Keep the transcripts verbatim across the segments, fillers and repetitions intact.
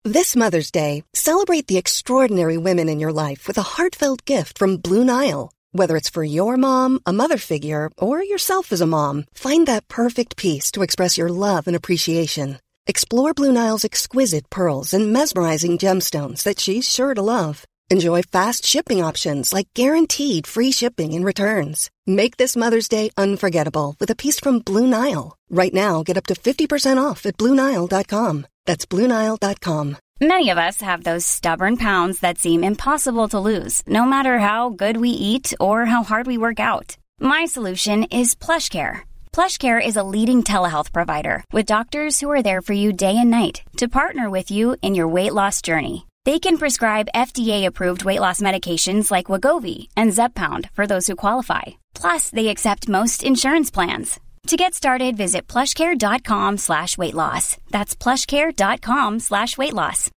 This Mother's Day, celebrate the extraordinary women in your life with a heartfelt gift from Blue Nile. Whether it's for your mom, a mother figure, or yourself as a mom, find that perfect piece to express your love and appreciation. Explore Blue Nile's exquisite pearls and mesmerizing gemstones that she's sure to love. Enjoy fast shipping options like guaranteed free shipping and returns. Make this Mother's Day unforgettable with a piece from Blue Nile. Right now, get up to fifty percent off at Blue Nile dot com. That's Blue Nile dot com. Many of us have those stubborn pounds that seem impossible to lose, no matter how good we eat or how hard we work out. My solution is PlushCare. PlushCare is a leading telehealth provider with doctors who are there for you day and night to partner with you in your weight loss journey. They can prescribe F D A-approved weight loss medications like Wegovy and Zepbound for those who qualify. Plus, they accept most insurance plans. To get started, visit plushcare.com slash weight loss. That's plushcare.com slash weight loss.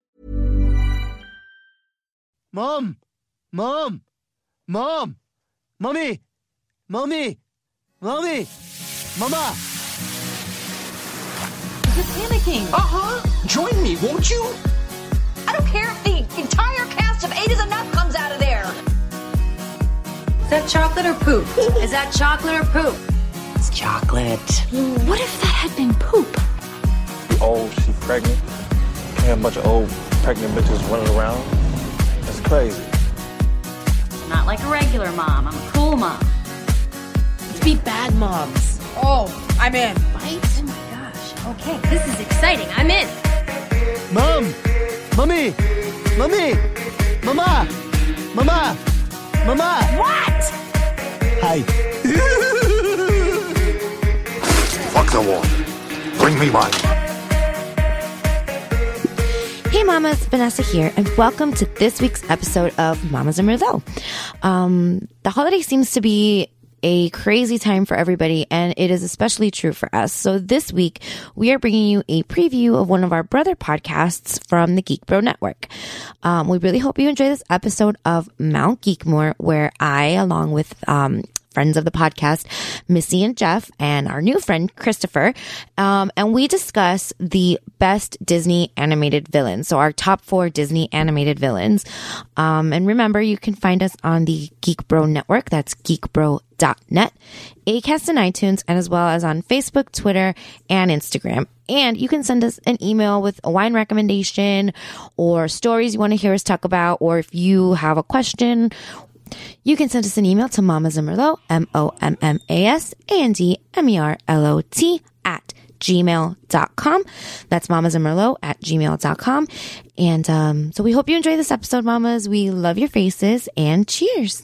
Mom! Mom! Mom! Mommy! Mommy! Mommy! Mama! You're panicking. Uh-huh. Join me, won't you? I don't care if the entire cast of Eight is Enough comes out of there. Is that chocolate or poop? Is that chocolate or poop? It's chocolate. What if that had been poop? Old, she pregnant. Can't have a bunch of old pregnant bitches running around. That's crazy. I'm not like a regular mom. I'm a cool mom. Let's be bad moms. Oh, I'm in. Right? Oh my gosh. Okay, this is exciting. I'm in. Mom! Mommy! Mommy! Mama! Mama! Mama! What? Hi. Fuck the war. Bring me mine. Hey mamas, Vanessa here, and welcome to this week's episode of Mamas and Merlot. Um, the holiday seems to be a crazy time for everybody, and it is especially true for us. So this week, we are bringing you a preview of one of our brother podcasts from the Geek Bro Network. Um, we really hope you enjoy this episode of Mount Geekmore, where I, along with um, friends of the podcast, Missy and Jeff, and our new friend, Christopher, um, and we discuss the best Disney animated villains. So our top four Disney animated villains. Um, and remember, you can find us on the Geek Bro Network. That's geek bro dot net, Acast and iTunes, and as well as on Facebook, Twitter, and Instagram. And you can send us an email with a wine recommendation or stories you want to hear us talk about, or if you have a question, you can send us an email to Mamas and Merlot, M O M M A S A N D M E R L O T at gmail dot com. That's Mamas and Merlot at gmail dot com. And um, so we hope you enjoy this episode, Mamas. We love your faces, and cheers.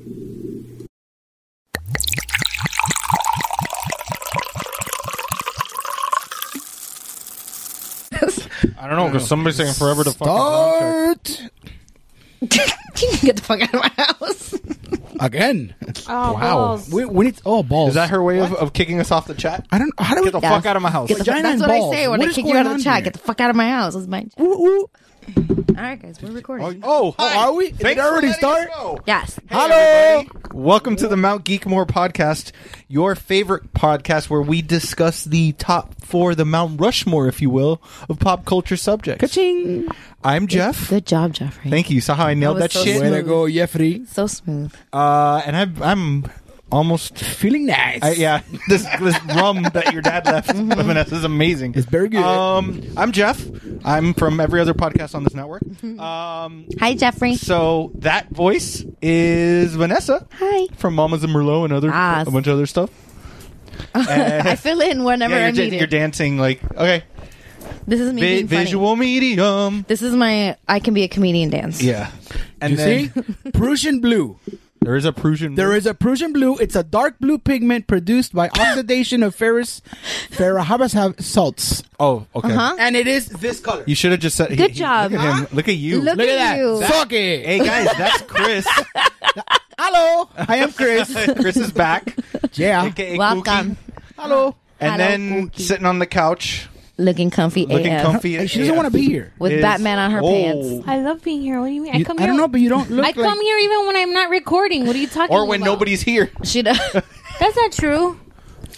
I don't know, because somebody's taking forever to Start. fucking Get the fuck out of my house. Again. Oh, wow. balls. We, we need, oh, balls. Is that her way of, of kicking us off the chat? I don't, how do Get we, the fuck out of my house. Get the fuck, Vagina that's and what balls. I say when What I is kick you going out of on the chat. here? Get the fuck out of my house. That's my ooh, ooh. All right, guys, we're recording. Oh, Oh, are we? Did it already start? Yes. Hello. Welcome to the Mount Geekmore podcast, your favorite podcast where we discuss the top four, the Mount Rushmore, if you will, of pop culture subjects. Ka-ching. I'm Jeff. Good job, Jeffrey. Thank you. Saw how I nailed That that, was so shit? Way to go, Jeffrey. So smooth. Uh, and I'm, I'm almost feeling nice. I, yeah, this, this rum that your dad left, Vanessa, is amazing. It's very good. Um, I'm Jeff. I'm from every other podcast on this network. Um, Hi, Jeffrey. so that voice is Vanessa. Hi. From Mamas and Merlot and other Ah. a bunch of other stuff. I fill in whenever yeah, I you're, da- need you're it. dancing like okay. This is me Vi- being funny. visual medium. This is my I can be a comedian dance. Yeah, and you then see? Prussian blue. there is a Prussian. There is a Prussian blue. It's a dark blue pigment produced by oxidation of ferrous ferrohabas salts. Oh, okay. Uh-huh. And it is this color. You should have just said. he- Good he- job. Look at him. Look at you. Look, Look at, at that. you. Suck it. Hey guys, that's Chris. Hello. I am Chris. Chris is back. Yeah. A K A Welcome. Kookie. Hello. And Hello, then Kookie. sitting on the couch, Looking comfy looking A F. comfy. Hey, she doesn't want to be here. With is- Batman on her oh. pants. I love being here. What do you mean? I You- come I here. don't know, but you don't look I like... come here even when I'm not recording. What are you talking Or about? when nobody's here. She does. That's not true.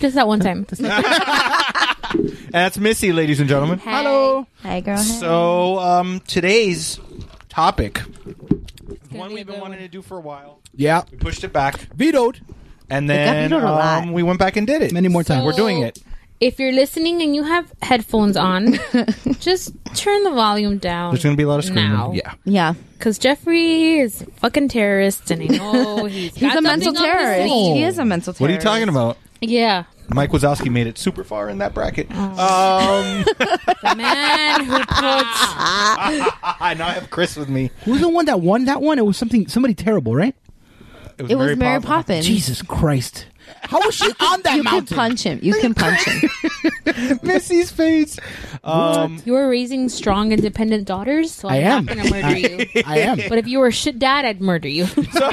Just that one time. And that's Missy, ladies and gentlemen. Hey. Hello. Hi, girl. Hey. So, um, today's topic, one we've been wanting to do for a while. Yeah. We pushed it back. Vetoed. And It got then vetoed a lot. um, we went back and did it. Many more times. So- We're doing it. If you're listening and you have headphones on, just turn the volume down. There's going to be a lot of screaming. now. Yeah. Yeah. Because Jeffrey is a fucking terrorist, and I know he's, He's got a mental something up his terrorist. sleeve. He is a mental terrorist. What are you talking about? Yeah. Mike Wazowski made it super far in that bracket. Oh. Um, The man who puts... I now have Chris with me. Who's the one that won that one? It was something somebody terrible, right? It It was Mary Poppins. Jesus Christ. How was she on that You mountain? can punch him. You can punch him. Missy's face. Um, You were raising strong, independent daughters, so I'm I am. not going to murder you. I am. But if you were a shit dad, I'd murder you.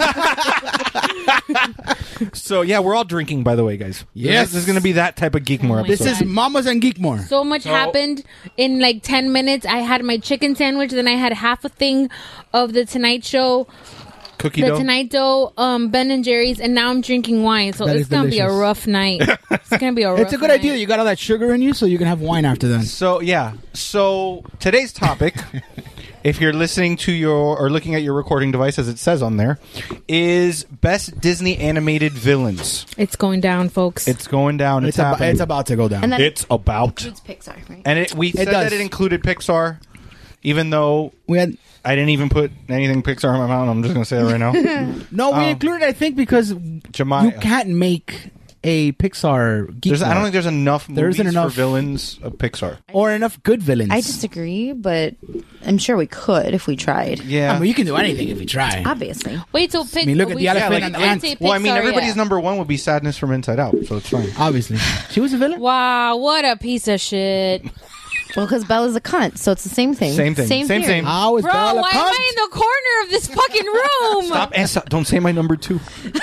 so, yeah, we're all drinking, by the way, guys. Yes. This is going to be that type of Geekmore Oh my episode. This is Mamas and Geekmore. So much happened in like ten minutes. I had my chicken sandwich, then I had half a thing of the Tonight Show, Cookie the dough. Tonight Dough, um, Ben and Jerry's, and now I'm drinking wine. So That it's is gonna be a delicious. rough night. It's gonna be a rough It's a good night. idea. You got all that sugar in you, so you can have wine after then. So, yeah. So, today's topic, if you're listening to your, or looking at your recording device, as it says on there, is best Disney animated villains. It's going down, folks. It's going down. It's, It's, about, happening. it's about to go down. And then It's about. it's Pixar, right? And it, we said does. that it included Pixar, even though we had I didn't even put anything Pixar on my mouth. I'm just going to say it right now. no, we Um, included, I think, because Jemima. you can't make a Pixar geek There's, I don't think there's enough There movies isn't enough- for villains of Pixar. or enough good villains. I disagree, but I'm sure we could if we tried. Yeah. I mean, you can do anything if you try. Obviously. Wait, so pick. I mean, look at we- the elephant we and the didn't ant. say well, I mean, Pixar everybody's yet. number one would be Sadness from Inside Out, so it's fine. Obviously. She was a villain? Wow, what a piece of shit. Well, because Bella's a cunt, so it's the same thing. Same thing. Same, theory. same. How is Bro, Bella why am cunt? I in the corner of this fucking room? Stop and stop. Don't say my number two.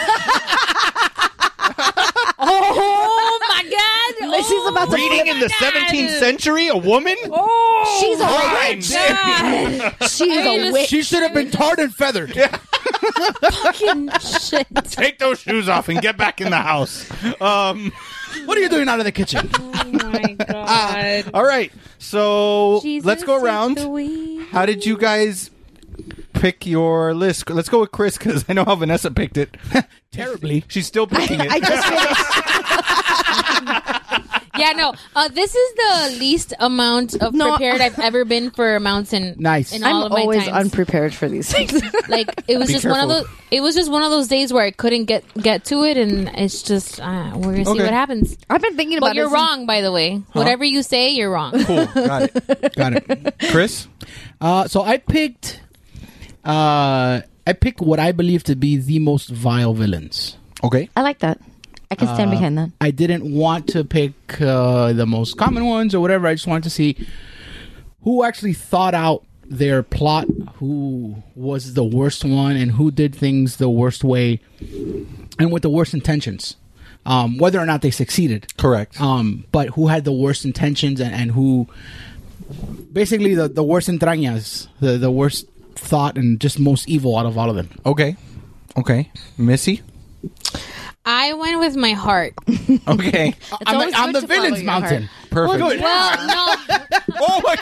Oh my god. Like, she's about to Reading in the seventeenth century, a woman? Oh, She's a my witch. God. She's I a just- witch. She should have been tarred and feathered. Fucking shit. Take those shoes off and get back in the house. Um, What are you doing out of the kitchen? Oh my god. all right, so Jesus, let's go take around. the wheel. How did you guys pick your list? Let's go with Chris because I know how Vanessa picked it. Terribly. She's still picking it. I just finished. Yeah, no. Uh, this is the least amount of No. prepared I've ever been for a mountain. Nice. In all I'm of my always times. unprepared for these things. Like it was Be just one of careful. those. It was just one of those days where I couldn't get get to it, and it's just uh, we're gonna see Okay. what happens. I've been thinking about But you're it since- wrong, by the way. Whatever you say, you're wrong. Cool, got it. Got it. Chris? Uh, so I picked, uh, I picked what I believe to be the most vile villains. Okay. I like that. I can stand Uh, behind that. I didn't want to pick uh, the most common ones or whatever. I just wanted to see who actually thought out their plot, who was the worst one, and who did things the worst way and with the worst intentions. Um, whether or not they succeeded. Correct. Um, but who had the worst intentions and, and who basically the, the worst entrañas, the, the worst thought and just most evil out of all of them. Okay. Okay. Missy? I went with my heart. Okay. I'm, always I'm good the to follow villain's your mountain. heart. Perfect. Good. Well, no. Oh my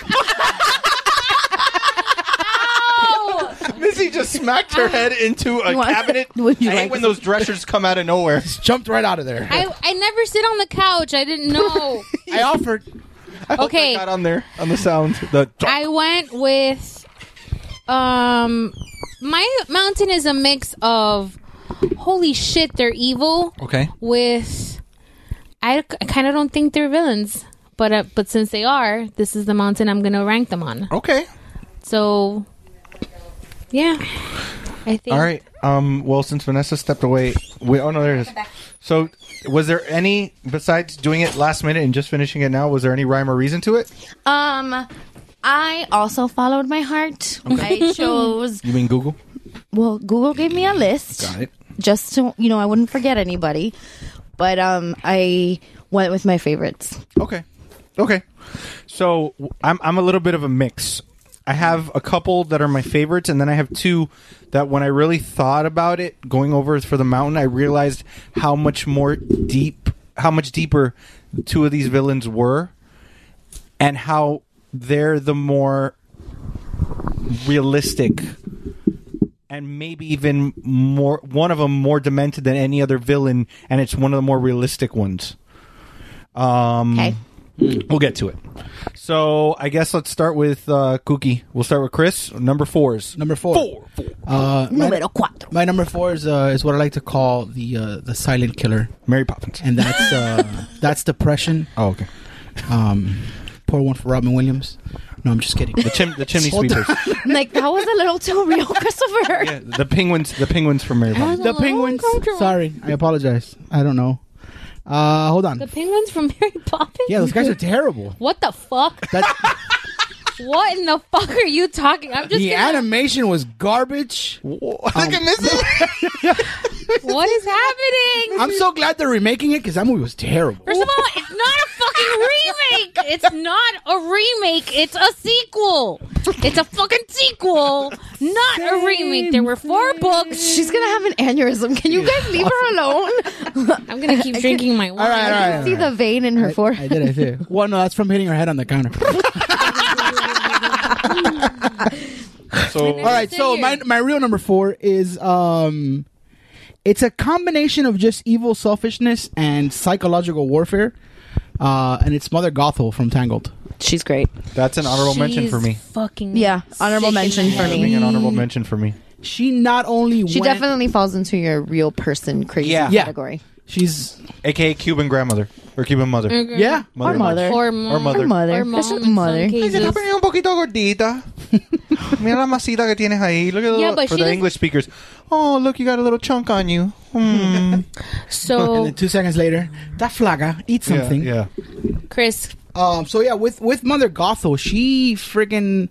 god! Missy just smacked her head into a You want- cabinet. Would you I hate like when to- those dressers come out of nowhere. Jumped right out of there. I I never sit on the couch. I didn't know. I offered. Okay. Got on there on the sound. The I went with um my mountain is a mix of holy shit they're evil okay. with I, kind of don't think they're villains, but uh, but since they are, this is the mountain I'm gonna rank them on. Okay. So yeah, I think. All right. Um. Well, since Vanessa stepped away, we. Oh no, there it is. So, was there any besides doing it last minute and just finishing it now? Was there any rhyme or reason to it? Um, I also followed my heart. I chose. You mean Google? Well, Google gave me a list. Got it. Just so you know, I wouldn't forget anybody. But um, I went with my favorites. Okay. Okay. So I'm I'm a little bit of a mix. I have a couple that are my favorites, and then I have two that when I really thought about it, going over for the mountain, I realized how much more deep how much deeper two of these villains were, and how they're the more realistic, and maybe even more. One of them more demented than any other villain, and it's one of the more realistic ones. Um, Okay. We'll get to it. So I guess let's start with uh, Cookie. We'll start with Chris. Number fours. Number four. Four. four. Uh, my, Numero cuatro. my number four is uh, is what I like to call the uh, the silent killer, Mary Poppins. and that's uh, that's depression. Oh, okay. Um, pour one for Robin Williams. No, I'm just kidding. The, chim- the chimney Hold sweepers. I'm like, that was a little too real, Christopher. Yeah, the penguins. The penguins from Mary Poppins. The penguins. Sorry, I apologize. I don't know. Uh, hold on. The penguins from Mary Poppins? Yeah, those guys are terrible. What the fuck? That, What in the fuck are you talking? I'm just the gonna- animation was garbage. Look at Missy. What is happening? I'm so glad they're remaking it because that movie was terrible. First of all, it's not a fucking remake. It's not a remake. It's a sequel. It's a fucking sequel, not a remake. There were four books. She's gonna have an aneurysm. Can you guys leave her alone? I'm gonna keep drinking my wine. All right, all right. I can see the vein in her I, forehead. I did, I did. Well, no, that's from hitting her head on the counter. So, All right, so my my real number four is um, it's a combination of just evil selfishness and psychological warfare, uh, and it's Mother Gothel from Tangled. She's great. that's an honorable mention for me. Fucking Yeah, honorable sick in mention the for head. me. Being an honorable mention for me. She not only She went, definitely falls into your real person crazy Yeah. Yeah. category. she's A K A Cuban grandmother or Cuban mother. Okay. yeah. Or mother. Or mom. Or mother. Or mother. Or mom That's just in mother. some cases. un poquito gordita. Mira la masita que tienes ahí. Look at the Yeah, little, but for she the doesn't- English speakers. Oh, look, you got a little chunk on you. Hmm. So, And then two seconds later, that flaga, eat something. Yeah, Chris, Um. So yeah, with with Mother Gothel, she friggin'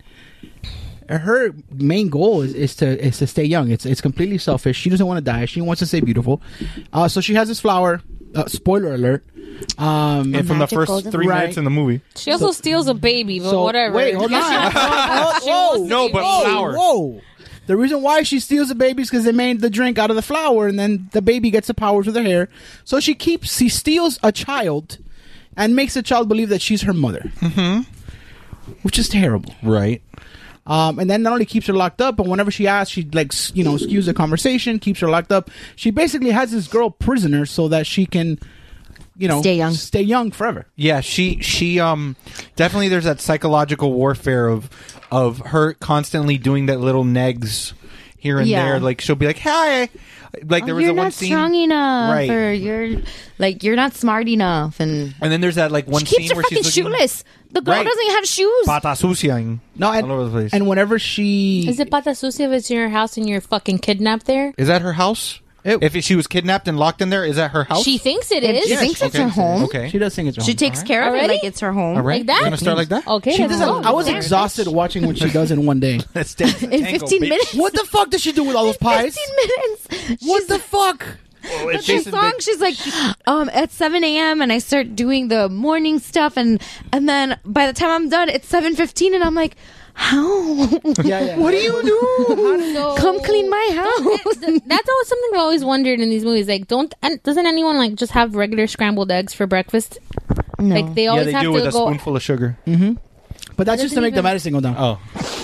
her main goal is, is to is to stay young. It's it's completely selfish. She doesn't want to die. She wants to stay beautiful. Uh. So she has this flower. Uh, spoiler alert. Um. and from the magic first golden- three Right. minutes in the movie. she also steals a baby, but So whatever. wait, hold on. She Whoa, wants to No, be but baby. flower. Whoa. The reason why she steals the baby is because they made the drink out of the flower, and then the baby gets the powers with her hair. So she keeps, she steals a child, and makes the child believe that she's her mother, mm-hmm. which is terrible. Right. Um, and then not only keeps her locked up, but whenever she asks, she like s- you know skews the conversation, keeps her locked up. She basically has this girl prisoner so that she can, you know, Stay young. stay young forever. Yeah, she she um definitely there's that psychological warfare of of her constantly doing that little negs here and Yeah. there. Like she'll be like, "Hi," like there Oh, was you're a one not scene, strong enough, Right. or you're like you're not smart enough, and and then there's that like one she keeps scene her where fucking she's looking, shoeless. The girl Right. doesn't have shoes. pata sucia and No, and, all over the place. and whenever she Is it pata sucia if it's in your house and you're fucking kidnapped there? Is that her house? It- if she was kidnapped and locked in there, is that her house? She thinks it If is. she thinks it's Okay. her home. Okay. she does think it's her She home. takes care of it Already? like it's her home. All right. Like that? You're gonna start like that? Okay, She that's doesn't, cool. I was There. exhausted watching what she does in one day. Let's dance the In tango, fifteen bitch. minutes. What the fuck does she do with all those pies? fifteen minutes. What the fuck? Oh, That's it's her Jason song. Big- She's like, um, at seven a.m. and I start doing the morning stuff, and and then by the time I'm done, it's seven fifteen, and I'm like, how? Yeah, yeah. What do you do? So- Come clean my house. That's always something I've always wondered in these movies. Like, don't and doesn't anyone like just have regular scrambled eggs for breakfast? No. Like they Yeah, always they have do to with a go. spoonful of sugar. But that's just to doesn't make the even- medicine go down. Oh.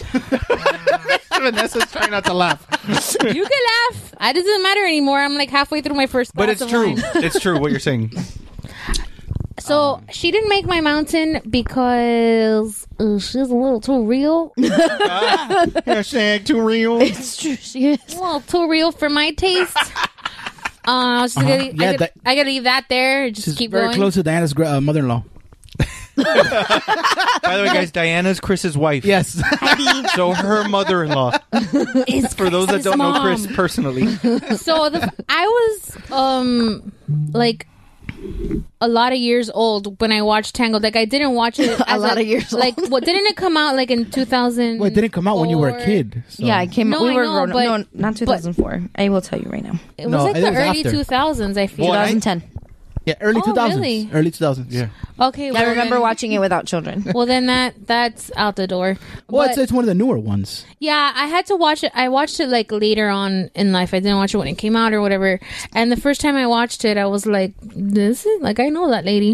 Vanessa's trying not to laugh. You can laugh. It doesn't matter anymore. I'm like halfway through my first glass But it's of true. wine. It's true what you're saying. So she didn't make my mountain because uh, she's a little too real. Hashtag too real. It's true. She is. A little too real for my taste. Uh, I was just gonna, Yeah, I, gotta, that- I gotta leave that there. Just She's keep very going. close to Diana's gra- uh, mother-in-law. By the way, guys, Diana's Chris's wife. Yes. So her mother-in-law. Is For those that Chris's don't know mom. Chris personally. So the, I was um like a lot of years old when I watched Tangled. Like I didn't watch it A as lot of years Like old. what didn't it come out like in two thousand? Well, it didn't come out when you were a kid. So. Yeah, I came. No, we I were know, grown. but- no, not two thousand four. I will tell you right now. It was No, like it the was early after. two thousands. I feel. Well, I- twenty ten. Yeah, early Oh, two thousands. really? Early two thousands. Yeah. Okay, I well, remember then- watching it without children. Well, then that that's out the door. Well, But- it's, it's one of the newer ones. Yeah, I had to watch it. I watched it like later on in life. I didn't watch it when it came out or whatever. And the first time I watched it, I was like, "This is like I know that lady."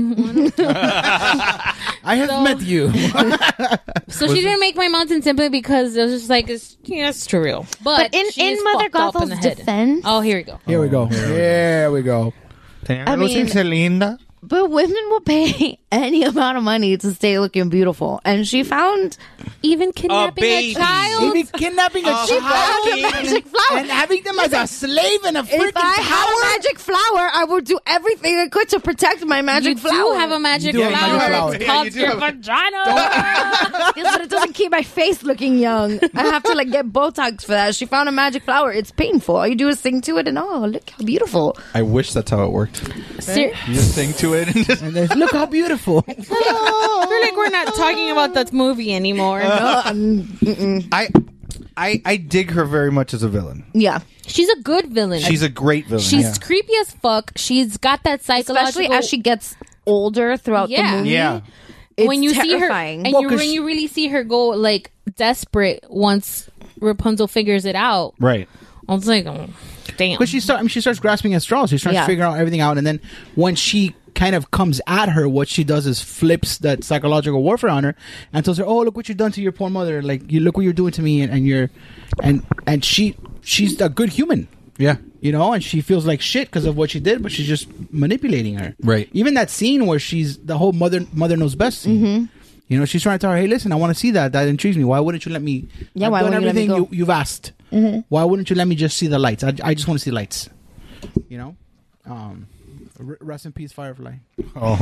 I have So- met you. So she didn't make my mountain simply because it was just like, it's, yeah, it's too real. But, But in- she in is Mother fucked up in Gothel's the head. defense- Oh, here we go. Here we go. Here we go. I mean- linda. But women will pay any amount of money to stay looking beautiful. And she found even kidnapping a, baby. child. Even kidnapping a Uh, She found a child magic flower. and having them as a slave in a freaking If I had a tower. magic flower, I would do everything I could to protect my magic you flower. do have a magic You do have a flower. magic flower. It's Yeah, called you do your have- vagina. Yes, but it doesn't keep my face looking young. I have to like get Botox for that. She found a magic flower. It's painful. All you do is sing to it, and oh, look how beautiful. I wish that's how it worked. Ser- You just sing to it and just. And then, look how beautiful. I feel like we're not talking about that movie anymore. Uh, um, mm-mm. I, I, I dig her very much as a villain. Yeah, She's a good villain. She's a great villain. She's yeah. creepy as fuck. She's got that psychological. especially as she gets older throughout Yeah. the movie. Yeah. It's when you terrifying. see her, and Well, you, 'cause when she- you really see her go like desperate once Rapunzel figures it out. Right. I was like, oh, damn. Because she start, I mean, she starts grasping at straws. She starts Yeah. figuring out everything out, and then when she kind of comes at her, what she does is flips that psychological warfare on her and tells her, "Oh, look what you've done to your poor mother! Like, you look what you're doing to me, and, and you're, and and she she's a good human, Yeah. you know, and she feels like shit because of what she did, but she's just manipulating her. Right. Even that scene where she's the whole mother mother knows best scene. Mm-hmm. You know, she's trying to tell her, "Hey, listen, I want to see that. That intrigues me. Why wouldn't you let me? Yeah, I've why done wouldn't you let me everything go?" you, you've asked. Mm-hmm. Why wouldn't you let me just see the lights? I, I just want to see lights. You know." Um, r- rest in peace, Firefly. Oh.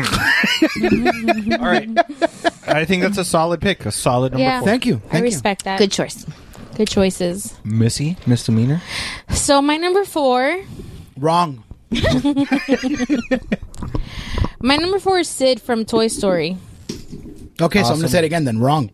All right. I think that's a solid pick. A solid number Yeah. four. Thank you. I Thank you. respect that. Good choice. Good choices. Missy, misdemeanor. So my number four, Wrong. my number four is Sid from Toy Story. Okay, so I'm Awesome. gonna say it again then. Wrong.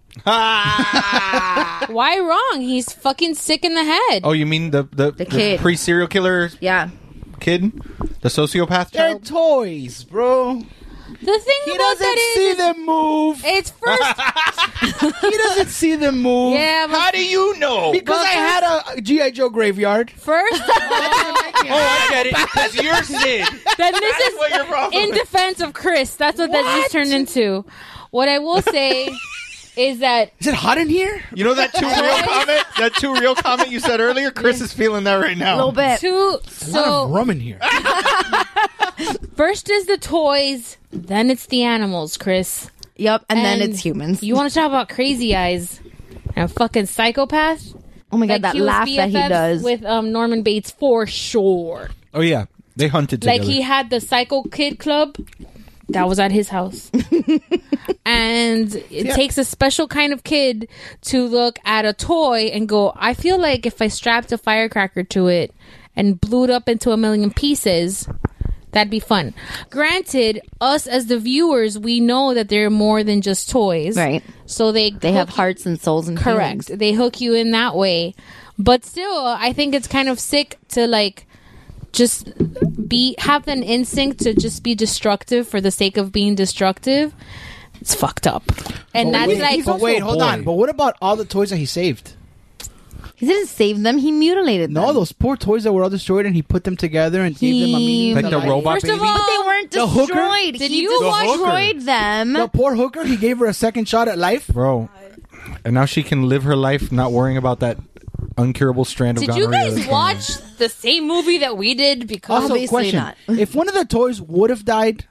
Why wrong? He's fucking sick in the head. Oh, you mean the the, the, kid. pre-serial killer Yeah. kid, the sociopath They're child? toys, bro. The thing He about doesn't that see is, them move. it's first. He doesn't see them move. Yeah, but How do you know? Because I had a G I. Joe graveyard. first, Oh, I get it. Because you're Sid. then this That's what your is problem in defense of Chris. That's what, that just turned into. What I will say is that Is it hot in here? You know that too real comment? That too real comment you said earlier? Chris is feeling that right now. A little bit. two. A lot of So rum in here. first is the toys, then it's the animals, Chris. Yep. And, then it's humans. You want to talk about crazy eyes? And a fucking psychopath? oh my god, Like, that he was laugh that he B F Fs does. with um, Norman Bates for sure. Oh, yeah. They hunted together. Like he had the Psycho Kid Club. That was at his house. And it Yeah. takes a special kind of kid to look at a toy and go, I feel like if I strapped a firecracker to it and blew it up into a million pieces, that'd be fun. Granted, us as the viewers, we know that they're more than just toys. Right. So they They have hook- hearts and souls and Correct. feelings. They hook you in that way. But still, I think it's kind of sick to like just be have an instinct to just be destructive for the sake of being destructive. It's fucked up. And But that's wait, like but wait, hold boy. on. But what about all the toys that he saved? He didn't save them. He mutilated them. No, those poor toys that were all destroyed, and he put them together and gave them a meaning. Like to the life. robot First baby? of all, But they weren't The hooker? destroyed. Did he you just watch- destroyed them. The poor hooker, he gave her a second shot at life. Bro. And now she can live her life not worrying about that uncurable strand of did you gonorrhea. guys that's going on. watch the same movie that we did? Because Also, Obviously question: not. if one of the toys would have died,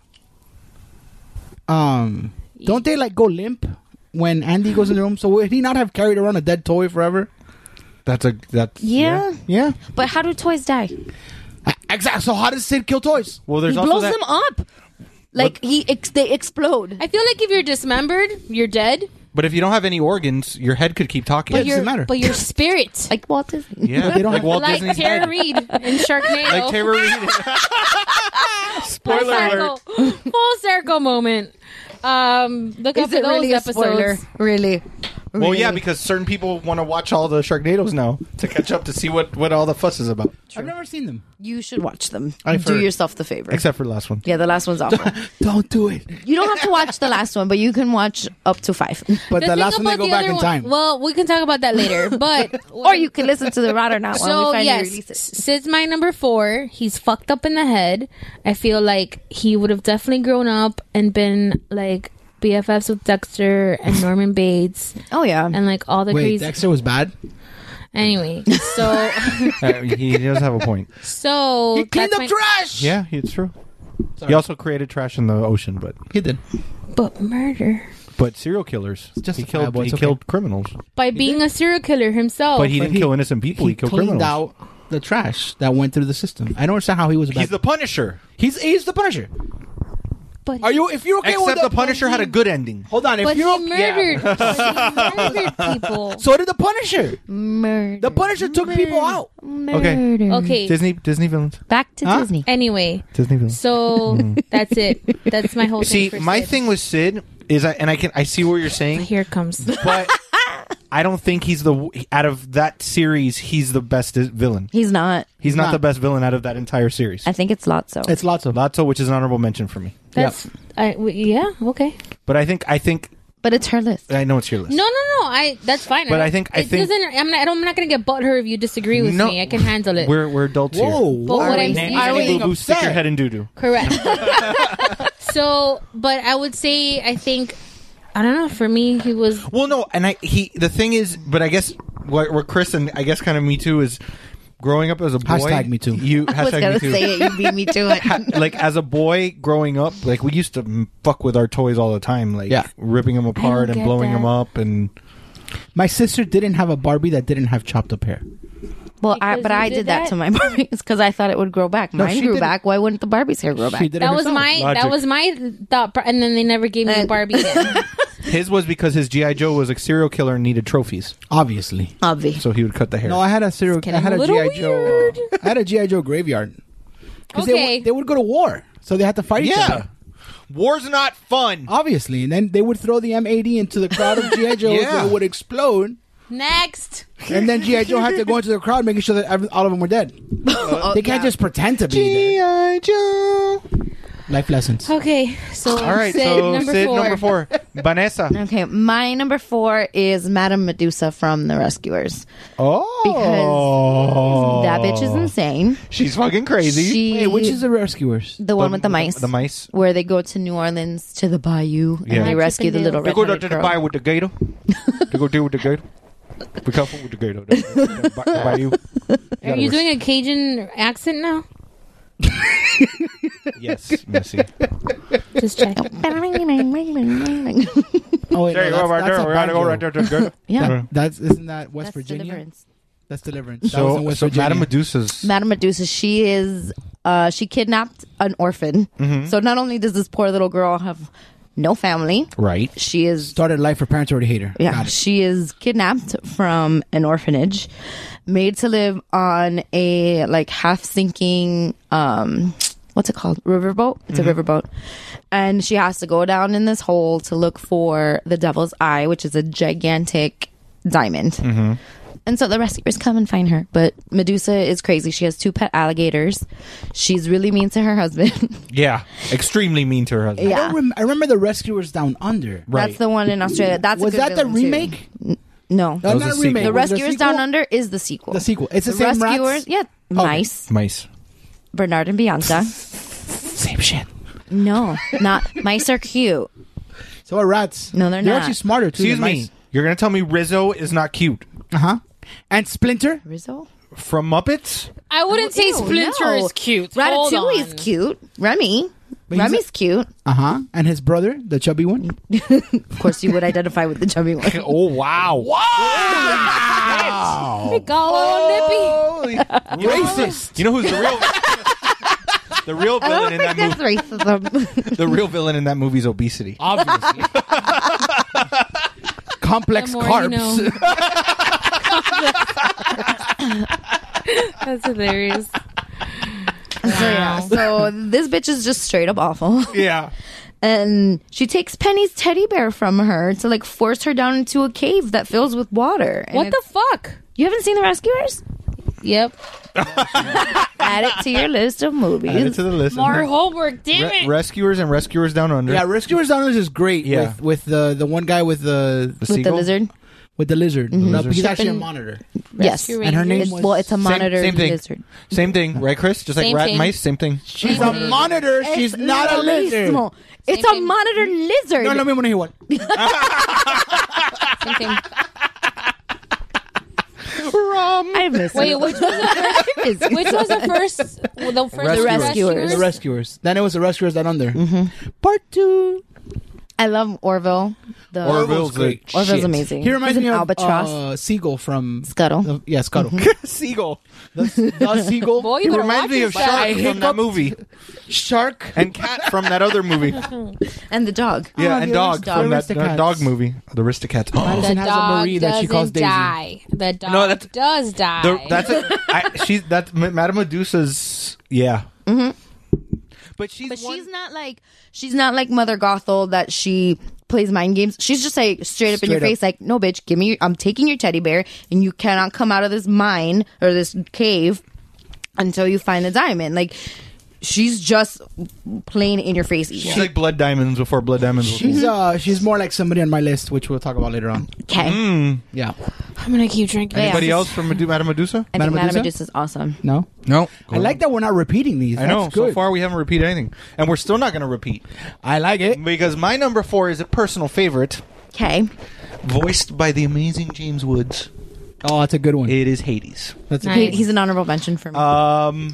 um, don't they like go limp when Andy goes in the room? So would he not have carried around a dead toy forever? That's a that's Yeah. Yeah, But how do toys die? exactly. So how does Sid kill toys? Well, there's He also blows that, them up. Like he, ex- they explode. I feel like if you're dismembered, you're dead. but if you don't have any organs, your head could keep talking. But doesn't your matter. but your spirit, Like Walt Disney. yeah, But they don't like have- Walt like Disney's Tara head. Reid in Sharknado. Like Tara Reid. Full Spoiler alert. circle, full circle moment. Um, look up Is for it those really a episodes. spoiler? Really? Well, yeah, because certain people want to watch all the Sharknadoes now to catch up to see what, what all the fuss is about. I've never seen them. You should watch them. I've do heard. yourself the favor. Except for the last one. Yeah, the last one's awful. Don't do it. You don't have to watch the last one, but you can watch up to five. But the, thing last one they about go the back other in one- time. Well, we can talk about that later. But or you can listen to the Rotterdam one. So we finally yes, release it. Sid's my number four. He's fucked up in the head. I feel like he would have definitely grown up and been like B F Fs with Dexter and Norman Bates. Oh yeah, and like all the Wait, crazy. Dexter was bad? Anyway, so Uh, he does have a point. so He cleaned that's up my- trash. Yeah, it's true. He also created trash in the ocean, but He did. But murder but serial killers. He killed justifiable, he it's okay. killed criminals, by being a serial killer himself. but he But didn't he- kill innocent people. He, He killed cleaned criminals. out the trash that went through the system. I don't understand how he was a bad. He's the Punisher. He's he's the Punisher. but Are you? If you're okay with Except the Punisher had a good ending. Hold on. If but he you're murdered. but he murdered people. so did the Punisher. Murder. The Punisher took people out. Okay. Okay. Disney Disney villains. Back to Huh? Disney. Anyway, Disney villains. so that's it. That's my whole See, thing. for my Sid. thing with Sid is, I, and I can I see what you're saying, Here it comes. but I don't think he's the out of that series. He's the best villain. He's not. He's not, not. the best villain out of that entire series. I think it's Lotso. It's lots of. Lotso, which is an honorable mention for me. That's I, w- yeah okay. But I think I think but it's her list. I know it's your list. No, no, no. I that's fine. But don't- I think- I it think- doesn't. I'm not. I don't, I'm not going to get butthurt if you disagree with No, me. I can handle it. We're we're adults Whoa, here. whoa. But what I'm Nanny, saying- nanny, getting boo boo, stick your upset. head in doo doo. Correct. So, but I would say I think I don't know. For me, he was Well, no, and I he the thing is, but I guess what, what Chris and I guess kind of me too is growing up as a boy. Hashtag me too. You I was hashtag gonna me too. say it. You beat me to it. Ha- like as a boy growing up, like we used to m- fuck with our toys all the time, like Yeah. ripping them apart and get blowing that. them up, and My sister didn't have a Barbie that didn't have chopped up hair. Well, I, Because but you I did did that, that? to my Barbies because I thought it would grow back. No, Mine she grew did it. back. Why wouldn't the Barbies' hair grow back? She did it that was herself. my Logic. that was my thought. pro- And then they never gave me a Uh, Barbie. Then. his was because his G I Joe was a serial killer and needed trophies, Obviously. Obvi. so he would cut the hair. No, I had a serial. It's I getting had a a little G I Joe. weird. Uh, I had a G I Joe graveyard. 'Cause They, Okay. would- they would go to war, so they had to fight each yeah, other. war's not fun. Obviously, and then they would throw the M eighty into the crowd of G I Joes, Yeah. and it would explode. Next. And then G I Joe had to go into the crowd, making sure that every, all of them were dead. they can't just pretend to be G there. I Joe. Life lessons. Okay. So All right, Sid, so number Sid four. number four, Vanessa. Okay, my number four is Madame Medusa from The Rescuers. Oh, Because that bitch is insane. She's fucking crazy. She, Hey, which is the Rescuers? the one with the mice? The mice. Where they go to New Orleans to the bayou and Yeah. they rescue the little They red go down to the bayou with the gator. They go deal with the gator. Be careful with the gator. The, the, the, the bayou. Are you doing a Cajun accent now? Yes, Missy. Just check. Oh, wait, There no, you that's, go, right that's there. a We gotta go right there to the gator. Yeah. That, that's isn't that West That's Virginia? Deliverance. That's Deliverance. That was in So, West so Virginia. Madame Medusa's. Madame Medusa, she is, uh, she kidnapped an orphan. Mm-hmm. So not only does this poor little girl have no family, Right. she is started life. Her parents already hate her. Yeah, Got it. she is kidnapped from an orphanage, made to live on a like half sinking um what's it called? Riverboat. It's Mm-hmm. a riverboat. And she has to go down in this hole to look for the devil's eye, which is a gigantic diamond. Mm-hmm. And so the rescuers come and find her. But Medusa is crazy. She has two pet alligators. She's really mean to her husband. Yeah, extremely mean to her husband. Yeah. I, don't rem- I remember the Rescuers Down Under. Right. That's the one in Australia. That's a Was good that the villain, too. remake? No. That's was not a a remake. sequel. The Was it a Rescuers sequel? Down Under is the sequel. The sequel. It's the, The same Rescuers, rats? yeah, mice. Mice. Bernard and Bianca. Same shit. No, not mice are cute. So are rats. No, they're They're not. actually smarter too. Excuse me. You're gonna tell me Rizzo is not cute Uh huh. And Splinter. Rizzo? from Muppets? I wouldn't say Ew, Splinter no. is cute. Hold Ratatouille is on. cute. Remy. But he's Remy's cute. Uh huh. And his brother, the chubby one. Of course, you would identify with the chubby one. Oh wow! Wow. They got a little nippy. Racist. You know who's the real the real I villain don't in think that that's movie? racism. The real villain in that movie is obesity. Obviously. Complex The more carbs. you know. That's hilarious. So yeah, so this bitch is just straight up awful. Yeah. And she takes Penny's teddy bear from her to like force her down into a cave that fills with water. And What the fuck? You haven't seen The Rescuers? Yep. Add it to your list of movies. Add it to the list. More homework, damn Re- it. Rescuers and Rescuers Down Under. Yeah, Rescuers Down Under is great. Yeah. with, with the the one guy with the, The seagull? lizard. with the lizard. Mhm. No, Lizard. he's actually a Shipping- monitor. Yes. And her name It's- was well, it's a Same- monitor same thing. lizard. Same thing, right, Chris? Just like Same rat thing. and mice, same thing. She's a monitor. She's Es not a lo lizard. mismo. It's Same a thing. monitor lizard. No, no, me igual. Same thing. I miss Wait, it. which was the first? Which was the first? The first The Rescuers. The Rescuers. Then it was the Rescuers Down Under. Mm-hmm. Part two. I love Orville. The Orville's great. great. Orville's Shit. amazing. He reminds He's me an of albatross. uh, Seagull from Scuttle. uh, yeah, Scuttle. Seagull. the, the Seagull. Boy, He you better reminds watch me of yourself. Shark I from that hiccuped. movie. Shark. And Cat from that other movie. And the dog. Yeah, Oh, and the Dog Aristocats. from that, that Aristocats. dog movie. The Aristocats. Madison The has a dog Marie that she doesn't calls Daisy. die. The dog No, that's- does die. The, that's a, I, she's that's M- Madame Medusa's. Yeah. Mm-hmm. But she's But one- she's not like she's not like Mother Gothel that she plays mind games. She's just like straight up in your Straight up. face, like, no, bitch, give me. Your, I'm taking your teddy bear, and you cannot come out of this mine or this cave until you find the diamond. Like, she's just plain in your face evil. She's like Blood Diamonds before Blood Diamonds. Was She's cool. uh she's more like somebody on my list, which we'll talk about later on. Okay, Mm. Yeah. I'm gonna keep drinking. Yeah. Anybody else from Medu- Madame Medusa? I think Madame Madame Medusa? Medusa's awesome. No. No. I like that we're not repeating these. I know. That's good. So far, we haven't repeated anything, and we're still not going to repeat I like it. because my number four is a personal favorite, Okay, voiced by the amazing James Woods. Oh, that's a good one. It is Hades. That's a Nice. he, he's an honorable mention for me. Um,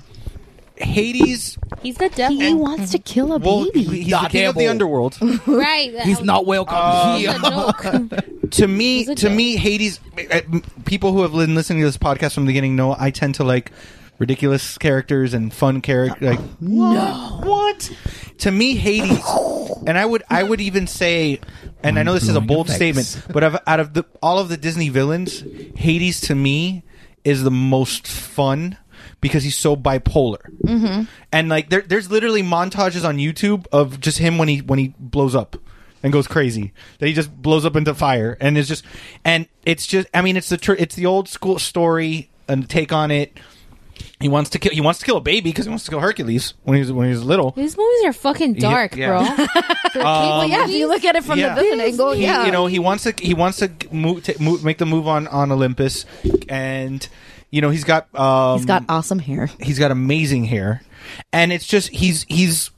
Hades. He's the devil. he wants to kill a Well, baby. he's The the king of the devil. underworld. right. He's not welcome Um, here. It's a joke. to me, He's a to joke. me, Hades. uh, People who have been listening to this podcast from the beginning know I tend to like ridiculous characters and fun characters. Like no, what? To me, Hades, and I would, I would even say, and I know this is a Mind-blowing bold effects. statement, but of, out of the all of the Disney villains, Hades to me is the most fun. Because he's so bipolar, mm-hmm. and like there, there's literally montages on YouTube of just him when he when he blows up and goes crazy. That he just blows up into fire, and it's just, and it's just. I mean, it's the tr- it's the old school story and take on it. He wants to kill. He wants to kill a baby because he wants to kill Hercules when he's when he was little. These movies are fucking dark, Yeah. bro. well, yeah, if you look at it from yeah. the villain angle, He- yeah, you know, he wants to he wants to move, to move make the move on on Olympus, and you know he's got um, he's got awesome hair. he's got amazing hair, and it's just he's he's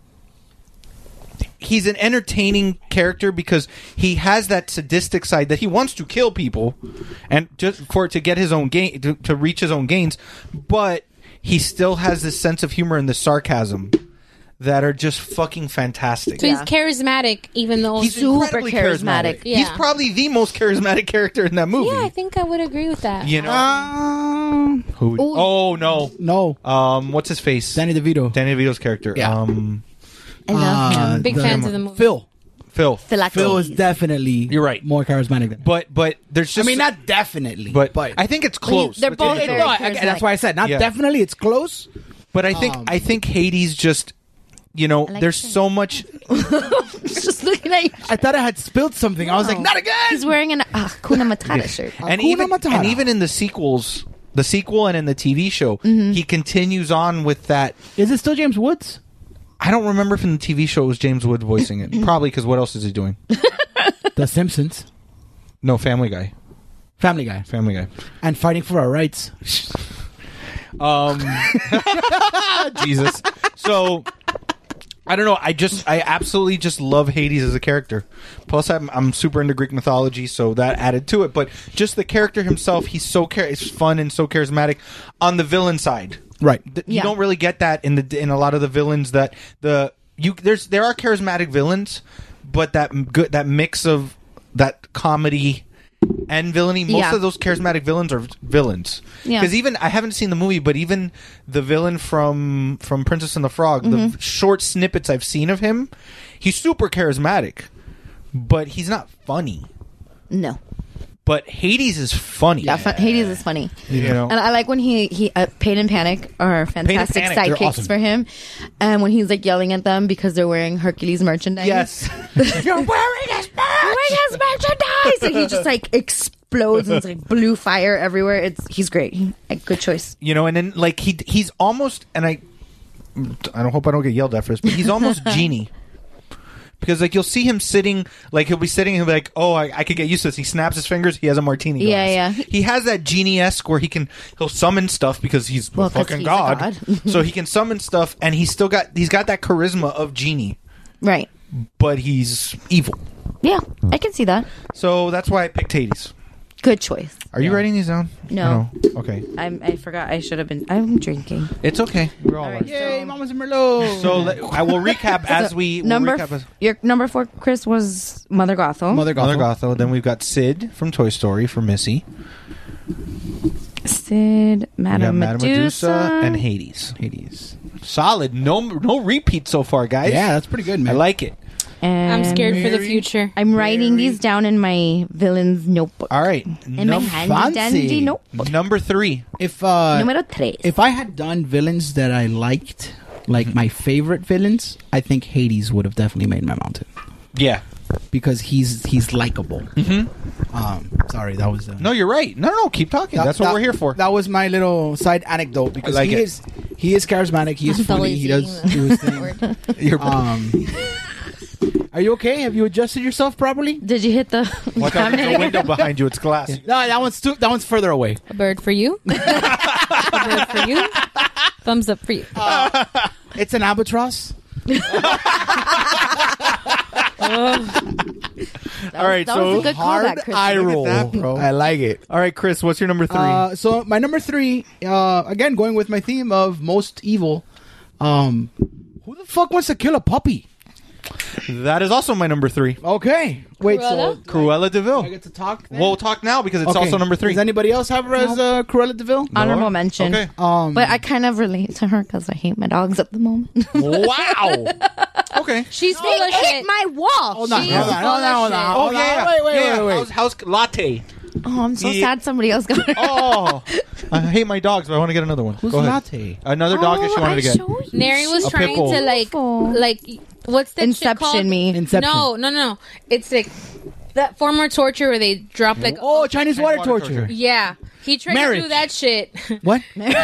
he's an entertaining character because he has that sadistic side that he wants to kill people and just for to get his own gain to, to reach his own gains, but he still has this sense of humor and the sarcasm that are just fucking fantastic. So he's charismatic, even though He's super incredibly charismatic. Yeah. He's probably the most charismatic character in that movie. Yeah, I think I would agree with that. You know, Um, who? Oh no, no. Um, what's his face? Danny DeVito. Danny DeVito's character. Yeah. Um, I love Uh, him. Big the- fans of the movie. Phil. Phil. Philocrates. Phil is definitely. You're right. More charismatic than. But but there's just I mean, not definitely, but, but I think it's close. they're between both the two. very No, I- that's why I said not Yeah. definitely. It's close. But I think Um, I think Hades just, you know, like there's him. so much. He's just looking at you. I thought I had spilled something. I was like, not again. He's wearing an uh, Hakuna Matata shirt. and Hakuna even Matata. and even in the sequels, the sequel and in the T V show, he continues on with that. Is it still James Woods? I don't remember if in the T V show it was James Wood voicing it. Probably because what else is he doing? The Simpsons, No, Family Guy. Family Guy, Family Guy. and Fighting for Our Rights. Um, Jesus. So I don't know. I just, I absolutely just love Hades as a character. Plus, I'm, I'm super into Greek mythology, so that added to it. But just the character himself, he's so char- it's fun and so charismatic. On the villain side, Right. th- you Yeah. don't really get that in the in a lot of the villains that the you there's there are charismatic villains, but that m- good that mix of that comedy and villainy. Most Yeah. of those charismatic villains are villains. Yeah. Because even I haven't seen the movie, but even the villain from from Princess and the Frog, Mm-hmm. the short snippets I've seen of him, he's super charismatic, but he's not funny. No. But Hades is funny. Yeah, fun, Hades is funny. You know? And I like when he he uh, Pain and Panic are fantastic Panic, they're sidekicks awesome. for him, and when he's like yelling at them because they're wearing Hercules merchandise. Yes. You're wearing his merch. Wearing his merchandise, and he just like explodes and it's like blue fire everywhere. It's he's great. He, a good choice. You know, and then like he he's almost, and I I don't hope I don't get yelled at for this, but he's almost Genie. Because like you'll see him sitting, like he'll be sitting and he'll be like, oh, I, I could get used to this. He snaps his fingers. He has a martini glass. Yeah, yeah. He has that Genie-esque where he can he'll summon stuff because he's Well, a 'cause fucking he's a god. god. So he can summon stuff, and he's still got he's got that charisma of Genie, Right. but he's evil. Yeah, I can see that. So that's why I picked Hades. Good choice. Are you writing these down? No. Oh, okay. I'm, I forgot. I should have been. I'm drinking. It's okay. We're all, All right, Yay, so- Mamas and Merlot. So let, I will recap as So, we we'll number recap as, your number four, Chris, was Mother Gothel. Mother Mother Gothel. Gothel. Then we've got Sid from Toy Story for Missy. Sid, We Madame got Madame Medusa, Medusa and Hades. Hades. Solid. No, no repeat so far, guys. Yeah, that's pretty good, man. I like it. and I'm scared for the future. I'm writing these down in my villains notebook. All right. In my Num- handy fancy. dandy notebook. number three. If uh, Numero tres. if I had done villains that I liked, like my favorite villains, I think Hades would have definitely made my mountain Yeah. because he's he's likable. Mm-hmm. Um, sorry, that was uh, No, you're right. No, no, keep talking. that- That's what that- we're here for. That was my little side anecdote because I like he it. is he is charismatic. He is I'm funny. totally He does seeing do his thing. You're- Um, are you okay? Have you adjusted yourself properly? Did you hit the Watch out, there's a window behind you. It's glass. No, that one's too, that one's further away. A bird for you. A bird for you. Thumbs up for you. It's an albatross. All right, that so was a good Hard callback, Chris. eye Look at roll, that, bro. I like it. All right, Chris, what's your number three? Uh, so my number three, uh, again going with my theme of most evil. Um, who the fuck wants to kill a puppy? that is also my number three. Okay, wait. Cruella? So Cruella DeVille. I get to talk. then? We'll talk now because it's Okay. also number three. Does anybody else have her as uh, Cruella DeVille? Honorable mention. Okay. Um, But I kind of relate to her because I hate my dogs at the moment. Wow. Okay. She's full of they hit shit. my wall. hold on, She's hold on, hold on, hold on, full of hold Oh, on. yeah. Wait, wait, yeah. wait, wait. House, house latte. Oh, I'm so Yeah. sad somebody else got her. Oh. I hate my dogs, but I want to get another one. Who's Go ahead. latte? Another dog that she Oh, wanted I to get. showed you. Neri was A trying pit bull. to like, Beautiful. like, what's that shit Inception called? me. Inception. No, no, no. It's like that form of torture where they drop like. Oh, Chinese water, water torture. torture. Yeah, he tried Marriage. to do that shit. What?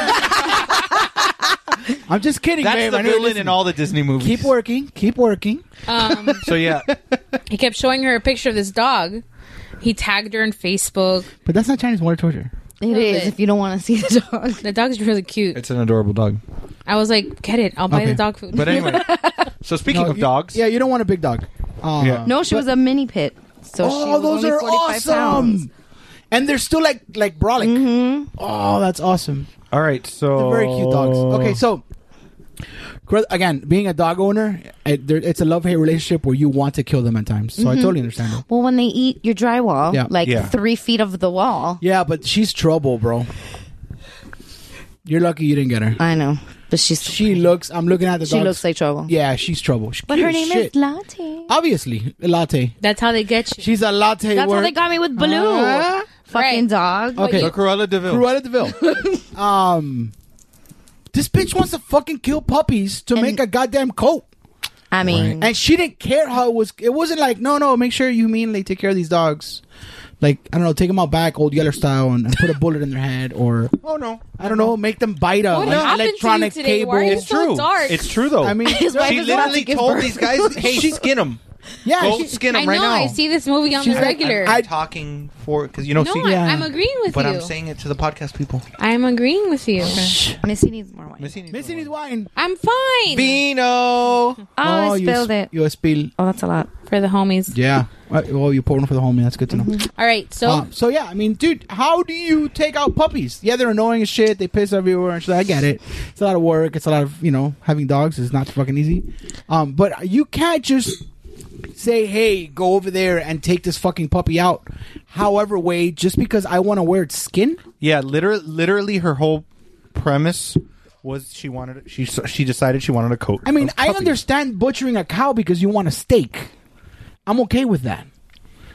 I'm just kidding, That's babe. the I know you're villain in listening. all the Disney movies. Keep working. Keep working. Um, So yeah, he kept showing her a picture of this dog. He tagged her on Facebook. But that's not Chinese water torture. It Love is it. if you don't want to see the dog. The dog's really cute. it's an adorable dog. I was like, get it. I'll buy Okay. the dog food. But anyway, so speaking No, of you- dogs, Yeah, you don't want a big dog. Uh, Yeah. No, she was a mini pit. So she Oh, was those only are forty-five awesome. pounds. And they're still like like brolic. Mm-hmm. Oh, that's awesome. all right, so They're very cute dogs. Okay, so Cor- again, being a dog owner, it, there, it's a love-hate relationship where you want to kill them at times. So I totally understand it. Well, when they eat your drywall, Yeah. like Yeah. three feet of the wall. Yeah, but she's trouble, bro. You're lucky you didn't get her. I know, but she's She looks. I'm looking at the she dogs. looks like trouble. Yeah, she's trouble. She's But cute her as name shit. is Latte. Obviously a latte. That's how they get you. She's a latte. That's word. how they got me with Baloo. Huh? Fucking Right. dog. Okay. so Cruella DeVille. Cruella DeVille. um, this bitch wants to fucking kill puppies to And- make a goddamn coat, I mean, and she didn't care how it was. It wasn't like, no, no, make sure you meanly take care of these dogs. Like, I don't know, take them out back, old Yeller style, and, and put a bullet in their head, or Oh no, I don't know, make them bite a What an happened to you electronic today? cable. Why are you it's so true. dark? It's true though. I mean, His wife she is about to literally give told birth. these guys, "Hey, skin them. yeah, Go she- skin I them know. right now." I see this movie on She's the like, regular. I'm talking for because you know, no, see, I, Yeah. I'm agreeing with but you. I'm saying it to the podcast people. I'm agreeing with you. Missy needs more wine. Missy needs Missy more needs wine. wine. I'm fine. Vino. Oh, I you spilled s- it. You spill. Oh, that's a lot. For the homies. Yeah. Uh, Well, you poured one for the homie. That's good to know. All right, so Um, so yeah, I mean, dude, how do you take out puppies? Yeah, they're annoying as shit. They piss everywhere and shit. I get it. It's a lot of work. It's a lot of, you know, having dogs is not fucking easy. Um, but you can't just say, "Hey, go over there and take this fucking puppy out." However way, just because I want to wear its skin. Yeah, literally, literally, her whole premise was she wanted she she decided she wanted a coat. I mean, of I puppy. understand butchering a cow because you want a steak. I'm okay with that.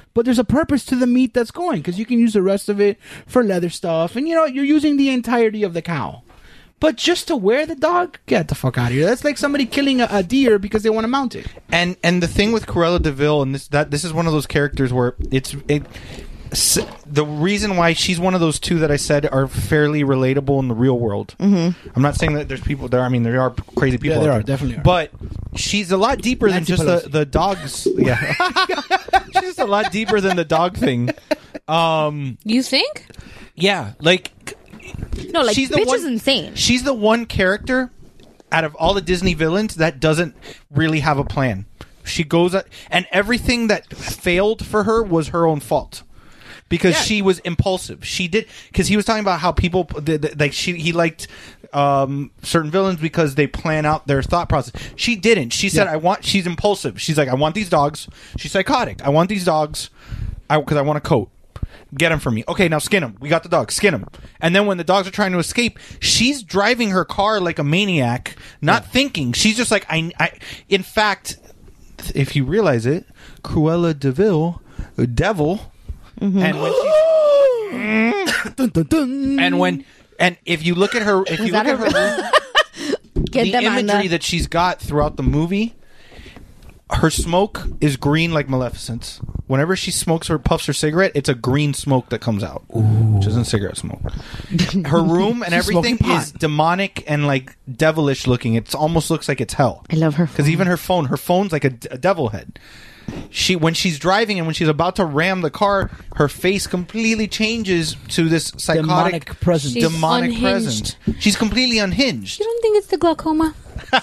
but there's a purpose to the meat that's going, because you can use the rest of it for leather stuff, and you know you're using the entirety of the cow. But just to wear the dog, get the fuck out of here. That's like somebody killing a, a deer because they want to mount it. And and the thing with Cruella de Vil, and this that this is one of those characters where it's it. The reason why she's one of those two that I said are fairly relatable in the real world. Mm-hmm. I'm not saying that there's people there. I mean, there are crazy people. Yeah, there out are definitely. Are. But she's a lot deeper Nancy than just Pelosi. the, the dogs. Yeah, she's just a lot deeper than the dog thing. Um, you think? Yeah, like no, like she's the bitch one, is insane. She's the one character out of all the Disney villains that doesn't really have a plan. She goes at, and everything that failed for her was her own fault. Because yeah. she was impulsive. She did because he was talking about how people like she he liked um, certain villains because they plan out their thought process. She didn't. She said, yeah. "I want." She's impulsive. She's like, "I want these dogs." She's psychotic. I want these dogs because I, I want a coat. Get them for me. Okay, now skin them. We got the dogs. Skin them. And then when the dogs are trying to escape, she's driving her car like a maniac, not yeah. thinking. She's just like, I. I in fact, if you realize it, Cruella de Vil, devil. Mm-hmm. And when she's dun, dun, dun. and when and if you look at her, if Was you look at her, her the imagery that she's got throughout the movie, her smoke is green like Maleficent's. Whenever she smokes or puffs her cigarette, it's a green smoke that comes out, Ooh. which isn't cigarette smoke. Her room and everything is demonic and like devilish looking. It almost looks like it's hell. I love her because even her phone, her phone's like a, a devil head. She when she's driving and when she's about to ram the car, her face completely changes to this psychotic demonic presence. She's demonic unhinged. presence. She's completely unhinged. You don't think it's the glaucoma?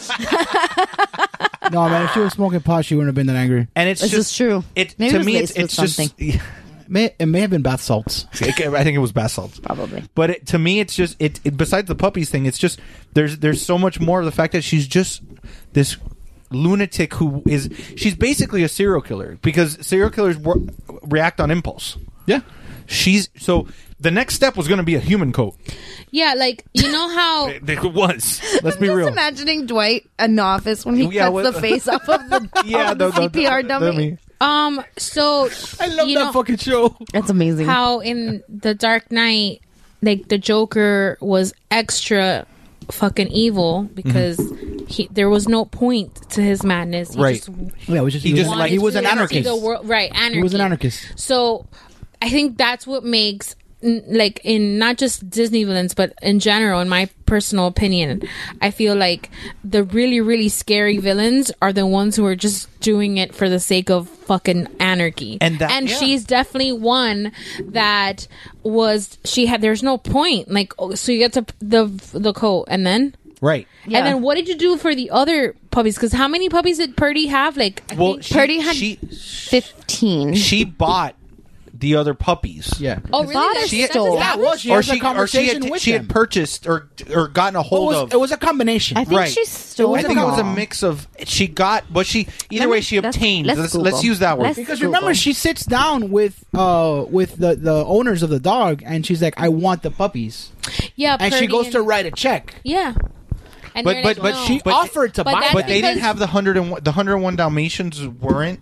No, man. If she was smoking pot, she wouldn't have been that angry. And it's this just is true. It Maybe to it was me, laced it's, it's with just. something. It may, it may have been bath salts. I think it was bath salts, probably. But it, to me, it's just it, it. Besides the puppies thing, it's just there's there's so much more of the fact that she's just this lunatic who is she's basically a serial killer because serial killers wor- react on impulse. Yeah, she's so the next step was going to be a human coat. Yeah, like you know how it, it was. Let's I'm be just real. Imagining Dwight in office when he yeah, cuts what, the face off of the, yeah, of the no, no, C P R no, dummy. dummy. Um. So I love you that know, fucking show. That's amazing. How in the Dark Knight, like the Joker was extra fucking evil because mm-hmm. he there was no point to his madness. He right. Just, yeah, was just, he, he just was, like he was an anarchist. The world, right, anarchy. He was an anarchist. So I think that's what makes like in not just Disney villains but in general, in my personal opinion, I feel like the really really scary villains are the ones who are just doing it for the sake of fucking anarchy. And that, and yeah. she's definitely one that was she had there's no point like oh, so you get to the the coat and then right yeah. And then what did you do for the other puppies? Because how many puppies did Purdy have? Like I well think she, Purdy had she, fifteen. She bought the other puppies. Yeah. Oh, really? She had, stole. yeah, Well, she or has a she, or she conversation had, with she them. had purchased or or gotten a It hold was, of. it was a combination. I think right. she stole I think them it was a all. mix of she got, but she either Let way me- she let's- obtained. let's Let's, Google. let's use that word. Let's- Because Google. remember, she sits down with uh with the, the owners of the dog, and she's like, "I want the puppies," yeah, and she Purdy goes and- to write a check. yeah. And But- they're but- like, but no. She But- offered to but buy, that's them. But they didn't because- have the hundred and one. The hundred and one Dalmatians weren't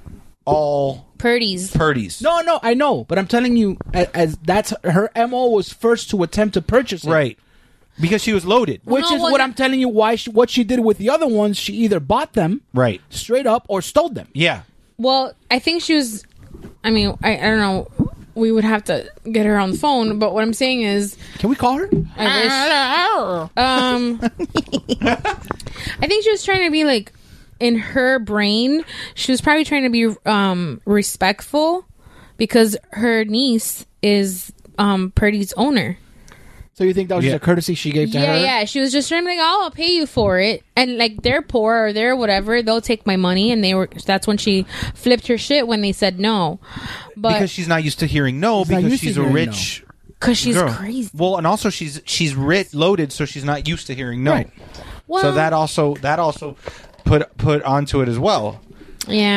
all Purdy's. Purdy's. No, no, I know, but I'm telling you, as, as that's her M O was first to attempt to purchase it, right? Because she was loaded. Which No, is well, what that- I'm telling you. Why she, what she did with the other ones? She either bought them Right. straight up or stole them. Yeah. Well, I think she was. I mean, I, I don't know. We would have to get her on the phone, but what I'm saying is, Can we call her? I wish. Um, I think she was trying to be like, in her brain, she was probably trying to be um respectful because her niece is um Purdy's owner. So you think that was Yeah. just a courtesy she gave to Yeah, her? yeah. She was just trying to be like, oh, I'll pay you for it, and like they're poor or they're whatever, they'll take my money, and they were. That's when she flipped her shit when they said no, but Because she's not used to hearing no. She's not Because used to she's a hearing rich. because she's girl. crazy. Well, and also she's she's writ loaded, so she's not used to hearing no. Right. Well, so that also that also put put onto it as well. yeah.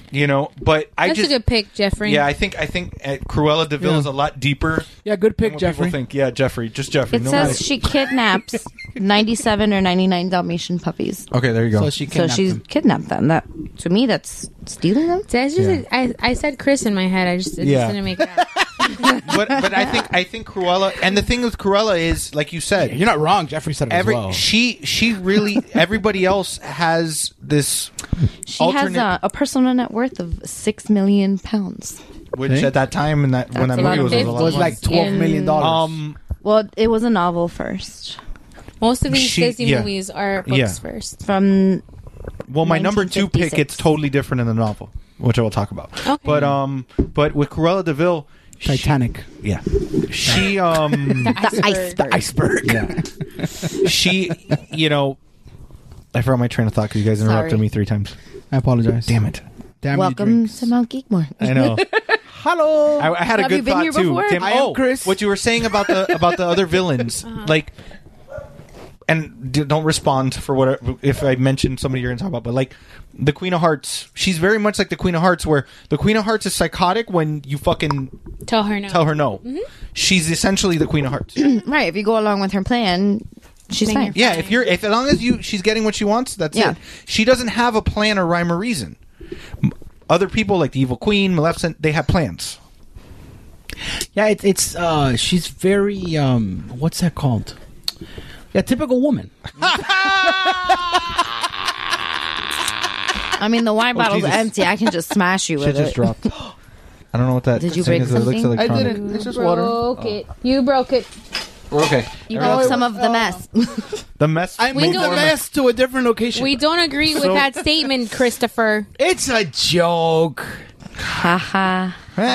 You know, but I That's just a good pick, Jeffrey. Yeah, I think I think uh, Cruella de Vil Yeah. is a lot deeper. Yeah, good pick, than what Jeffrey. People think. Yeah, Jeffrey, just Jeffrey. It no says matter. she kidnaps ninety-seven or ninety-nine Dalmatian puppies. Okay, there you go. So she So kidnapped she's them. kidnapped them. That to me, that's stealing them. That's just Yeah. I, I said Chris in my head. I just, it Yeah. just didn't make it out. but but I think I think Cruella, and the thing with Cruella is, like you said, You're not wrong. Jeffrey said it every as well. she she really everybody else has this She alternate, has a, a personal net worth of six million pounds. which See? at that time in that when That's that a lot movie of was, was a It lot was of like twelve million dollars. um Well, it was a novel first Most of these She- Disney yeah. movies are books Yeah. first. from. well my number two pick, nineteen fifty-six. it's totally different in the novel, which I will talk about. Okay. But um but with Cruella de Vil, Titanic. she, yeah, she um The iceberg. Iceberg. yeah she you know I forgot my train of thought because you guys interrupted Sorry. me three times. I apologize. Damn it! Damn you, Welcome drinks. to Mount Geekmore. I know. Hello. I, I had a Have good you been thought here too. before? Tim, I am oh, Chris. what you were saying about the about the other villains, Uh-huh. like, and d- don't respond for what if I mention somebody you're going to talk about, but like the Queen of Hearts, she's very much like the Queen of Hearts, where the Queen of Hearts is psychotic when you fucking Tell her no. tell her no. Mm-hmm. She's essentially the Queen of Hearts. Right. If you go along with her plan, she's Then fine. you're Yeah, if you're if as long as you she's getting what she wants, that's Yeah. it. She doesn't have a plan or rhyme or reason. M- Other people like the Evil Queen, Maleficent, they have plans. Yeah, it's it's uh she's very um what's that called? Yeah, typical woman. I mean, the wine Oh, bottle's Jesus. empty. I can just smash you Shit with just it. dropped. I don't know what that Did you thing break is. It looks something? electronic. It's just water. Broke it. You broke it. We're okay. You Everyone- broke some of the mess. The mess. I We moved don't- the mess to a different location. We don't agree with So- that statement, Christopher. it's a joke. Haha.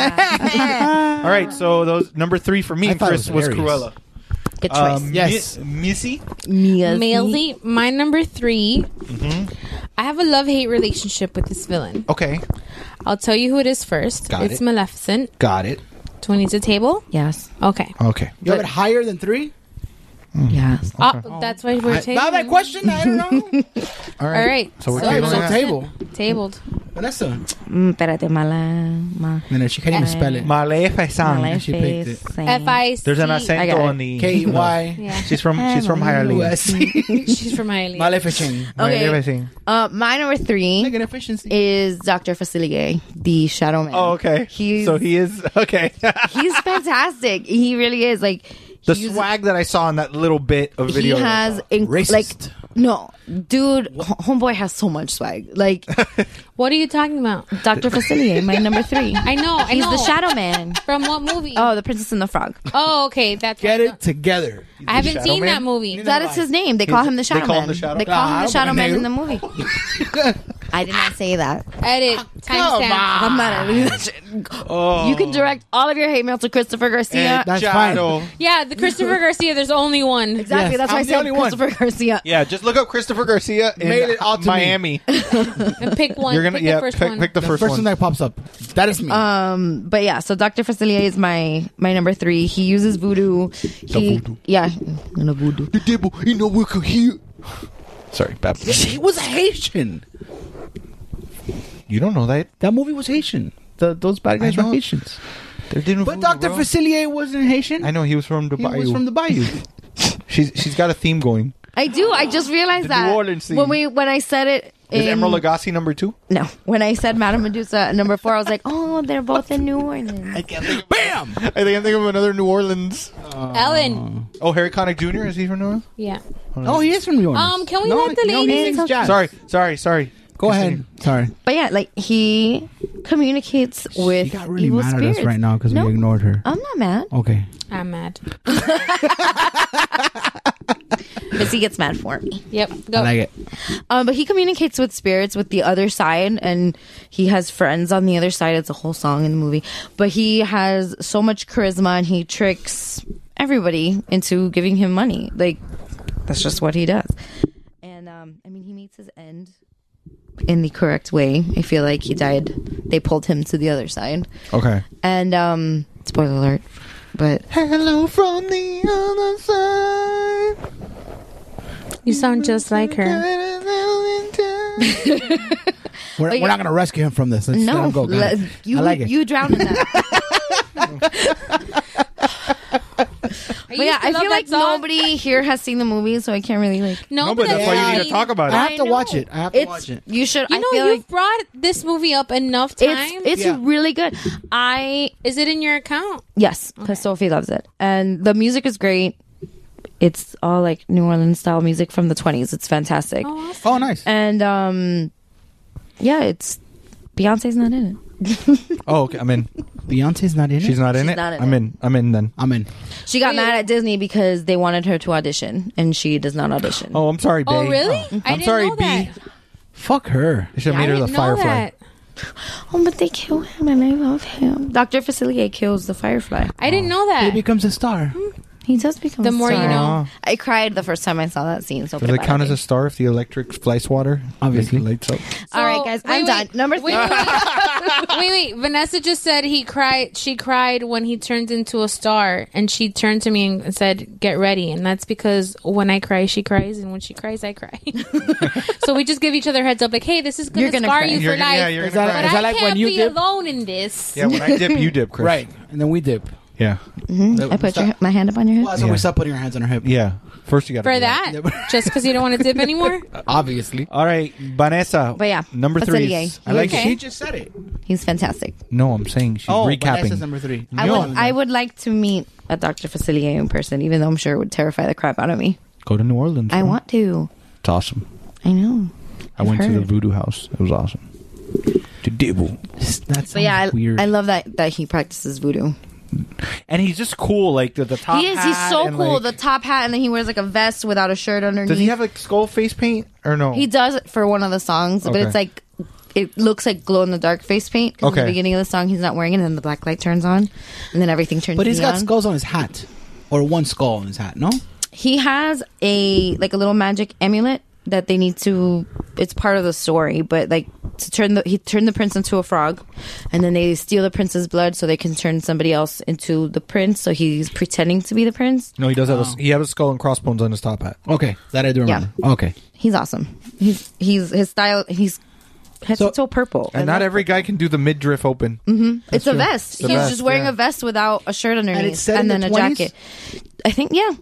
All right, so those number three for me, I thought Chris, it was, was hilarious. Cruella. Good choice. Um, Yes. Mi- Missy. Mia. Mailsy, my number 3 Mm-hmm. I have a love-hate relationship with this villain. Okay, I'll tell you who it is first. Got it's it. Maleficent. got it. Do we need to table? Yes. Okay. Okay. You have it higher than three? Yes. Oh, that's why we're I, tabling. now that question, I don't know. All All right. So we're So tabling so that. table. Tabled. Vanessa. Mm, espérate, mala. Ma, No, no, she can't even spell it. Maleficent. she picked it. Maleficent. F I C. There's an I got accent it. on the K Y. Yeah. She's from she's from Hialeah. U S C. She's from Hialeah. Maleficent. Okay. Maleficent. Uh, my number three Like an efficiency. is Doctor Facilier, the Shadow Man. Oh, okay. He's so he is okay. he's fantastic. He really is. Like the he's- swag that I saw in that little bit of he video. that I has saw. inc- Racist. like no, dude. H- Homeboy has so much swag. Like What are you talking about? Doctor Facilier, my number three. I know. I He's know. the Shadow Man. From what movie? Oh, The Princess and the Frog. Oh, okay. That's Get what- it together. I haven't Shadow seen Man? that movie. That is his name. They call him the They Shadow call Man. him the Shadow- They call Ah, him I the Shadow don't Man know. in the movie. I did not say that. Edit. Timestamp. I'm not editing that shit. Oh. You can direct all of your hate mail to Christopher Garcia. And That's Shadow. Yeah, the Christopher Garcia. There's only one. Exactly. Yes, That's why I I'm the said only one. Christopher Garcia. Yeah, just look up Christopher Garcia in Made it out to me. Miami. And pick one. You're gonna pick yeah the first pick, one. pick the, The first, first one. one that pops up. That is me. Um, but yeah, so Doctor Facilier is my my number three. He uses voodoo. He voodoo. yeah, in a voodoo. the devil, you know, we could hear. Sorry, Bab. He was a Haitian. You don't know that? That movie was Haitian. The, those bad guys I were know. Haitians. They didn't. But Doctor Facilier wasn't Haitian. I know he was from the He Bayou. was from the Bayou. she's she's got a theme going. I do. I just realized The that New Orleans scene. when we when I said it. Is in- Emerald Lagasse number two? No, when I said Madame Medusa at number four, I was like, oh, they're both in New Orleans. I can't think. Of, Bam! I think I'm thinking of another New Orleans. Ellen. Oh, Harry Connick Junior Is he from New Orleans? Yeah. Oh, he is from New Orleans. Um, can we no, let the no, ladies he sings talk? jazz. Sorry, sorry, sorry. Go ahead. Sorry. But yeah, like he communicates with She got really evil mad spirits. at us right now because No, we ignored her. I'm not mad. Okay. I'm mad. Missy gets mad for me. Yep. Go. I like it. Um, but he communicates with spirits with the other side, and he has friends on the other side. It's a whole song in the movie. But he has so much charisma, and he tricks everybody into giving him money. Like that's just what he does. And um, I mean, he meets his end in the correct way. I feel like he died. They pulled him to the other side. Okay. And um, spoiler alert. But hello from the other side. You sound just like her. We're, Like, we're not gonna rescue him from this. Let's let no, him go. Got let- it. you I like it. you drown in that. But yeah, I feel like nobody here has seen the movie, so I can't really like. No, No, but that's why you need to talk about it. I have to I watch know. it. I have to It's- watch it. You should. You I know, feel you've like brought this movie up enough times. it's it's Yeah. really good. I Is it in your account? yes, because Sophie loves it, and the music is great. It's all like New Orleans style music from the twenties. It's fantastic, Oh, awesome. Oh, nice. and um, yeah, it's Beyonce's not in it. Oh, okay. I'm in. Beyonce's not in it. She's not in She's it. not in I'm it. in. I'm in then. I'm in. She got Wait. mad at Disney because they wanted her to audition, and she does not audition. Oh, I'm sorry, babe. Oh, really? I I'm didn't sorry, know B. that. Fuck her. They should I have made her the didn't know Firefly. that. Oh, but they kill him, and I love him. Doctor Facilier kills the Firefly. I didn't know that. He becomes a star. He does become. The a more star. you know. I cried the first time I saw that scene. So Does it count as a star if the electric flies water? Obviously. Lights up. All right, guys, I'm wait, done. wait. Number Wait, three. wait, wait, wait. Vanessa just said he cried. She cried when he turned into a star, and she turned to me and said, "Get ready." And that's because when I cry, she cries, and when she cries, I cry. So we just give each other heads up, like, "Hey, this is gonna, You're gonna scar cry. you You're for gonna- life." yeah, you're Is gonna that- cry. but is that I like can't when you be dip? alone in this. Yeah, when I dip, you dip, Chris. Right. And then we dip. Yeah. I put your, my hand up on your head. Well, that's when Yeah. we stop putting our hands on our hip. Yeah. First, you got For that, just because you don't want to dip anymore. Obviously. All right, Vanessa. But yeah, number three. Facilier. is- I like Okay. it. She just said it. He's fantastic. No, I'm saying she's Oh, recapping. Vanessa's number three. I No. would I would like to meet a Doctor Facilier in person, even though I'm sure it would terrify the crap out of me. Go to New Orleans. I bro. want to. It's awesome. I know. I went to the heard. voodoo house. It was awesome. The devil. That's But yeah, I, weird. I love that that he practices voodoo. And he's just cool, like the, the top he is. He's hat so and, cool. like- the top hat, and then he wears like a vest without a shirt underneath. does he have like skull face paint or no? He does it for one of the songs, but Okay. it's like it looks like glow in the dark face paint. 'Cause Okay. At the beginning of the song, he's not wearing it, and then the black light turns on, and then everything turns. But he's got neon. skulls on his hat. Or one skull on his hat, no? He has a like a little magic amulet that they need to. It's part of the story, but like to turn the he turned the prince into a frog, and then they steal the prince's blood so they can turn somebody else into the prince. So he's pretending to be the prince. No, he does have a, he has a skull and crossbones on his top hat. Okay. That I do remember. Okay. He's awesome. He's he's his style. He's head So- to toe purple, And not every guy can do the midriff open. Mm-hmm. It's a true. vest. The He's vest, just wearing yeah. a vest without a shirt underneath, it's set in then the a twenties? jacket. I think yeah.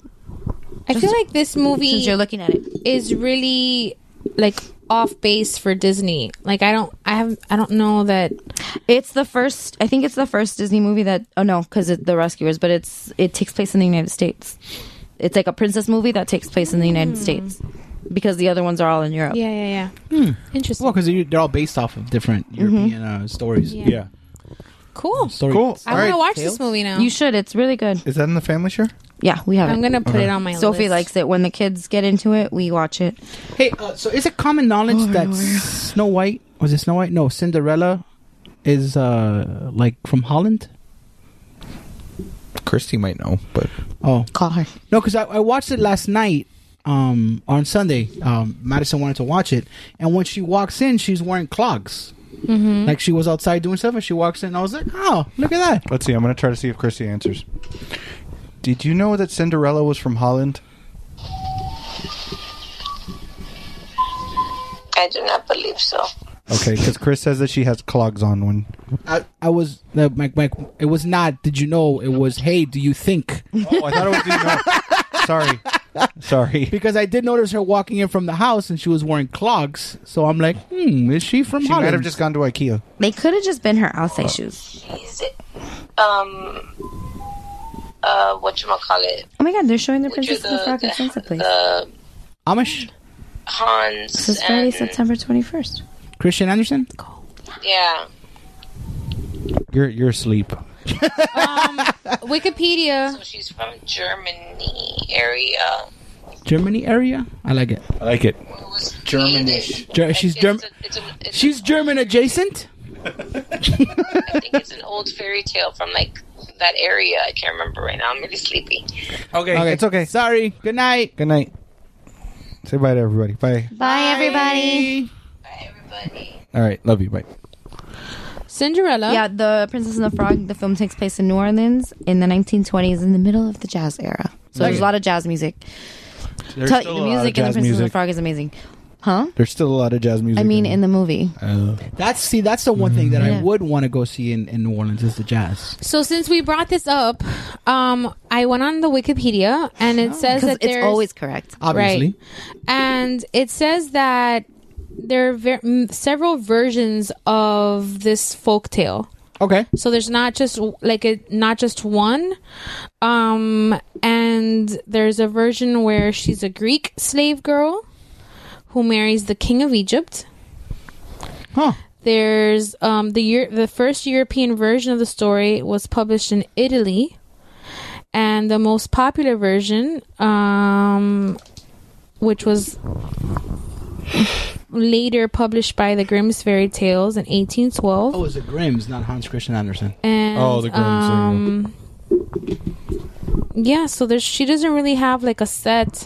I feel like this movie Since you're looking at it, is really like off base for Disney. Like I don't, I have, I don't know that. it's the first. I think it's the first Disney movie that. Oh no, because the Rescuers, but it's it takes place in the United States. It's like a princess movie that takes place in the United States because the other ones are all in Europe. Yeah, yeah, yeah. Hmm. Interesting. Well, because they're all based off of different European uh, stories. Yeah. Yeah. Cool. Story. Cool. I All want right. to watch Tales? this movie now. You should. It's really good. Is that in the family share? Yeah, we have I'm it. gonna put it on my Sophie list. likes it. When the kids get into it, we watch it. Hey, uh, so is it common knowledge that Snow White, was it Snow White? No, Cinderella is uh, like from Holland? Christy might know, but Oh. Call her. No, because I, I watched it last night um, on Sunday. Um, Madison wanted to watch it. And when she walks in, she's wearing clogs. Mm-hmm. Like she was outside doing stuff and she walks in and I was like, oh, look at that. let's see. I'm going to try to see if Christy answers. Did you know that Cinderella was from Holland? I do not believe so. Okay, because Chris says that she has clogs on when. I, I was, uh, my, my, it was not, did you know, it was, hey, do you think? Oh, I thought it was. Did you know? Sorry. Sorry. Because I did notice her walking in from the house and she was wearing clogs. So I'm like, hmm, is she from She Holland? might have just gone to IKEA. They could have just been her outside shoes. Is it, um, uh, whatchamacallit? Oh my god, they're showing the Which Princess are and the the- Frog at the- Sunset Place. the Amish? Hans. This is Friday, and- September twenty-first. Christian Anderson? Yeah. You're you're asleep. um, Wikipedia. So she's from Germany area. Germany area? I like it. I like it. Germanish. Ger- she's It's German. a- it's a- it's She's German adjacent? I think it's an old fairy tale from like that area. I can't remember right now. I'm really sleepy. Okay, Okay. it's okay. Sorry. Good night. Good night. Say bye to everybody. Bye. Bye, everybody. Bye, everybody. All right. Love you. Bye. Cinderella. Yeah, the Princess and the Frog. The film takes place in New Orleans in the nineteen twenties, in the middle of the jazz era. So there's a lot of jazz music. There's Tell- still the a lot of music in the jazz Princess and the music. Frog is amazing. Huh? There's still a lot of jazz music. I mean, in the movie. Uh, That's see. That's the one thing that Yeah. I would want to go see in, in New Orleans is the jazz. So since we brought this up, um, I went on the Wikipedia and it says 'Cause that it's there's always correct. Obviously. right, and it says that there are ver- m- several versions of this folktale. Okay. So there's not just like a not just one, um, and there's a version where she's a Greek slave girl who marries the king of Egypt. Huh. There's um the year the first European version of the story was published in Italy, and the most popular version, um, which was later published by the Grimm's Fairy Tales in eighteen twelve. Oh, it was the Grimms, not Hans Christian Andersen. And, Oh, the Grimms, Um, yeah, so there's she doesn't really have like a set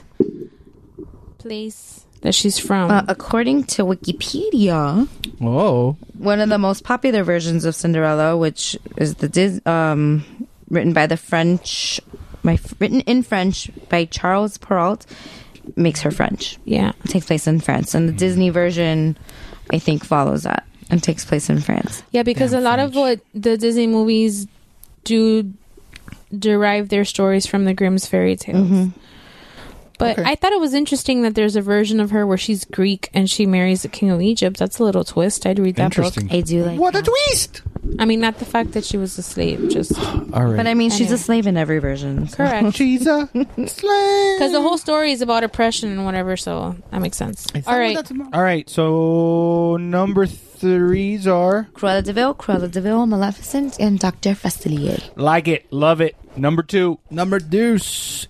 place that she's from. Uh, according to Wikipedia, Whoa. one of the most popular versions of Cinderella, which is the Dis- um, written by the French, by written in French by Charles Perrault, makes her French. Yeah, it takes place in France, and the Disney version, I think, follows that and takes place in France. yeah, because Damn a lot of what the Disney movies do derive their stories from the Grimm's fairy tales. Mm-hmm. But Okay. I thought it was interesting that there's a version of her where she's Greek and she marries the king of Egypt. That's a little twist. I'd read that book. Interesting. I do like What a that. twist! I mean, not the fact that she was a slave, just All right. But I mean, she's Anyway. a slave in every version. so- correct. She's a slave. Because the whole story is about oppression and whatever, so that makes sense. All right. All right. So number threes are Cruella de Vil, Cruella de Vil, Maleficent, and Doctor Fastelier. like it, love it. Number two. Number deuce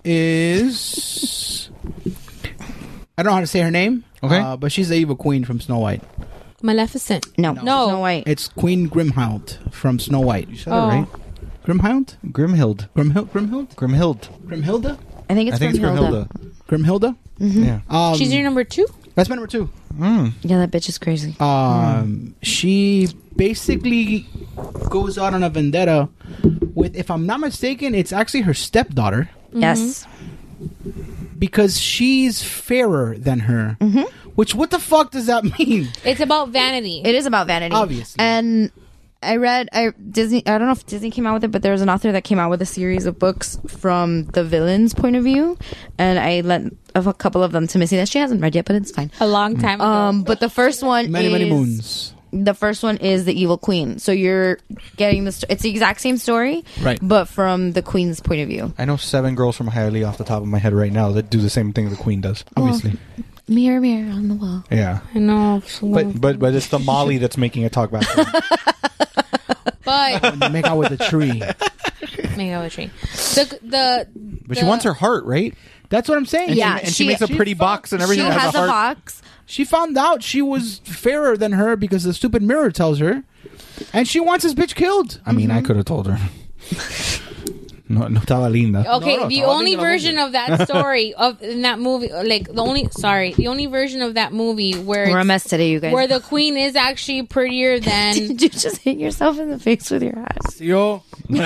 is I don't know how to say her name. Okay. uh, but she's the evil queen from Snow White. Maleficent. No, No. Snow White. It's Queen Grimhild from Snow White. You said Oh. it right. Grimhild? Grimhild. Grimhild? Grimhild? Grimhild. Grimhilda? I think it's I think it's Grimhilda. Grimhilda. Grimhilda? Yeah. Um, She's your number two? That's my number two. Mm. Yeah, that bitch is crazy. Um, She basically goes out on a vendetta with, if I'm not mistaken, it's actually her stepdaughter. Yes. Because she's fairer than her. Mm-hmm. Which, what the fuck does that mean? It's about vanity. It is about vanity. Obviously. And I read I Disney I don't know if Disney came out with it, but there was an author that came out with a series of books from the villain's point of view, and I lent a couple of them to Missy that she hasn't read yet, but it's fine. A long time ago. Um but the first one Many, is many moons. The first one is the evil queen. So you're getting the sto- it's the exact same story, Right. but from the queen's point of view. I know seven girls from Hialeah off the top of my head right now that do the same thing the queen does. Obviously. Mirror, mirror on the wall. Yeah. I know. But but but it's the Molly that's making it talk back. But When they make out with a tree. make out with a tree. The the But she wants her heart, right? That's what I'm saying. And Yeah, she, and she, she- makes a she pretty fuck- box and everything She that has has a a heart. box. She found out she was fairer than her because the stupid mirror tells her. And she wants this bitch killed. I mean, I could have told her. No, no estaba linda. Okay, No, no, the estaba only linda la version of that story of in that movie, like the only sorry, the only version of that movie where We're a it's- mess today, you guys. where the queen is actually prettier than Did you just hit yourself in the face with your hat? Yo.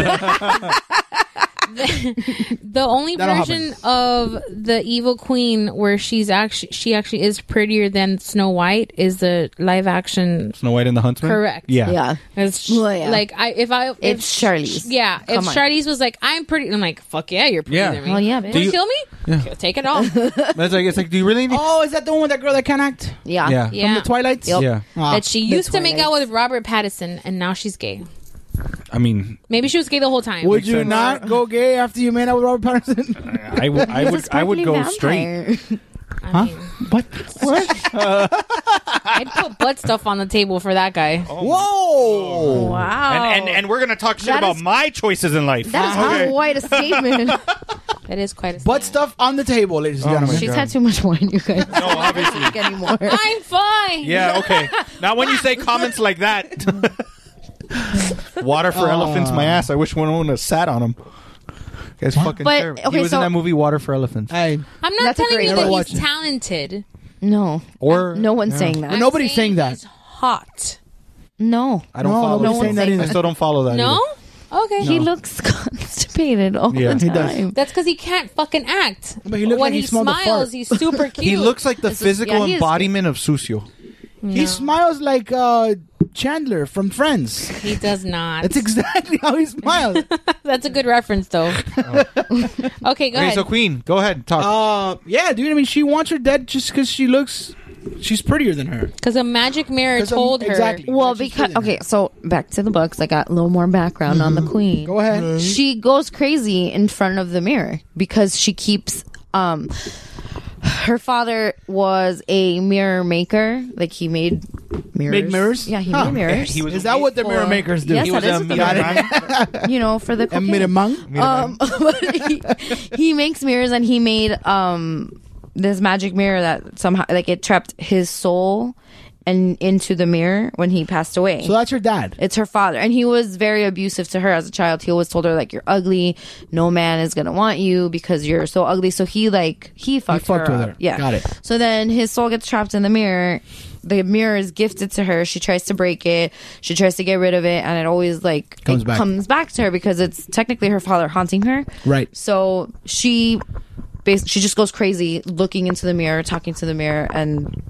the only That'll version of the evil queen where she's actually she actually is prettier than Snow White is the live action. Snow White and the Huntsman? Correct. Yeah. Yeah. It's Well, yeah. like I if I if, It's Charlize. Yeah, if Come on. Charlize was like I'm pretty, I'm like fuck yeah, you're prettier Yeah. than me. Well, yeah, bitch. Want Do to you- kill me? Yeah. Okay, take it off. That's like, it's like, do you really need... Oh, is that the one with that girl that can act? Yeah. Yeah. Yeah. From the Twilights? Yep. Yeah. Ah. that she The used to make out Twilights. with Robert Pattinson and now she's gay. I mean, Maybe she was gay the whole time. Would you sense. not go gay after you made out with Robert Pattinson? I would, I He's a would, I would sparkling go vampire. straight. I Huh? mean, What? What? I'd put butt stuff on the table for that guy. Whoa! Wow. And, and and we're gonna talk shit That about is- my choices in life. That is Okay. quite a statement. That is quite a Butt statement. stuff on the table, ladies and Oh my gentlemen. She's God. had too much wine, you guys. No, obviously. Not anymore. I'm fine. Yeah, okay. Now when you say comments like that, water for Uh. elephants, my ass. I wish one would have sat on him. Guy's fucking But, terrible. okay, he was so- in that movie Water for Elephants. Hey, I'm not That's a telling great you movie. that Watch he's it. talented. No. Or no one's yeah. saying that. Well, nobody's saying that. He's hot. No. I don't No, follow. nobody's that. saying that I either. still don't follow that. No? either. Okay. He looks constipated. constipated all Yeah, the he does. time. That's because he can't fucking act. But he looks when like he he, smelled a fart. smiles, he's super cute. He looks like the This is- physical yeah, he is embodiment of Sucio. He smiles like uh, Chandler from Friends. He does not. That's exactly how he smiles. That's a good reference, though. Okay, go Okay, ahead. so Queen, go ahead, talk. Uh, yeah, dude. I mean, she wants her dead just because she looks. She's prettier than her. Because a magic mirror 'Cause, um, told her. exactly. Well, because okay, so back to the books. I got a little more background on the queen. Go ahead. She goes crazy in front of the mirror because she keeps. Um, her father was a mirror maker. Like he made mirrors. Made mirrors? Yeah, he Huh. made mirrors. He was Is that what the for- mirror makers do? Yes, He that was is a what the mirror mirror makers- You know, for the A cocaine. Miramang? Um, but he, he makes mirrors, and he made um this magic mirror that somehow like it trapped his soul and into the mirror when he passed away. So that's her dad. It's her father, and he was very abusive to her as a child. He always told her like, "You're ugly. No man is gonna want you because you're so ugly." So he like he fucked, fucked her with up. her. Yeah, Got it. So then his soul gets trapped in the mirror. The mirror is gifted to her. She tries to break it. She tries to get rid of it, and it always like Comes it back. comes back to her because it's technically her father haunting her. Right. So she, bas- she just goes crazy, looking into the mirror, talking to the mirror, and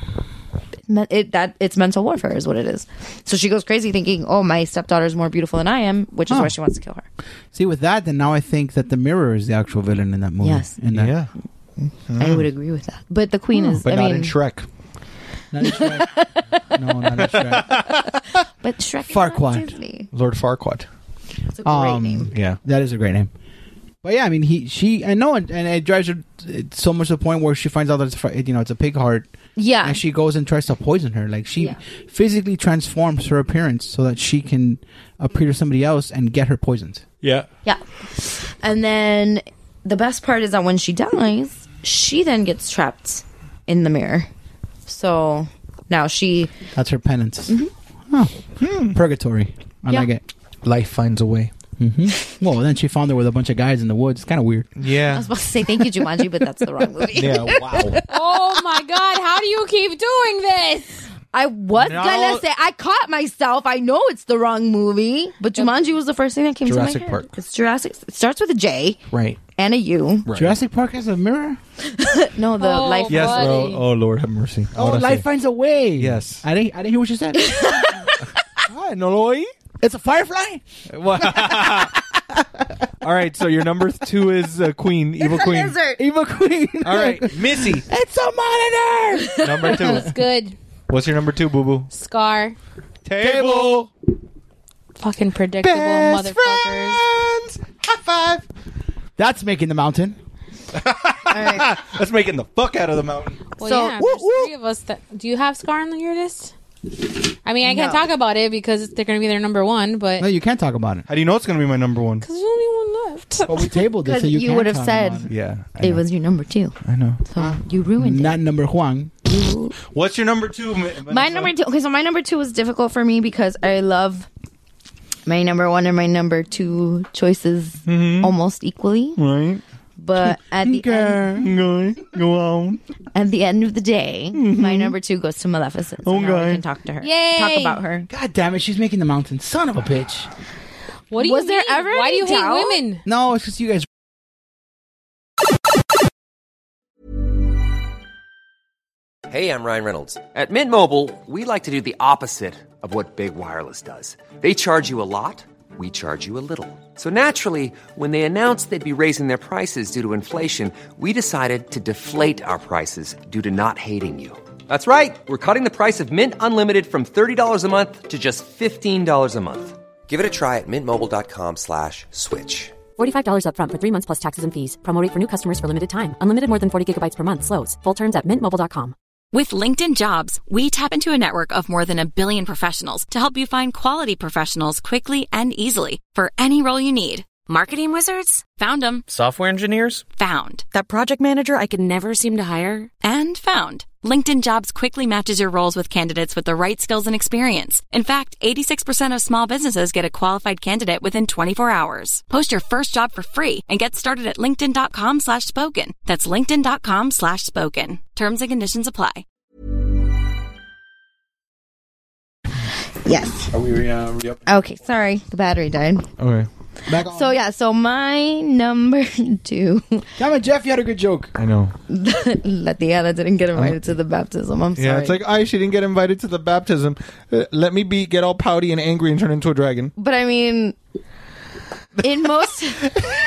me- it that it's mental warfare is what it is. So she goes crazy, thinking, "Oh, my stepdaughter is more beautiful than I am," which is Huh. why she wants to kill her. See, with that, then now I think that the mirror is the actual villain in that movie. Yes. In that, Yeah. I would agree with that. But the queen is, But I not mean, in Shrek. Not in Shrek. no, not in Shrek. but Shrek is Farquaad. not Disney. Lord Farquaad. It's a great Um, name. Yeah. That is a great name. But yeah, I mean, he, she, I know, and, and it drives her it's so much to the point where she finds out that it's, fr- you know, it's a pig heart, Yeah, and she goes and tries to poison her. Like she Yeah. physically transforms her appearance so that she can appear to somebody else and get her poisoned. Yeah. yeah. And then the best part is that when she dies, she then gets trapped in the mirror. So now she, That's her penance. Oh. Purgatory. I Yeah. like it. Life finds a way. hmm Well, then she found her with a bunch of guys in the woods. It's kind of weird. I Yeah. was about to say thank you, Jumanji, but that's the wrong movie. Yeah. Wow. Oh my god, how do you keep doing this? I was No. gonna say I caught myself. I know it's the wrong movie, but Jumanji was the first thing that came Jurassic to my head. Park. It's Jurassic. It starts with a J Right. and a U. Right. Jurassic Park has a mirror. No, the Oh, life. Yes. Buddy. Oh, oh, Lord have mercy. Oh, Ahora life sí. finds a way. Yes. I didn't. I didn't hear what you said. Ah, no lo oí. It's a firefly. All right. So your number two is uh, Queen, Evil Queen. Lizard. Evil Queen. All right, Missy. It's a monitor. Number That's two. good. What's your number two, Boo Boo? Scar. Table. Fucking predictable Best motherfuckers. friends. High five. That's making the mountain. That's making the fuck out of the mountain. Well, So- yeah, Woo, there's woo. three of us. That, do you have Scar on your list? I mean, I can't No. talk about it because they're going to be their number one, but No, you can't talk about it. How do you know it's going to be my number one? because there's only one left. Well, we tabled it, so Because you, you can would have talk said about it. Yeah. I it know. was your number two. I know. So you ruined Not number Juan. it. What's your number two? Ma- My number two. Okay, so my number two was difficult for me because I love my number one and my number two choices Mm-hmm. almost equally. Right. But at the end, Go, go on. at the end of the day, my number two goes to Maleficent. So now Okay. we can talk to her. Yay! Talk about her. God damn it, she's making the mountain. Son of a bitch. What do you Was there mean? ever Why do any you doubt? hate women? No, it's just you guys. Hey, I'm Ryan Reynolds. At Mint Mobile, we like to do the opposite of what Big Wireless does. They charge you a lot, we charge you a little. So naturally, when they announced they'd be raising their prices due to inflation, we decided to deflate our prices due to not hating you. That's right. We're cutting the price of Mint Unlimited from thirty dollars a month to just fifteen dollars a month. Give it a try at mintmobile.com slash switch. forty-five dollars up front for three months plus taxes and fees. Promo rate for new customers for limited time. Unlimited more than forty gigabytes per month. Slows full terms at mint mobile dot com. With LinkedIn Jobs, we tap into a network of more than a billion professionals to help you find quality professionals quickly and easily for any role you need. Marketing wizards? Found them. Software engineers? Found. That project manager I could never seem to hire? And found. LinkedIn Jobs quickly matches your roles with candidates with the right skills and experience. In fact, eighty-six percent of small businesses get a qualified candidate within twenty-four hours. Post your first job for free and get started at linkedin.com slash spoken. That's linkedin.com slash spoken. Terms and conditions apply. Yes. Are we, uh, are we up? Okay, sorry. The battery died. Okay. Back on. So yeah, so my number two. Damn it, Jeff, you had a good joke. I know. La tia that didn't get invited to the baptism. I'm sorry. Yeah, it's like, I she didn't get invited to the baptism. Uh, let me be get all pouty and angry and turn into a dragon. But I mean, in most, I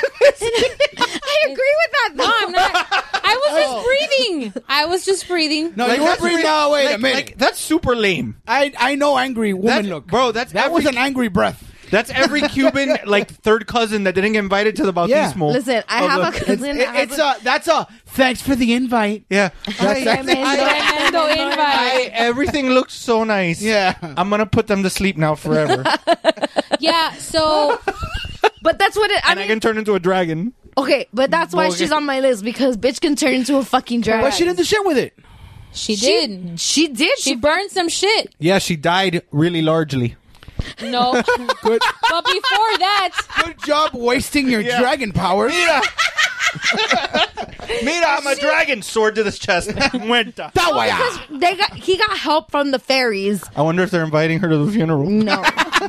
agree with that. Though. No, I'm not. I was Oh. just breathing. I was just breathing. No, Like, you were that's breathing. really- No, wait like- a minute. like, that's super lame. I I know angry woman That's- look, bro. That's that every, was an angry breath. That's every Cuban like third cousin that didn't get invited to the bautismo. Listen, I of have the- a cousin. It, that has it's a that's a thanks for the invite. Yeah. That's, I- that's, Tremendo I- invite. everything looks so nice. Yeah. I'm gonna put them to sleep now forever, Yeah, so But that's what it. I and I mean, can turn into a dragon. okay, but that's why Okay. she's on my list because bitch can turn into a fucking dragon. But she did the shit with it. she She did. She did. She burned some shit. Yeah, she died really largely. No. Good, But before that, good job wasting your Yeah. dragon powers. Mira, Mira, I'm a dragon. Sword to the chest. Muerta. because they got he got help from the fairies. I wonder if they're inviting her to the funeral. No,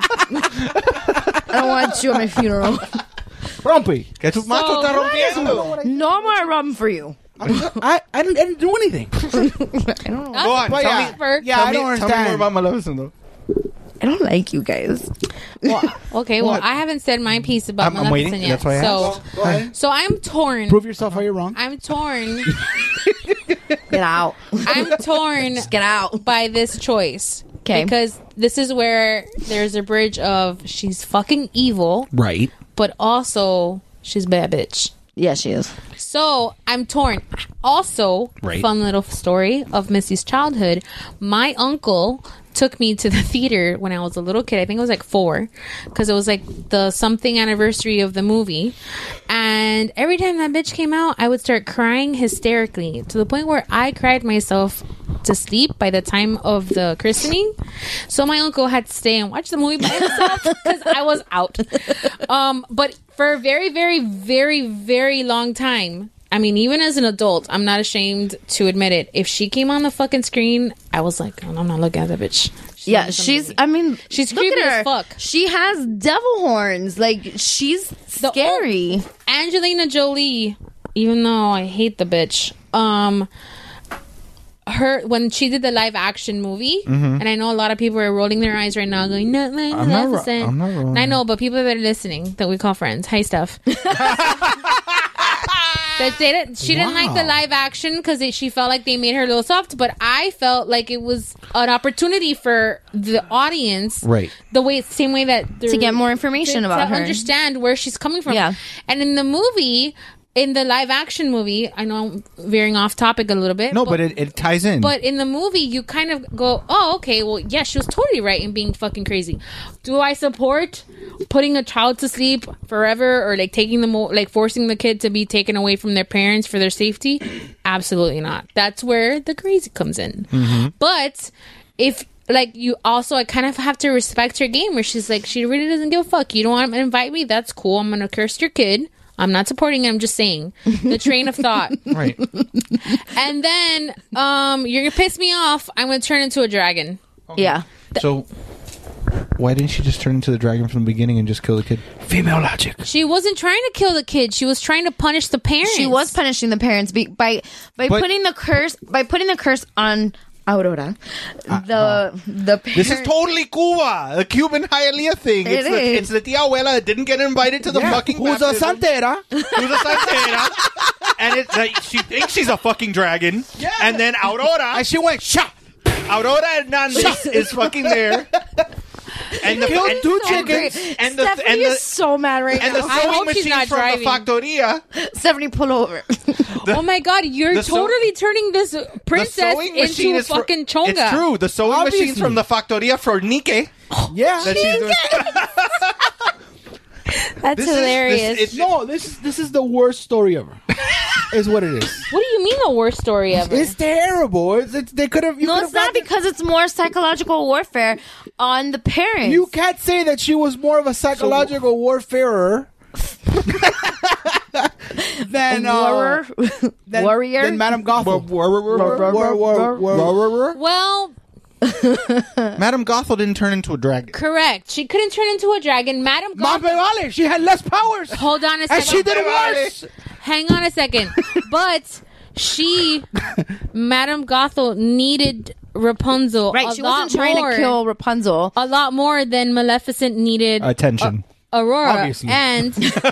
I don't want you at my funeral. Rumpy. Que tu mato está rompiendo. No more rum for you. I, I, didn't, I didn't do anything. I don't know. Go on. But Tell yeah, me. yeah, tell I me, don't Tell me understand. more about Maleficent, though. I don't like you guys. well, okay, well, What? I haven't said my piece about I'm- I'm waiting. Maleficent yet. That's why I so, asked. Go ahead. so I'm torn. Prove yourself how you're wrong. I'm torn. Get out. I'm torn Get out. by this choice. 'Kay. Because this is where there's a bridge of she's fucking evil, Right. but also she's a bad bitch. Yeah, she is. So I'm torn. Also, Right. fun little story of Missy's childhood. My uncle took me to the theater when I was a little kid. I think I was like four, because it was like the something anniversary of the movie. And every time that bitch came out, I would start crying hysterically to the point where I cried myself to sleep by the time of the christening. So my uncle had to stay and watch the movie by himself because I was out. Um, but for a very, very, very, very long time, I mean, even as an adult, I'm not ashamed to admit it. If she came on the fucking screen, I was like, oh, I'm not looking at that bitch. She's Yeah, doing she's. something. I mean, She's look creepy at her. as fuck. She has devil horns. Like she's The- scary. Angelina Jolie, even though I hate the bitch, um, her when she did the live action movie, Mhm. and I know a lot of people are rolling their eyes right now, going, "Not like I'm not ro- Maleficent." I'm not rolling. I know, but people that are listening that we call friends, hi, Steph. That they didn't, she didn't like the Wow. live action because she felt like they made her a little soft, but I felt like it was an opportunity for the audience, Right. the way same way that To get more information to, about to her. understand where she's coming from. Yeah. And in the movie, in the live action movie, I know I'm veering off topic a little bit. No, but it, it ties in. But in the movie, you kind of go, oh, okay, well, yeah, she was totally right in being fucking crazy. Do I support putting a child to sleep forever or like taking them, o- like forcing the kid to be taken away from their parents for their safety? Absolutely not. That's where the crazy comes in. Mhm. But if like you also, I kind of have to respect her game where she's like, she really doesn't give a fuck. You don't want to invite me? That's cool. I'm going to curse your kid. I'm not supporting it. I'm just saying the train of thought. Right. And then um, you're going to piss me off. I'm going to turn into a dragon. Yeah. So, why didn't she just turn into the dragon from the beginning and just kill the kid? Female logic. She wasn't trying to kill the kid. She was trying to punish the parents. She was punishing the parents be, by by But- putting the curse by putting the curse on Aurora. The the parents. This is totally Cuba, the Cuban Hialeah thing. It It's the, is. it's the tia abuela that didn't get invited to the Yeah. fucking Who's a baptism. santera? Who's a santera. And it's like, she thinks she's a fucking dragon. Yeah. And then Aurora, And she went, shot. Aurora Hernandez is fucking there. And the, Killed and, two and the, chickens. and the, Stephanie and the, is so mad right and the now. I sewing hope she's machines not from driving. the Factoria. Stephanie, pull over. Oh my god, you're the sew- totally turning this The princess sewing machine into is for- fucking chonga. It's true. The sewing Obviously. machines from the Factoria for Nike. Yeah. That she's doing. That's This is- hilarious. this- it's- No, this is this is the worst story ever. Is what it is. What do you mean the worst story ever? It's terrible. It's, it's they could have. No, it's not because it's more psychological warfare on the parents. You can't say that she was more of a psychological warfarer than uh, Warrior? than, Warrior? than Madame Gothel. well, Madame Gothel didn't turn into a dragon. Correct. She couldn't turn into a dragon. Madame Más me Gothel. vale. She had less powers. Hold on a And second. she did it worse. Hang on a second. But she, Madame Gothel, needed Rapunzel. Right, a she lot wasn't trying more, to kill Rapunzel. A lot more than Maleficent needed Attention. uh, Aurora. Obviously. And, and, look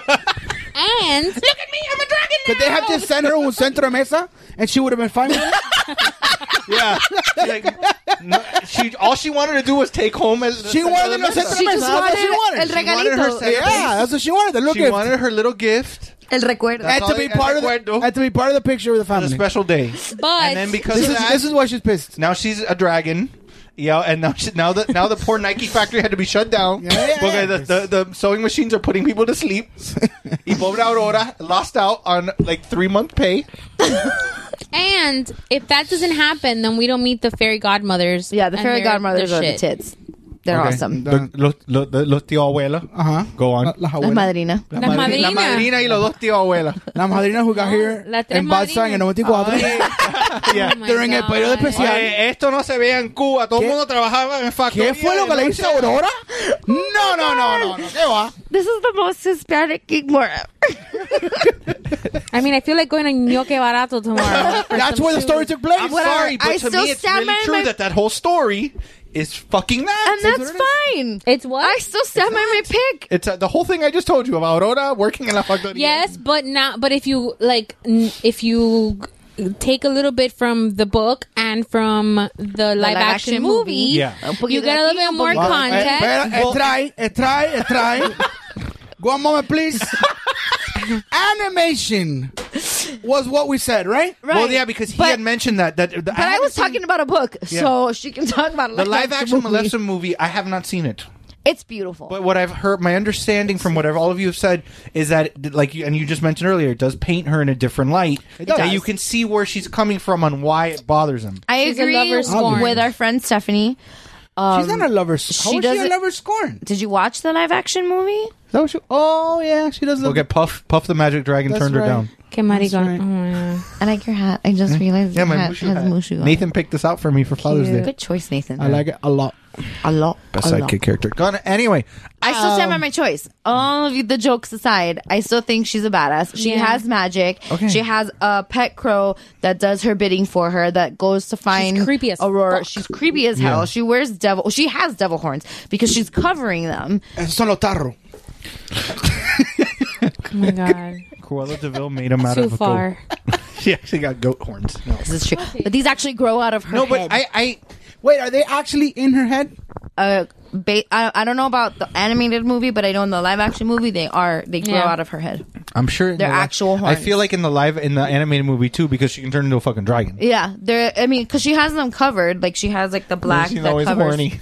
at me, I'm a dragon now. Could they have just sent her un centro mesa and she would have been fine with it? Yeah. Like, no, she all she wanted to do was take home as She wanted the centro She mesa. just That's what she wanted wanted. el She wanted her regalito. centerpiece. Yeah, that's what she wanted. The little She gift. wanted her little gift. El recuerdo. and all to be they- part of the, recuerdo. and to be part of the picture with the On a family. special day. But And then because This of is that, this is why she's pissed. now she's a dragon. Yeah, and now she, now the now the poor Nike factory had to be shut down Yeah, yeah, because yeah. the, the, the sewing machines are putting people to sleep. Y pobre Aurora lost out on like three month pay. And if that doesn't happen, then we don't meet the fairy godmothers. Yeah, the and fairy their- godmothers their are the shit. tits. They're Okay. awesome. The- Los, los, the- los tío abuela. Uh huh. Go on. La, la, La abuela. madrina. La La madrina. madrina y los dos tío abuela. La madrina who got here La tres en Balsa en el noventa y cuatro. Yeah. Oh my During el God. periodo especial. Oye, esto no se veía en Cuba. Todo el ¿Qué? mundo trabajaba en factoría. ¿Qué fue lo que le hizo a Aurora? No, no, no, no, no. ¿Qué va? This is the most Hispanic king more ever. I mean, I feel like going to Ñoque Barato tomorrow. for That's some where the shoes. story took place. I'm Whatever. sorry, but I to still me it's stand really by true my- that that whole story is fucking that. And that's fine. It's what? I still stand by my pick. It's uh, the whole thing I just told you about Aurora working in la factoría. Yes, but not. But if you like, n- if you take a little bit from the book and from the, live, action, action movie, movie. Yeah. Un poquito you get a little aquí, bit un more poquito Well, eh, context. espera, eh, try, eh, try, eh, try. One moment, please. Animation was what we said, right? Right. Well, yeah, because he But- had mentioned that. that the, But I was talking about a book, so she can talk about a the live action movie. Maleficent movie. I have not seen it, It's beautiful. but what I've heard, my understanding from whatever all of you have said is that, like, you, and you just mentioned earlier, it does paint her in a different light. It does. That you can see where she's coming from and why it bothers him. I She's a agree lover scorned. with our friend Stephanie. Um, She's not a lover. How she is she a doesn't- lover scorn? Did you watch the live action movie? Is that what she, oh yeah, she does. Okay, Puff, Puff the Magic Dragon That's turned her right. down. Que maricón. right. Oh my God. I like your hat. I just realized Yeah, your my hat Mushu has hat. Mushu on. Nathan picked this out for me for Father's Day. Good choice, Nathan. I like it a lot. a lot. Best a lot. sidekick character. Gone. Anyway, I still stand by Um, my choice. All of you, the jokes aside, I still think she's a badass. She Yeah. has magic. Okay. She has a pet crow that does her bidding for her. That goes to find creepy as Aurora. fuck. She's creepy as hell. Yeah. She wears devil. She has devil horns because she's covering them. Esos son los tarros. Oh my God. Cruella DeVille made him out Too of a far. goat. She actually got goat horns. No, This is true. But these actually grow out of her no head. but I, I, Wait, are they actually in her head? uh, ba- I, I don't know about the animated movie, but I know in the live action movie they are they grow Yeah. out of her head. I'm sure in They're the li- actual I horns. feel like in the live in the animated movie too, because she can turn into a fucking dragon. Yeah, they're. I mean, because she has them covered. Like she has like the black She's that always covers. horny.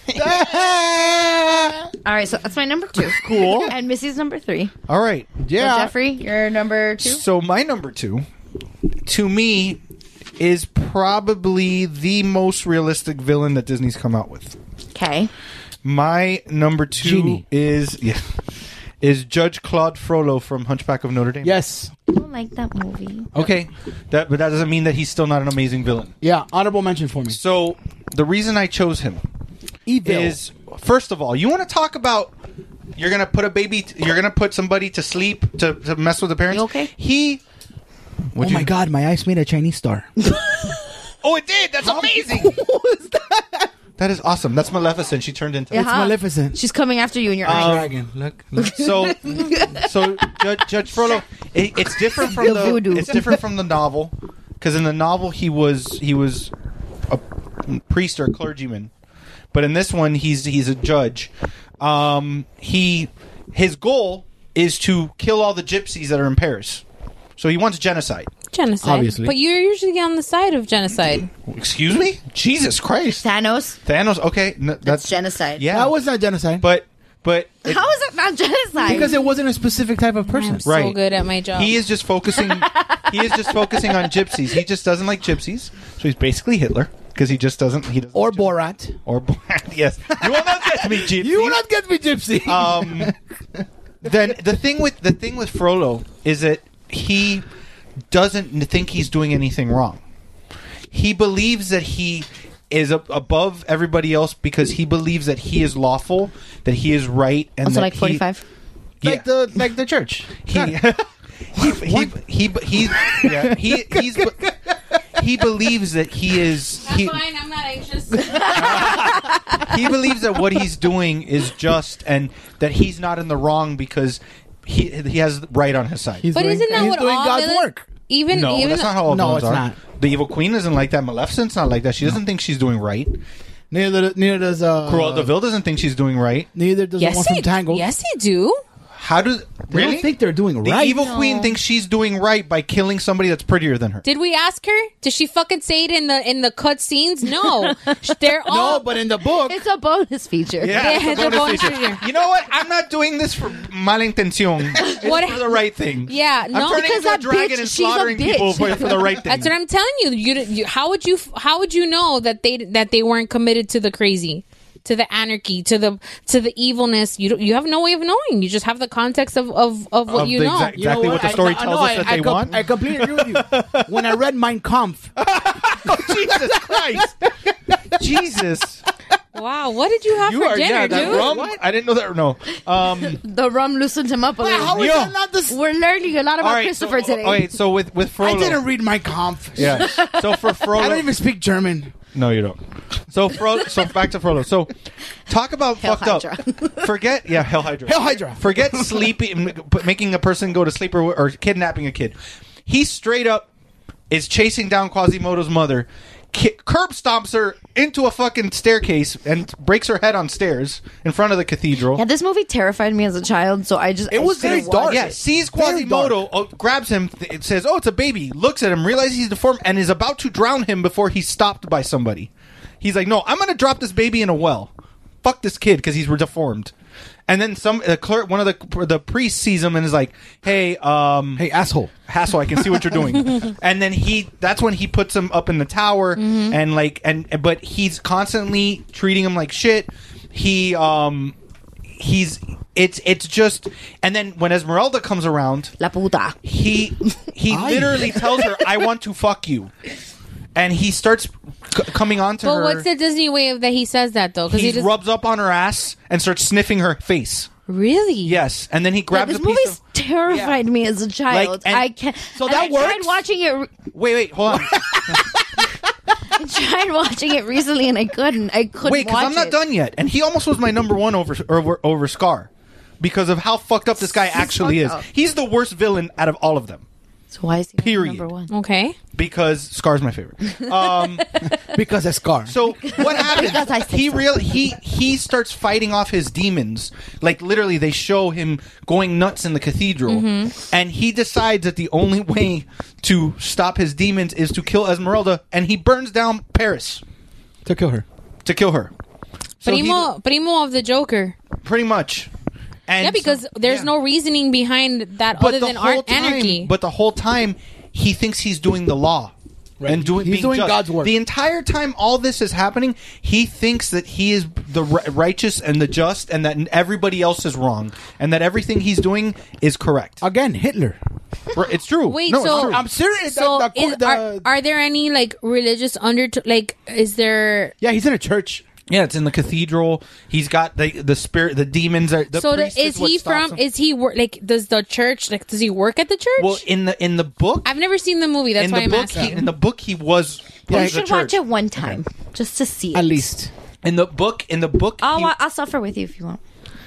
All right, so that's my number two. Cool. And Missy's number three. All right. So Yeah. Jeffrey, you're number two. So my number two, to me, is probably the most realistic villain that Disney's come out with. Okay. My number two Genie. is yeah, is Judge Claude Frollo from Hunchback of Notre Dame. Yes. I don't like that movie. Okay, that but that doesn't mean that he's still not an amazing villain. Yeah. Honorable mention for me. So the reason I chose him Evil. is, first of all, you want to talk about you're gonna put a baby, t- you're gonna put somebody to sleep to, to mess with the parents. You okay? He. Oh What'd you- my God, my eyes made a Chinese star. Oh, it did. That's amazing. What was that? That is awesome. That's Maleficent. She turned into. It's Maleficent. She's coming after you in your Um, eye. Dragon. Look. look. So, so Judge, Judge Frollo, it, it's different from The the voodoo. it's different from the novel, because in the novel he was he was a priest or a clergyman, but in this one he's he's a judge. Um, he his goal is to kill all the gypsies that are in Paris, so he wants genocide. Genocide. Obviously. But you're usually on the side of genocide. Excuse me, Jesus Christ, Thanos. Thanos. Okay, n- that's, That's genocide. Yeah, That was not genocide. but but it- How is it not genocide? because it wasn't a specific type of person. I'm so Right. good at my job. he is just focusing. he is just focusing on gypsies. He just doesn't like gypsies, so he's basically Hitler because he just doesn't. He doesn't Or like gypsies. Borat. Or Borat. Yes, you will not get me, gypsy. You will not get me, Gypsy. Um, then the thing with the thing with Frollo is that he doesn't think he's doing anything wrong. He believes that he is a- above everybody else because he believes that he is lawful, that he is right, and Also that like forty-five? He, Like the like the church. he, he, he, he, he, yeah, he, he's, he believes that he is. That's He, fine. I'm not anxious. he believes that what he's doing is just, and that he's not in the wrong because he he has right on his side. He's But doing, isn't that he's what doing all God's villains- work. Even no, even that's not how all No, villains it's are. not. The Evil Queen isn't like that. Maleficent's not like that. She doesn't think she's doing right. Neither neither does uh Cruella de Vil doesn't think she's doing right. Neither does the one yes, from you, Tangled. yes, you do. How does They really don't think they're doing the right. Evil No. Queen thinks she's doing right by killing somebody that's prettier than her? Did we ask her? Did she fucking say it in the in the cut scenes? No, they're all. No, but in the book, It's a bonus feature. Yeah, Yeah, it's it's a a bonus bonus feature. feature. You know what? I'm not doing this for malintención. It's What- for the right thing. Yeah, I'm no, turning because into a that dragon bitch- and she's a slaughtering bitch. people for, for the right thing. That's what I'm telling you. You, you. How would you? How would you know that they that they weren't committed to the crazy, to the anarchy, to the to the evilness? You don't, you have no way of knowing. You just have the context of of, of what Of you the know. exact- exactly what the story I, tells no, us I, that I they com- want. I completely agree with you. When I read Mein Kampf, Jesus Christ. Jesus. Wow, what did you have You for are, dinner, yeah, that dude? rum. I didn't know that. No. Um, The rum loosened him up a little. how is Yo. that not the? s- We're learning a lot all about right. Christopher so, today. Okay, so with, with Frollo. I didn't read Mein Kampf. Yeah. So for Frollo. I don't even speak German. No, you don't. So Frollo, so back to Frollo. So talk about Hail fucked Hydra. up. Forget yeah, Hell Hydra. Hell Hydra. Forget sleeping, making a person go to sleep or, or kidnapping a kid. He straight up is chasing down Quasimodo's mother, ki- curb stomps her into a fucking staircase and breaks her head on stairs in front of the cathedral. Yeah, this movie terrified me as a child, so I just It I was just very didn't dark. watch Yeah, it. sees Very Quasimodo, oh, grabs him, th- it says, oh, it's a baby, looks at him, realizes he's deformed, and is about to drown him before he's stopped by somebody. He's like, no, I'm going to drop this baby in a well. Fuck this kid because he's deformed. And then some uh, clerk, one of the the priests sees him and is like, hey, um, Hey, asshole. Hassel, I can see what you're doing. And then he, that's when he puts him up in the tower and like, and, but he's constantly treating him like shit. He, um, he's, it's, it's just, and then when Esmeralda comes around, La puta. he, he Ay. literally tells her, I want to fuck you. And he starts c- coming on to But her. what's the Disney way of that he says that though? Because he he just rubs up on her ass and starts sniffing her face. really. Yes. And then he Yeah, grabs this a piece movie of, terrified me as a child. Like, and- I can't. so and that I tried works? watching it. re- wait, wait, hold on. I tried watching it recently, and I couldn't. I couldn't. Wait, because watch I'm not it. done yet. And he almost was my number one over over, over Scar because of how fucked up this guy actually is. fucked up. He's the worst villain out of all of them. So why is he not Period. number one? Okay. Because Scar's my favorite. Um, Because of Scar. so what happens? Because I say he so. real he he starts fighting off his demons. Like literally, they show him going nuts in the cathedral, Mm-hmm. and he decides that the only way to stop his demons is to kill Esmeralda, and he burns down Paris to kill her. to kill her. So he- Primo, primo of the Joker. pretty much. And Yeah, because so- there's yeah. no reasoning behind that other the than whole art time- anarchy. But the whole time, he thinks he's doing the law. And doing, He's being doing just. God's work. The entire time all this is happening, he thinks that he is the ri- righteous and the just, and that everybody else is wrong, and that everything he's doing is correct. Again, Hitler. R- It's true. Wait, no, so it's true. I'm serious. So, The- the- is, the- are, are there any like religious under like? Is there? yeah, he's in a church. yeah, it's in the cathedral. He's got the the spirit, the demons are. The so the, priest is what he stops from? him. Is he work? Like, does the church? Like, does he work at the church? Well, in the in the book, I've never seen the movie. That's in why the I'm book, asking. he, in the book, he was. You part of the should watch church. it one time just to see it. At least. In the book, in the book, I'll, he- wa- I'll suffer with you if you want.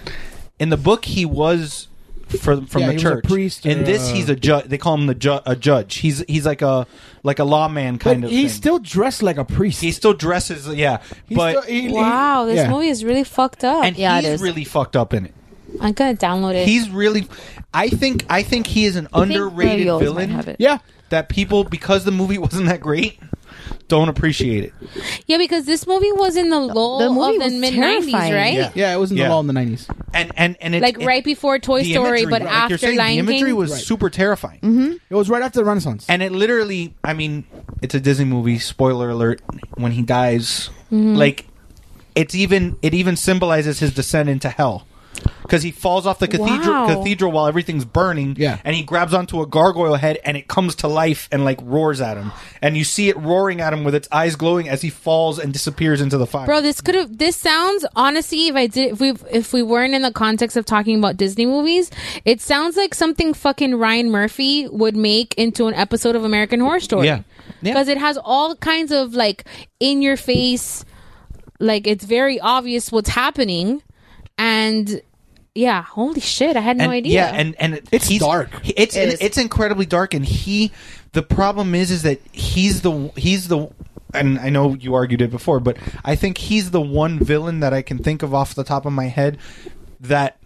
in the book he was for, from Yeah, the he was a church. priest or, In this, uh, he's a judge. They call him the ju- a judge. He's he's like a like a lawman kind But of. he's thing. still dressed like a priest. he still dresses, yeah, He's but still- he- he- wow, this yeah. movie is really fucked up. and Yeah, it he's is. really fucked up in it. I'm gonna download it. He's really, I think I think he is an I think underrated Radios might villain. have it. Yeah. That people, because the movie wasn't that great, don't appreciate it. yeah, because this movie was in the lull the movie of the was mid nineties, terrifying. right? Yeah. Yeah, it was in the Yeah. law in the nineties. And and and it's, Like it- right before Toy the Story, imagery, but like you're after saying, Lion the imagery King. was Right. super terrifying. Mm-hmm. It was right after the Renaissance. And it literally, I mean, it's a Disney movie. Spoiler alert: when he dies, like it's even it even symbolizes his descent into hell. Because he falls off the cathedral Wow. cathedral while everything's burning, Yeah. and he grabs onto a gargoyle head, and it comes to life and like roars at him, and you see it roaring at him with its eyes glowing as he falls and disappears into the fire. Bro, this could have. This sounds honestly, if I did, if we, if we weren't in the context of talking about Disney movies, it sounds like something fucking Ryan Murphy would make into an episode of American Horror Story. Yeah, yeah. Because it has all kinds of like in your face, like it's very obvious what's happening, and yeah, holy shit, I had no and, idea. Yeah, and and it, It's he's, dark. he- It's It is. it's incredibly dark, and he. The problem is, is that he's the he's the. And I know you argued it before, but I think he's the one villain that I can think of off the top of my head that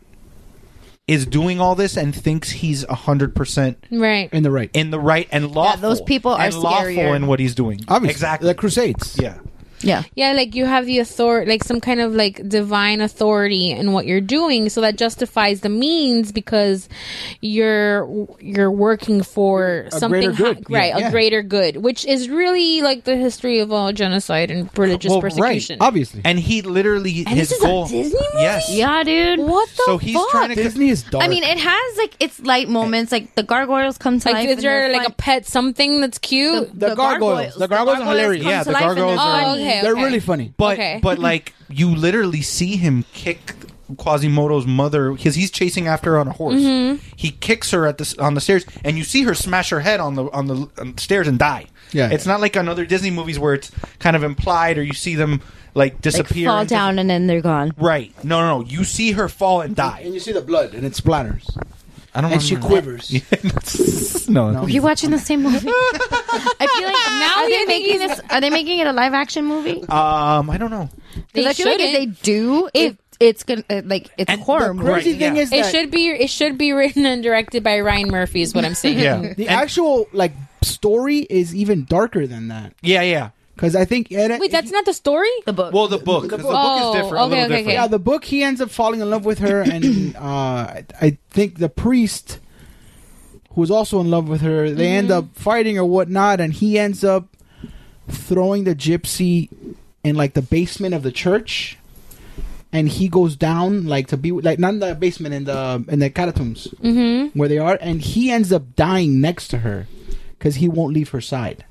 is doing all this and thinks he's a hundred percent right in the right, in the right and lawful. those people are and lawful scarier. in what he's doing. Obviously, Exactly. the Crusades. Yeah. Yeah. Yeah, like you have the authority, like some kind of like divine authority in what you're doing, so that justifies the means because you're you're working for A something greater good. hi- right, Yeah. a Yeah. greater good, which is really like the history of all genocide and religious Well, persecution. right. Obviously. And he literally And his this is a goal. Disney movie? Yes. Yeah, dude. What the So he's fuck? trying to Disney is dark. I mean, it has like its light moments, like the gargoyles come to Like, life. is and there they're like fun. a pet something that's cute? The gargoyles. The gargoyles are hilarious. come Yeah, to the life and gargoyles they're are- Oh, funny. okay, They're okay. really funny. But Okay. but like you literally see him kick Quasimodo's mother because he's chasing after her on a horse. Mm-hmm. He kicks her at the on the stairs, and you see her smash her head on the on the on the stairs and die. Yeah. It's not like on other Disney movies where it's kind of implied or you see them like Like disappear, fall into- down and then they're gone. Right? No, no, no. You see her fall and die. And you see the blood, and it splatters. I don't. And she remember. quivers. no, No. Are you watching the same movie? I feel like now are they you think making he's- this? Are they making it a live action movie? Um, I don't know. Because I feel like if they do, it, it's gonna uh, like it's a horror movie. Crazy thing is It that should be. It should be written and directed by Ryan Murphy. Is what I'm saying. Yeah. the actual like story is even darker than that. Yeah, yeah. Because I think and Wait, that's not the story. The book. Well, the book. 'cause the book Oh, is different. okay, a little okay, different. okay. yeah, the book he ends up falling in love with her, and uh, I, I think the priest, who is also in love with her, they end up fighting or whatnot, and he ends up throwing the gypsy in like the basement of the church, and he goes down like to be like not in the basement in the in the catacombs Mm-hmm. where they are, and he ends up dying next to her because he won't leave her side.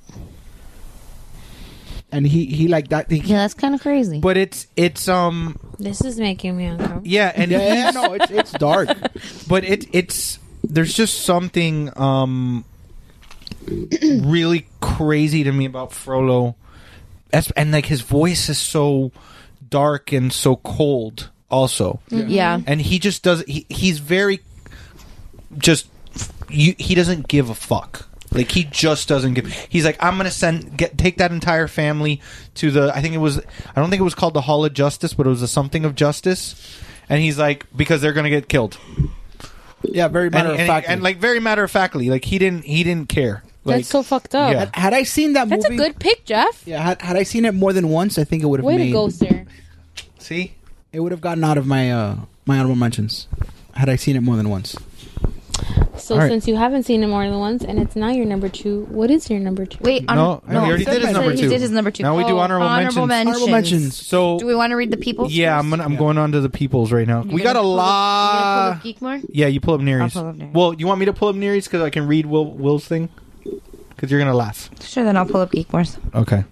And he, he like that. He, Yeah, that's kind of crazy. But it's it's um This is making me uncomfortable. yeah and yeah, yeah, no, it's it's dark. but it it's there's just something um really crazy to me about Frollo, As- and like his voice is so dark and so cold also. Yeah. And he just does he, he's very just you, he doesn't give a fuck. Like he just doesn't give. He's like, I'm gonna send get take that entire family to the. I think it was. I don't think it was called the Hall of Justice, but it was a something of justice. And he's like, because they're gonna get killed. Yeah, very matter and, of fact. and, and like very matter of factly, like he didn't he didn't care. Like, That's so fucked up. Yeah. Had, had I seen that That's movie, a good pick, Jeff. yeah, had, had I seen it more than once, I think it would have Way made. to go, sir. See, It would have gotten out of my uh, my honorable mentions. Had I seen it more than once. So All right. since you haven't seen it more than once, and it's not your number two, what is your number two? Wait, on, no, no, he already so did his he number two. did his number two. Now we do Oh, honorable, honorable mentions. Honorable mentions. So Do we want to read the people? yeah, I'm gonna, I'm going on to the peoples right now. You're we got a gonna pull up- lot. you're gonna pull up Geekmore? Yeah, you pull up Nere's. I'll pull up Nere's. Well, you want me to pull up Nere's because I can read Will Will's thing? Because you're gonna laugh. Sure, then I'll pull up Geekmore. Okay.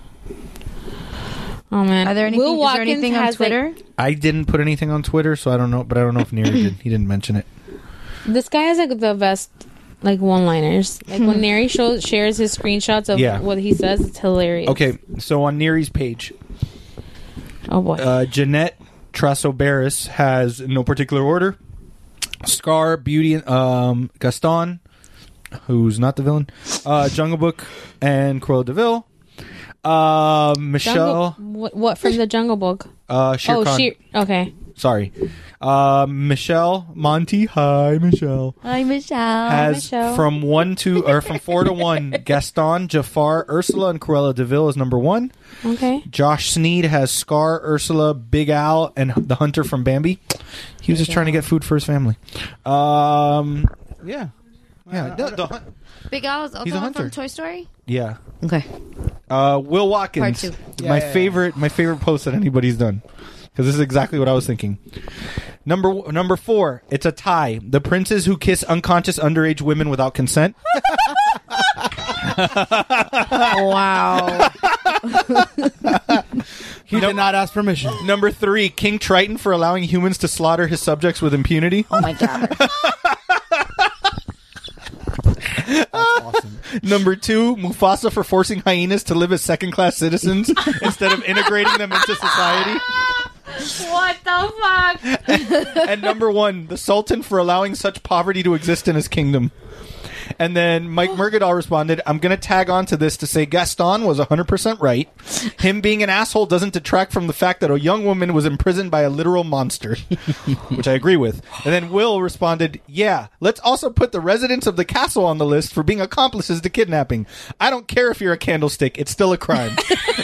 Oh man, Are there anything? Will is there Watkins anything on has, like- Twitter? I didn't put anything on Twitter, so I don't know. But I don't know if Neri did. He didn't mention it. This guy has like the best like one-liners. Like when Neri shows shares his screenshots of Yeah. what he says, it's hilarious. Okay, so on Neri's page, Oh boy. uh, Jeanette Trasobaris has in no particular order. Scar, Beauty, um, Gaston, who's not the villain, uh, Jungle Book, and Cruella de Vil. Uh, Michelle, Jungle, what, what from the Jungle Book? uh, Shere oh, Khan. Shere. Okay. Sorry, uh, Michelle Monty. Hi, Michelle. Hi, Michelle. Has Michelle. from one to or from four to one. Gaston, Jafar, Ursula, and Cruella de Vil is number one. Okay. Josh Sneed has Scar, Ursula, Big Al, and the Hunter from Bambi. He was just trying to get food for his family. Um, Yeah. yeah, the- the hun- Big Al is He's also a one hunter. from Toy Story. yeah. Okay. Uh, Will Watkins, Part two. my Yeah, yeah, favorite, my favorite post that anybody's done, because this is exactly what I was thinking. Number number four, it's a tie. The princes who kiss unconscious underage women without consent. Wow. He did not ask permission. Number three, King Triton for allowing humans to slaughter his subjects with impunity. Oh my god. That's awesome. Number two, Mufasa for forcing hyenas to live as second-class citizens instead of integrating them into society. What the fuck? And number one, the Sultan for allowing such poverty to exist in his kingdom. And then Mike Mercadal responded, I'm going to tag on to this to say Gaston was one hundred percent right. Him being an asshole doesn't detract from the fact that a young woman was imprisoned by a literal monster, which I agree with. And then Will responded, yeah, let's also put the residents of the castle on the list for being accomplices to kidnapping. I don't care if you're a candlestick. It's still a crime.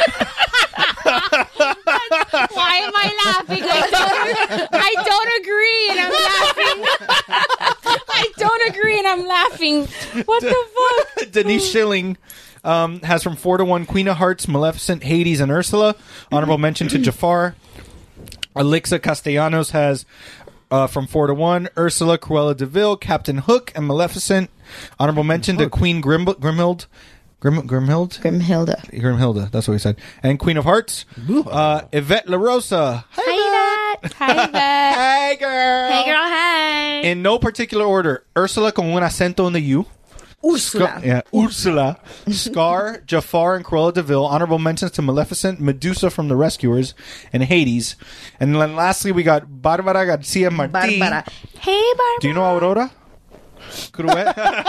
Why am I laughing? I don't, I don't agree and I'm laughing. I don't agree and I'm laughing. What the fuck? Denise Schilling um, has from four to one Queen of Hearts, Maleficent, Hades, and Ursula. Honorable mention to Jafar. Alexa Castellanos has uh, from four to one Ursula, Cruella de Vil, Captain Hook, and Maleficent. Honorable mention to Queen Grim- Grimhild. Grim- Grimhild? Grimhilda. Grimhilda, that's what we said. And Queen of Hearts, uh, Yvette La Rosa. Hi, Yvette. Hi, Yvette. Hey, girl. Hey, girl, hey. In no particular order, Ursula con un acento in the U. Ursula. Scar- yeah, Ursula. Scar, Jafar, and Cruella de Vil. Honorable mentions to Maleficent, Medusa from The Rescuers, and Hades. And then lastly, we got Barbara Garcia Marti. Barbara. Hey, Barbara. Do you know Aurora? Cruella.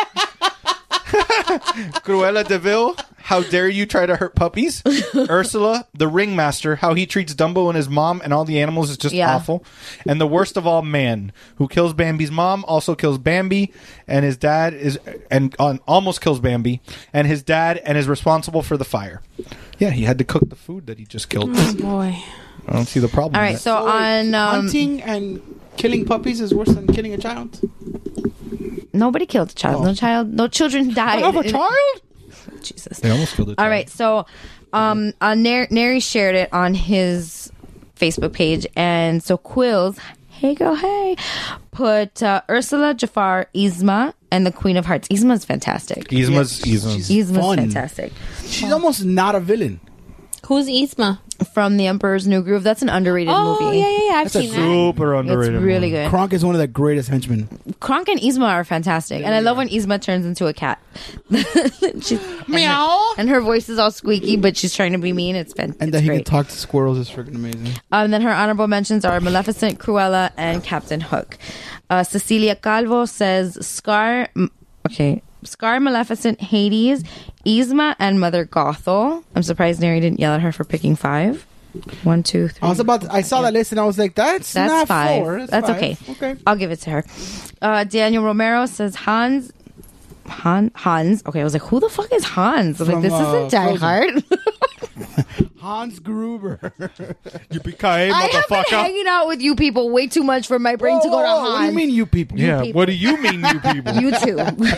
Cruella de Vil, how dare you try to hurt puppies? Ursula, the ringmaster, how he treats Dumbo and his mom and all the animals is just Yeah. awful. And the worst of all, Man, who kills Bambi's mom, also kills Bambi, and his dad is and uh, almost kills Bambi, and his dad and is responsible for the fire. Yeah, he had to cook the food that he just killed. Oh boy. I don't see the problem. All right, with so that. on um, hunting and killing puppies is worse than killing a child. nobody killed a child. Oh. No child. No children died. I have a child. Jesus. They almost killed a child. All right, so um, uh, Ner- Neri shared it on his Facebook page, and so Quills, hey girl, hey, put uh, Ursula, Jafar, Yzma, and the Queen of Hearts. Yzma's fantastic. Yzma's Yzma's, She's Yzma's fun. fantastic. She's almost not a villain. Who's Yzma? From The Emperor's New Groove. That's an underrated Oh, movie. yeah, yeah, yeah. I've That's a seen that. super underrated. It's really movie. good. Kronk is one of the greatest henchmen. Kronk and Yzma are fantastic, and I love when Yzma turns into a cat. She's, Meow. And her, and her voice is all squeaky, but she's trying to be mean. It's fantastic. And it's that he great. can talk to squirrels is freaking amazing. Um, then her honorable mentions are Maleficent, Cruella, and Captain Hook. Uh, Cecilia Calvo says Scar. m- Okay, Scar, Maleficent, Hades, Yzma, and Mother Gothel. I'm surprised Neri didn't yell at her for picking five. One, two, three. I was about. To, I saw that list and I was like, "That's, That's not five. four. That's, That's five. okay. Okay. I'll give it to her. Uh, Daniel Romero says Hans. Han, Hans. Okay, I was like, who the fuck is Hans? I was like, From, this uh, isn't Die Frozen. Hard. Hans Gruber. Yippee-ki-yay, I have been motherfucker. hanging out with you people way too much for my brain to go to Whoa, Hans. What do you mean, you people? Yeah, people. what do you mean, you people? You too.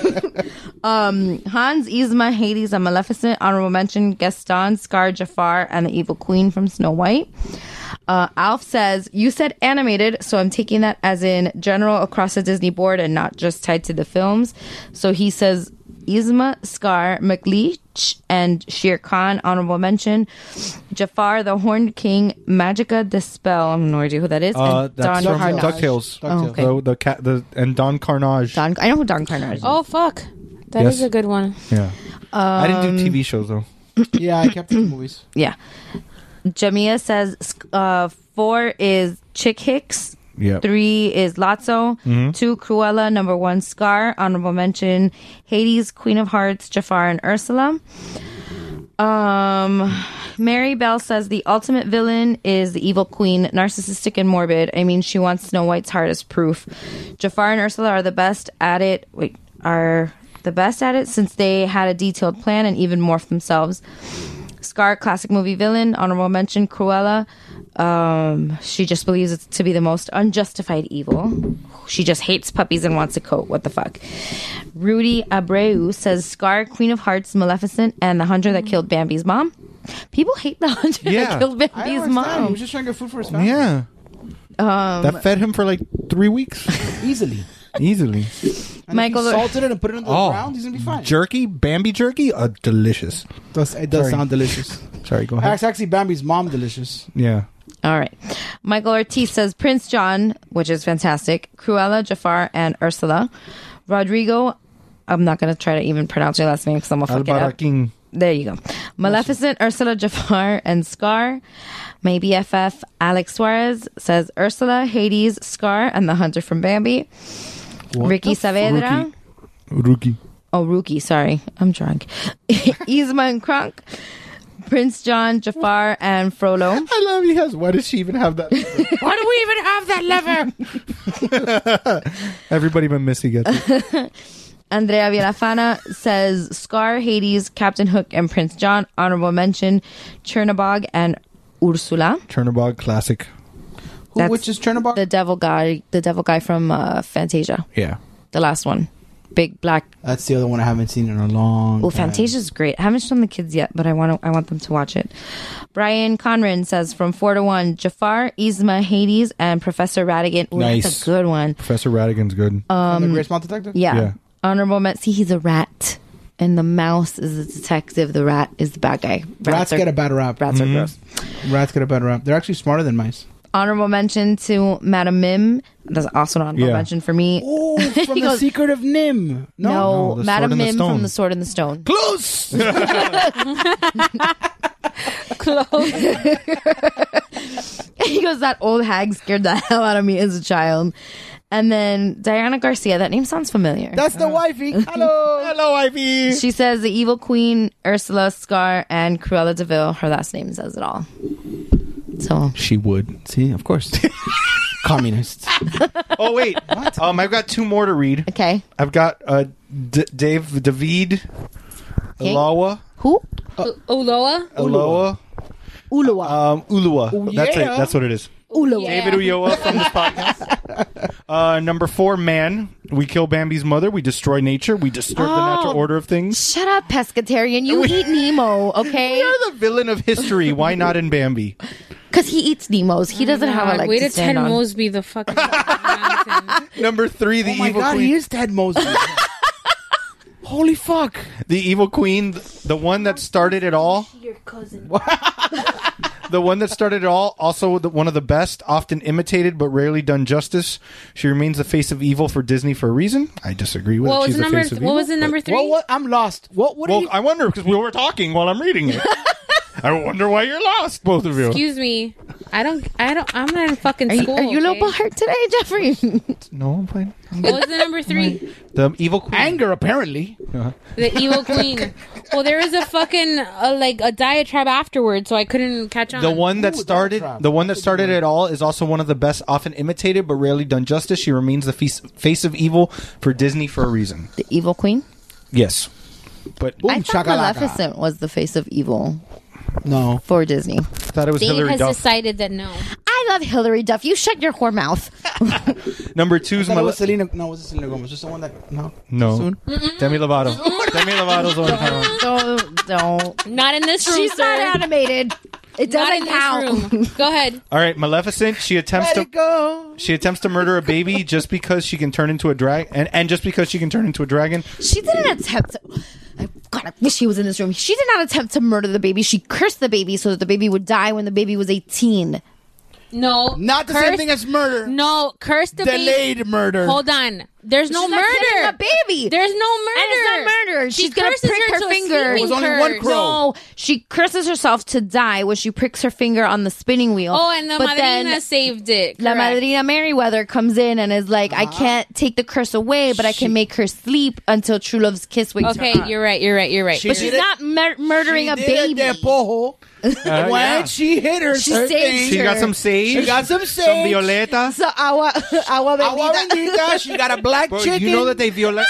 um, Hans, Yzma, Hades, and Maleficent. Honorable mention: Gaston, Scar, Jafar, and the Evil Queen from Snow White. Uh, Alf says, you said animated, so I'm taking that as in general across the Disney board and not just tied to the films. So he says Yzma, Scar, McLeach, and Shere Khan, honorable mention. Jafar, the Horned King, Magica the Spell, I have no idea who that is. Uh, and that's Don from Carnage. DuckTales. Oh, okay. the, the cat, the and Don Carnage. Don, I know who Don Carnage is. Oh, fuck. That Yes. is a good one. Yeah, I didn't do T V shows though. Yeah, I kept the movies. Yeah. Jamia says uh, four is Chick Hicks. Yep. Three is Lotso. Mhm. Two, Cruella. Number one, Scar. Honorable mention, Hades, Queen of Hearts, Jafar, and Ursula. Um, Mary Bell says the ultimate villain is the evil queen, narcissistic and morbid. I mean, she wants Snow White's heart as proof. Jafar and Ursula are the best at it. Wait, are the best at it since they had a detailed plan and even morphed themselves. Scar, classic movie villain. Honorable mention, Cruella. Um, she just believes it to be the most unjustified evil. She just hates puppies and wants a coat. What the fuck? Rudy Abreu says Scar, Queen of Hearts, Maleficent, and the hunter that killed Bambi's mom. People hate the hunter Yeah. that killed I Bambi's understand. He mom. was just trying to get food for his family. Yeah. Um, that fed him for like three weeks. Easily. Easily. And Michael, if you salted it and put it in the Oh. ground, he's gonna be fine. Jerky, Bambi jerky, uh, delicious. Does, it does Sorry. sound delicious. Sorry, go ahead. It's actually Bambi's mom delicious. Yeah. All right. Michael Ortiz says Prince John, which is fantastic. Cruella, Jafar, and Ursula. Rodrigo, I'm not going to try to even pronounce your last name because I'm going to fuck it up. Albaraking. There you go. Maleficent, Ursula, Jafar, and Scar. My B F F, Alex Suarez, says Ursula, Hades, Scar, and the Hunter from Bambi. What Ricky the f- Saavedra. Rookie. Oh, Rookie, sorry. I'm drunk. Yzma and Kronk. Prince John, Jafar, and Frollo. I love he has. Why does she even have that? Why do we even have that lever? Everybody but Missy gets it. Andrea Villafana says Scar, Hades, Captain Hook, and Prince John. Honorable mention, Chernabog and Ursula. Chernabog classic. Who, That's which is Chernabog? The devil guy, the devil guy from uh, Fantasia. Yeah. The last one. Big black. That's the other one I haven't seen in a long Oh, time. Fantasia's great. I haven't shown the kids yet, but I want to. I want them to watch it. Brian Conran says from four to one: Jafar, Yzma, Hades, and Professor Radigan. Ooh, Nice. That's a good one. Professor Radigan's good. Um, From the Great Small Detective? Yeah. Yeah. Honorable mention. See, he's a rat, and the mouse is the detective. The rat is the bad guy. Rats are, get a bad rap. Rats Mm-hmm. are gross. Rats get a bad rap. They're actually smarter than mice. Honorable mention to Madame Mim. That's also an honorable Yeah. mention for me. Oh, from He the goes, Secret of Nim. No, No, the Madame Sword in the Mim Stone. from The Sword in the Stone. Close! He goes, that old hag scared the hell out of me as a child. And then Diana Garcia, that name sounds familiar. That's the wifey. Hello. Hello, Ivy. She says the evil queen, Ursula, Scar, and Cruella de Vil. Her last name says it all. So She would. See, of course. Communists. Oh wait. Um, I've got two more to read. okay, I've got uh, D- Dave David Okay. Alawa. who? Uloa? Aloha. Ulua. Um, Ulua. Oh, That's yeah. it. That's what it is. Ulua. David Ulloa from this podcast. Uh, number four, man. We kill Bambi's mother. We destroy nature. We disturb the natural Oh. order of things. Shut up, pescatarian. You eat Nemo, okay? You're the villain of history. Why not in Bambi? Because he eats Nemos. He doesn't have a God, leg Way to to stand Ted on. Mosby the fucking mountain. Number three, the Oh my evil god, queen. he is Ted Mosby. Holy fuck. The evil queen, th- the one that started it all. Your cousin. The one that started it all, also the, one of the best, often imitated but rarely done justice. She remains the face of evil for Disney for a reason. I disagree with What it. was She's the the number? face of What evil, was the but- number three? What, what? I'm lost. What? What? Well, did he... I wonder because we were talking while I'm reading it. I wonder why you're lost, both of you. Excuse me. I don't. I don't. I'm not in fucking Are you, school. are you a okay? little hurt today, Jeffrey? No, I'm fine. What was the number three? The evil queen. Anger, apparently. Uh-huh. The evil queen. Well, there was a fucking uh, like a diatribe afterwards, so I couldn't catch on. The one that Ooh, started, diatribe. the one that started it all, is also one of the best, often imitated but rarely done justice. She remains the face, face of evil for Disney for a reason. The evil queen? Yes, but Boom, I thought shakalaka. Maleficent was the face of evil No. for Disney. I thought it was Dave Hillary has Duff. decided that no. I love Hillary Duff. You shut your whore mouth. Number two is I thought it Male- was Selena. No, was it Selena Gomez? Just the one that. No. no Soon? Demi Lovato. Demi Lovato's the one. I'm talking about. Don't, don't. Not in this room, She's sir. not animated. It Not in doesn't this count. room. Go ahead. All right, Maleficent. She attempts Let to it go. she attempts to murder a baby just because she can turn into a drag and and just because she can turn into a dragon. She didn't attempt to. I, God, I wish he was in this room. She did not attempt to murder the baby. She cursed the baby so that the baby would die when the baby was eighteen. No. Not the same Cursed- thing as murder. No, curse the baby. Delayed murder. Hold on. There's no She's not killing murder. a baby. There's no murder. And it's not murder. She She's gonna curses prick her her to a finger. sleeping It was only curse. one crow. No, she curses herself to die when she pricks her finger on the spinning wheel. Oh, and the But madrina then saved it. La Correct. Madrina Merriweather comes in and is like, I can't take the curse away, but I can make her sleep until true love's kiss wakes Okay, her up. you're right. You're right. You're right. She But did she's it- not mur- murdering She a did baby. it de pojo. Uh, when yeah. she hit her, She her saved thing, She got some sage. She got some sage. Some violeta. So agua, agua Agua bendita. bendita. She got a black Bro, chicken. you know that they violet.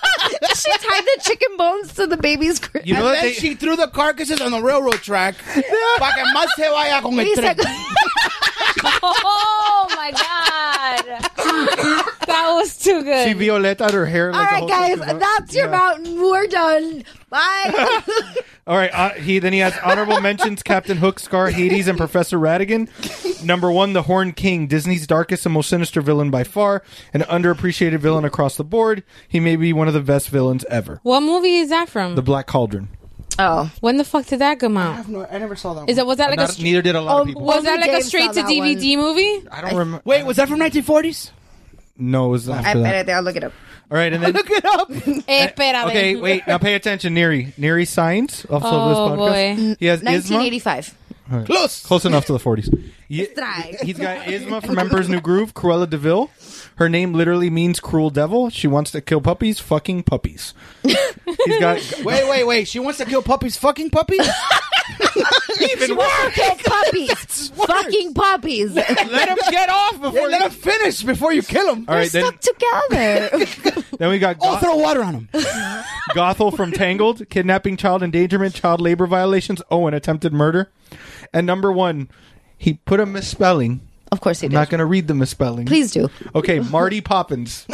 She tied the chicken bones to the baby's crib. You know and that then they. she threw the carcasses on the railroad track. Pa' que más se vaya con el tren. Oh my god. That was too good. See Violeta, her hair. All Like, the right, whole guys, thing is- that's your Yeah. mountain. We're done. Bye. All right. Uh, he then he has honorable mentions: Captain Hook, Scar, Hades, and Professor Ratigan. Number one, the Horned King, Disney's darkest and most sinister villain by far, an underappreciated villain across the board. He may be one of the best villains ever. What movie is that from? The Black Cauldron. Oh, when the fuck did that come I out? have no. I never saw that. Is it was that like Not- a str- neither did a lot Oh, of people. was that Only like a Dave straight saw to that D V D movie? I don't remember. Wait, was that from nineteen forties? No, it was after I that. bet it. I'll look it up. All right, and then Look it up. Eh, espérame. okay, wait. Now pay attention, Neri. Neri Signs of Oh, this podcast. boy. He has nineteen Isma. eighty-five. All right. Close. Close enough to the forties. Ye- Try. He's got Isma from Emperor's New Groove, Cruella de Vil. Her name literally means cruel devil. She wants to kill puppies, fucking puppies. He's got Wait, wait, wait. She wants to kill puppies. Fucking puppies. even worse. Kill puppies. Fucking puppies. They're Let him get off Yeah, before. let you- him finish before you kill him. All right, then, stuck together. then we got Oh, Goth- throw water on him. Gothel from Tangled, kidnapping, child endangerment, child labor violations, oh, and attempted murder. And number one, he put a misspelling. Of course he I'm did. not going to read the misspelling. Please do. Okay, Marty Poppins.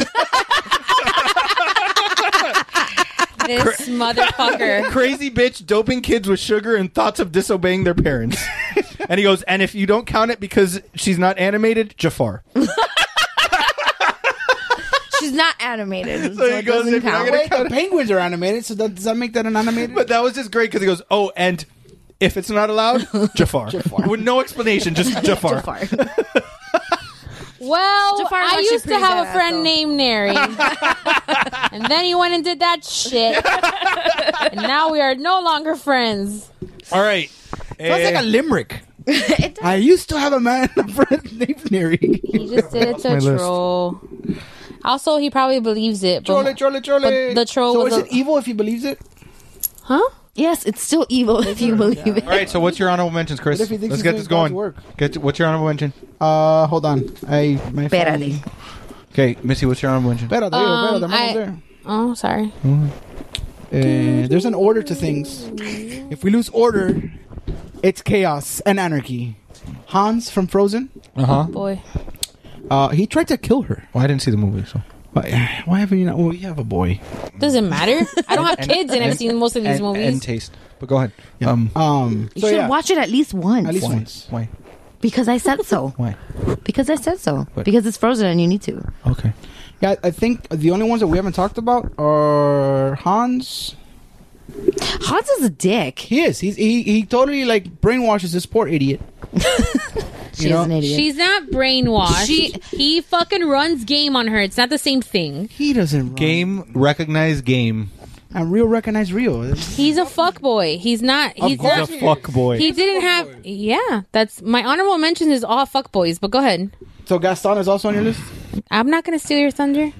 This motherfucker. Crazy bitch doping kids with sugar and thoughts of disobeying their parents. And he goes, and if you don't count it because she's not animated, Jafar. She's not animated, so, So he it goes, doesn't if you're not count. gonna Wait, the penguins are animated, so that, does that make that an animated? But that was just great because he goes, oh, and if it's not allowed, Jafar. Jafar. With no explanation, just Jafar. Jafar. Well, Jafar's I actually used to pretty have a badass, friend though. named Neri. And then he went and did that shit. And now we are no longer friends. All right. Sounds like a Eh, limerick. I used to have a man, a friend named Neri. He just did it Off to my list. troll. Also, he probably believes it. Troll But, it, troll it, troll but it. the troll So was is a- it evil if he believes it? huh? Yes, it's still evil if you believe it. all right, so what's your honorable mentions, Chris? What if he thinks Let's he's get doing this going. God's work? Get to, what's your honorable mention? Uh, hold on. I my phone. Espérate. Okay, Missy, what's your honorable mention? Espérate, Um, espérate, I- there. Oh, sorry. Uh, there's an order to things. If we lose order, it's chaos and anarchy. Hans from Frozen. Uh huh. Boy. Uh, he tried to kill her. Well, I didn't see the movie, so. Why, why haven't you not? Well, you have a boy. Doesn't matter. I don't have And- kids and I've seen most of these and, movies. and taste. But go ahead. Yeah. Um, Um, You so should yeah, watch it at least once. at least why? once. Why? Because I said so. Why? Because I said so. But- because it's Frozen and you need to. Okay. Yeah, I think the only ones that we haven't talked about are Hans. Hans is a dick. He is. He's he he totally like brainwashes this poor idiot. She's know, an idiot. She's not brainwashed. She- he fucking runs game on her. It's not the same thing. He doesn't run. Game, recognize game. And real recognize real. He's a fuck boy. He's not. He's He's not. a fuck boy. He didn't have. Yeah, that's my honorable mention is all fuck boys. But go ahead. So Gaston is also on your list. I'm not gonna steal your thunder.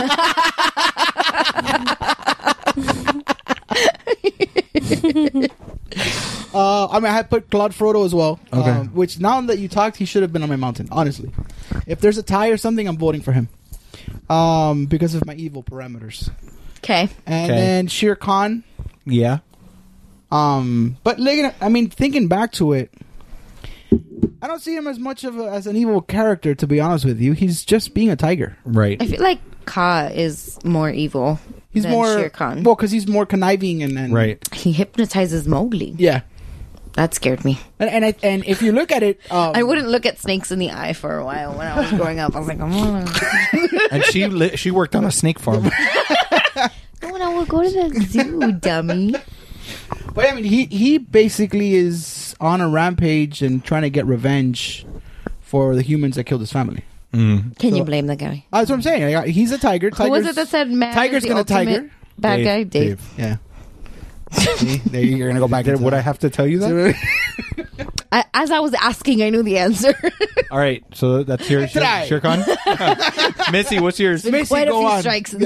Uh, I mean, I had put Claude Frodo as well. Okay. Um, which now that you talked, he should have been on my mountain. Honestly, if there's a tie or something, I'm voting for him. Um, because of my evil parameters. Okay. And Okay. then Shere Khan. Yeah. Um, but like, I mean, thinking back to it, I don't see him as much of a, as an evil character. To be honest with you, he's just being a tiger. Right. I feel like Ka is more evil. He's than more Shere Khan. well because he's more conniving and, and Right. He hypnotizes Mowgli. Yeah, That scared me. and and, I, and if you look at it, um, I wouldn't look at snakes in the eye for a while when I was growing up. I was like, oh, And she li- she worked on a snake farm. when I would go to the zoo, dummy. But I mean, he he basically is on a rampage and trying to get revenge for the humans that killed his family. Mm. Can So- you blame the guy? That's what I'm saying. Like, he's a tiger. Who was Tiger's- it that said man Tiger's is the gonna ultimate tiger. bad Dave, guy? Dave. Yeah. See, there you're gonna go back. Did, into would that. I have to tell you that? I, as I was asking, I knew the answer. All right. So that's your Try. Shere Khan. Missy, what's yours? Macy, Quite a go few on. strikes.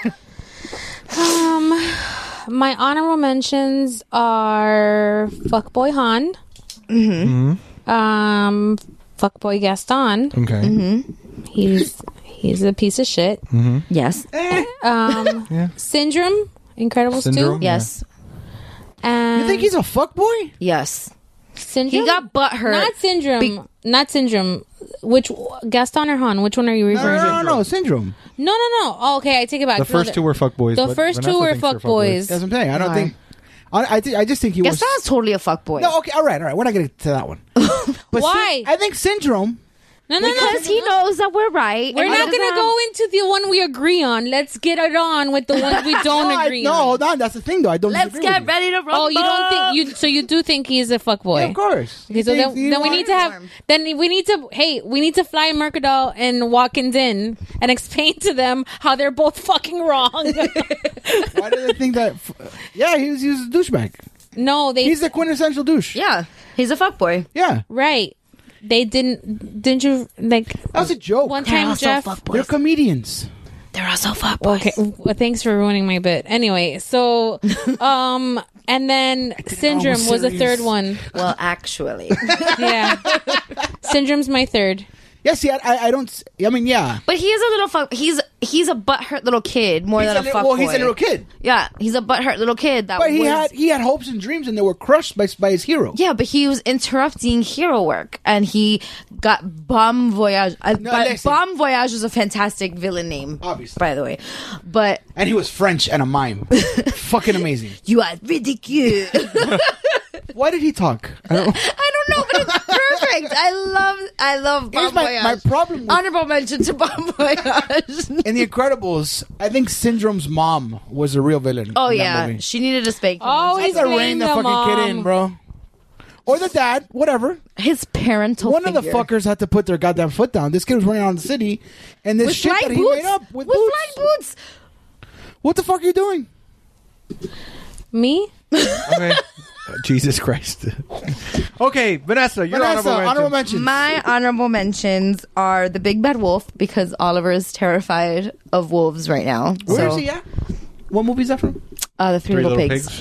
Um, my honorable mentions are fuckboy Han. Mm-hmm. Um, fuckboy Gaston. Okay. Mm-hmm. He's he's a piece of shit. Mm-hmm. Yes. Um, Yeah. Syndrome. Incredibles Syndrome? two. Yes. And You think he's a fuckboy? Yes. Syndrome? He got butthurt. Not syndrome. Be- not syndrome. which Gaston or Han? Which one are you No, referring no, to? no, no, Syndrome. No, no, no. Oh, okay, I take it back. The No, first two were fuckboys. The but first Vanessa two were thinks they're fuckboys. That's what I'm saying. I don't Why? think. I I, th- I just think he was. Gaston's totally a fuckboy. No, okay, all right, all right. We're not getting to that one. But Why? Sy- I think Syndrome. No, no, no. Because he knows that we're right. We're and not he going to doesn't go into the one we agree on. Let's get it on with the ones we don't no, I- agree no, on. hold on. That's the thing, though. I don't. Let's disagree get with you. ready to rumble. Oh, you don't think you? So you do think he's a fuckboy? Yeah, of course. Okay, so You then, think- you then we know- need to have. Then we need to. Hey, we need to fly Mercadal and Watkins in and explain to them how they're both fucking wrong. Why do they think that? F- yeah, he was, he was a douchebag. No, they. He's the quintessential douche. Yeah, he's a fuckboy. Yeah, right. They didn't. Didn't you like? that was a joke. One time, Jeff. They're comedians. They're also fuckboys. Okay, well, thanks for ruining my bit. Anyway, so, um, and then Syndrome was the serious. third one. Well, actually. Yeah, Syndrome's my third. Yeah, see, I, I, I don't. s- I mean, yeah. But he is a little fuck. He's he's a butthurt little kid more He's than a a, li- fuckboy. well, he's a little kid. Yeah, he's a butthurt little kid that But he was. had he had hopes and dreams, and they were crushed by by his hero. Yeah, but he was interrupting hero work, and he got Bomb Voyage. Uh, No, but listen. Bomb Voyage is a fantastic villain name, Obviously. by the way. But And he was French and a mime. Fucking amazing. you are ridiculous. Why did he talk? I don't, I don't know, but it's perfect. I love, I love Bomb Here's my- Voyage. my problem with- Honorable mention to Bomb Voyage. In The Incredibles, I think Syndrome's mom was a real villain. Oh in that yeah, movie. she needed a spank. Oh, That's he's a playing rein the the fucking mom. kid in, bro. Or the dad, whatever. His parental. One of the figure. fuckers had to put their goddamn foot down. This kid was running around the city, and this with shit that flying he boots. made up with, with boots. flying boots. What the fuck are you doing? Me? Okay. Jesus Christ. Okay, Vanessa, your Vanessa, honorable, honorable mention. mentions. My honorable mentions are the Big Bad Wolf because Oliver is terrified of wolves right now. Where so, is he at? What movie is that from? Uh, the Three, Three Little, Little Pigs.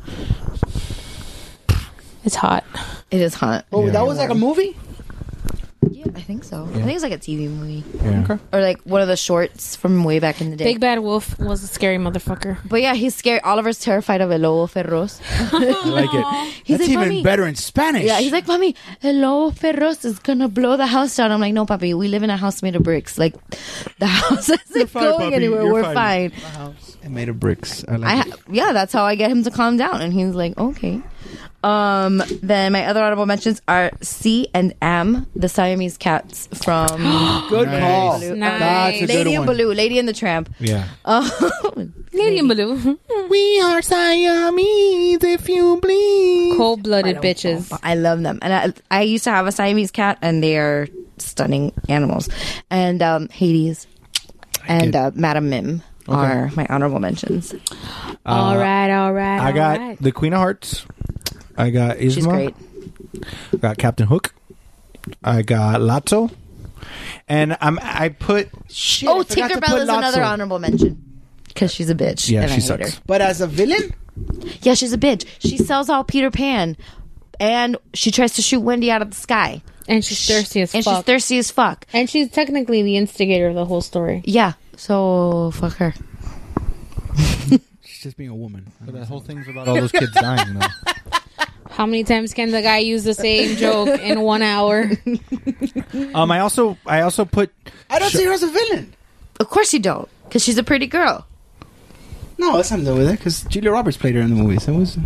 Pigs. It's hot. It is hot. Oh, that was like a movie? Yeah, I think so. I think it's like a T V movie. Yeah. Okay. Or like one of the shorts from way back in the day. Big Bad Wolf was a scary motherfucker. But yeah, he's scared. Oliver's terrified of El Lobo Ferros. I like it. He's That's like, even "Mami." better in Spanish. Yeah, he's like, Mommy, El Lobo Ferros is gonna blow the house down. I'm like, no, Papi, we live in a house made of bricks. Like, the house isn't fine, going Papi. anywhere. You're We're fine. fine. It made of bricks. I like I it. ha- yeah, that's how I get him to calm down, and he's like, okay. Um, then my other honorable mentions are C and M, the Siamese cats from Good call. Baloo. Nice. That's a good Lady one. and Baloo, Lady and the Tramp. Yeah. Um, Lady and Baloo. We are Siamese if you bleed. Cold-blooded bitches. I love them, and I, I used to have a Siamese cat, and they are stunning animals. And um, Hades and uh, Madame Mim are my honorable mentions. all right, all right. I got all right. the Queen of Hearts. I got Isma. She's great. I got Captain Hook. I got Lotso. And I'm I put Shit, Oh, I forgot to Tinkerbell put is another Lotso. honorable mention because she's a bitch. Yeah, and she I hate sucks. her. But as a villain? Yeah, she's a bitch. She sells all Peter Pan, and she tries to shoot Wendy out of the sky. And she's thirsty as and fuck. she's thirsty as fuck. And she's technically the instigator of the whole story. Yeah, so fuck her. She's just being a woman. But that whole thing's about all those kids dying, though. How many times can the guy use the same joke in one hour? Um, I also I also put I don't see her as a villain. Of course you don't, because she's a pretty girl. No, that's something to do with it, because Julia Roberts played her in the movies. It was...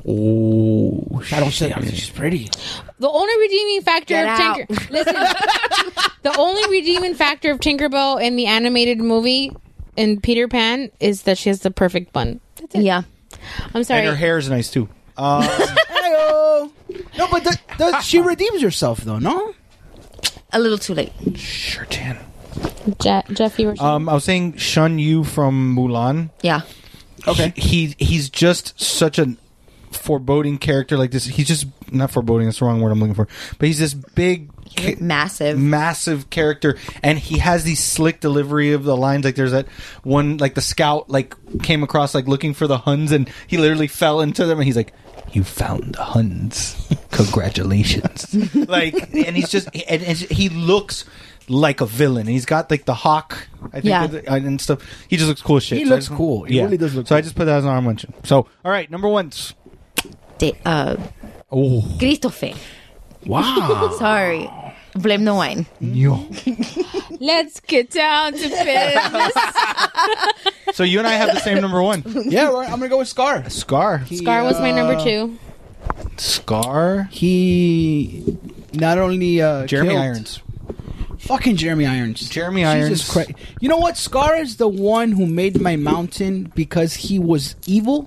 Oh, I don't say I think she's pretty. The only redeeming factor Get of out. Tinker Listen. The only redeeming factor of Tinkerbell in the animated movie in Peter Pan is that she has the perfect bun. That's it. Yeah. I'm sorry. and her hair is nice too. Um, Hey-o. No, but the, the, she redeems herself, though, no? A little too late. sure, Jan. Je- Jeff, you were saying- Um, I was saying Shun Yu from Mulan. Yeah. Okay. He, he he's just such a foreboding character. Like this, he's just not foreboding. That's the wrong word I'm looking for. But he's this big, He's massive. massive character, and he has these slick delivery of the lines. Like there's that one, like the scout like came across like looking for the Huns, and he literally fell into them, and he's like, "You found the Huns, congratulations!" Like, and he's just, and, and he looks like a villain. He's got like the hawk, I think, Yeah. with the- and stuff. He just looks cool as shit. He So I looks just- cool. He really does look So I cool. just put that as an honorable mention. So all right, number ones. De- uh, Oh, Christopher. Wow. Sorry. Blame the wine. Yo. Let's get down to business. So you and I have the same number one. Yeah, right. I'm gonna go with Scar. Scar. Scar was my number two. Scar. He not only uh, Jeremy killed- Irons. Fucking Jeremy Irons. Jeremy Irons. Jesus Christ. You know what? Scar is the one who made my mountain because he was evil,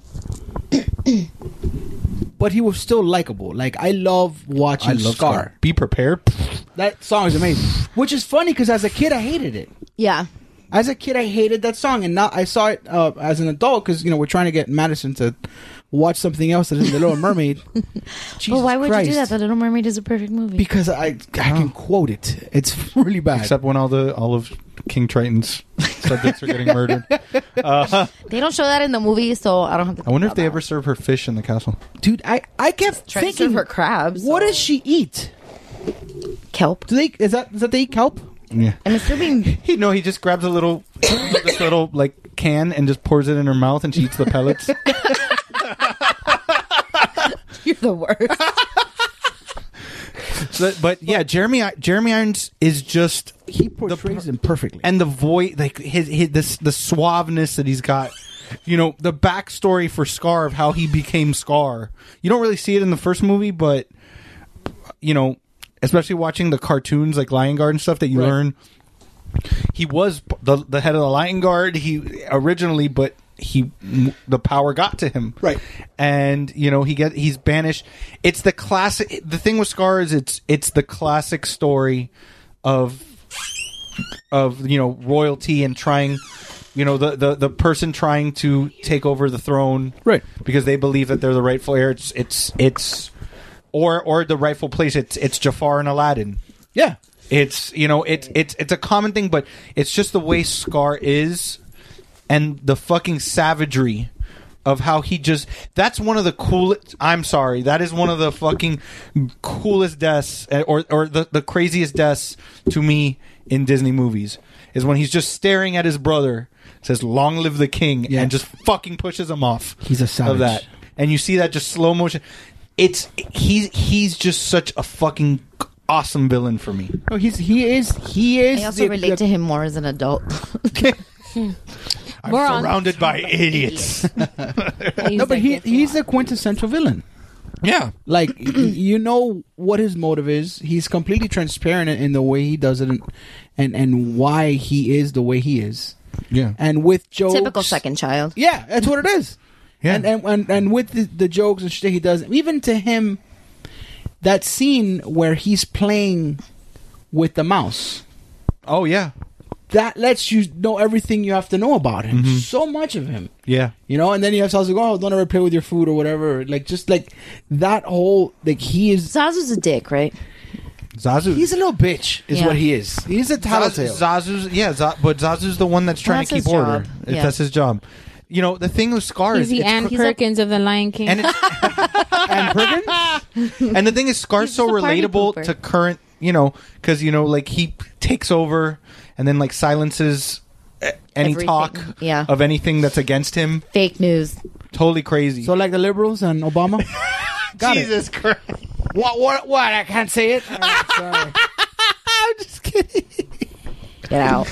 but he was still likable. Like, I love watching I love Scar. Scar. Be prepared. That song is amazing. Which is funny because as a kid, I hated it. Yeah. As a kid, I hated that song, and now I saw it uh, as an adult because, you know, we're trying to get Madison to watch something else that is The Little Mermaid. Jesus Well, why would Christ. you do that? The Little Mermaid is a perfect movie. Because I I can quote it. It's really bad. Except when all the all of King Triton's subjects are getting murdered. Uh, They don't show that in the movie, so I don't have to. I wonder if they ever serve her fish in the castle. Dude, I, I kept Try to thinking, serve her crabs. what does she eat? Kelp. Do they is that is that they eat kelp? Yeah. I'm assuming. He no, he just grabs a little, this little like can and just pours it in her mouth, and she eats the pellets. You're the worst. So, but yeah, Jeremy Jeremy Irons is just he portrays him perfectly, and the voice, like his, his this the suaveness that he's got. You know, the backstory for Scar of how he became Scar. You don't really see it in the first movie, but you know, especially watching the cartoons like Lion Guard and stuff that you Right. learn. He was the the head of the Lion Guard. He originally, but he the power got to him, right? And you know he get he's banished. It's the classic. The thing with Scar is it's it's the classic story of of you know royalty and trying, you know the the the person trying to take over the throne, right? Because they believe that they're the rightful heir. It's it's it's or or the rightful place. It's it's Jafar and Aladdin. Yeah. It's you know it's it's it's a common thing, but it's just the way Scar is, and the fucking savagery of how he just. That's one of the coolest. I'm sorry, that is one of the fucking coolest deaths, or or the the craziest deaths to me in Disney movies. Is when he's just staring at his brother, says "Long live the king," Yeah. and just fucking pushes him off. He's a savage. Of that, and you see that just slow motion. It's he's he's just such a fucking awesome villain for me. No, he's he is he is. I also the- relate the- to him more as an adult. I'm Morons. surrounded by idiots. No, but he he's a quintessential villain. Yeah, like y- you know what his motive is. He's completely transparent in, in the way he does it, and, and and why he is the way he is. Yeah, and with jokes, Typical second child. Yeah, that's what it is. Yeah, and and and, and with the, the jokes and shit he does, even to him, that scene where he's playing with the mouse. Oh yeah, that lets you know everything you have to know about him. Mhm. So much of him. Yeah. You know, and then you have Zazu go, oh, don't ever play with your food or whatever. Like, just like that whole, like, he is. Zazu's a dick, right? Zazu. He's a little bitch, is Yeah. what he is. He's a tattletale. Zazu's yeah, Z- but Zazu's the one that's trying Well, to that's keep his order. job. If Yeah. That's his job. You know, the thing with Scar He's is the it's Ann cr- Perkins of the Lion King. And and the thing is, Scar's He's so the party relatable pooper. to current, you know, because you know, like he takes over and then like silences uh, any Everything. talk Yeah. of anything that's against him. Fake news. Totally crazy. So, like the liberals and Obama? Got Jesus Christ. What, what, what? I can't say it? All right, sorry. I'm just kidding. Get out.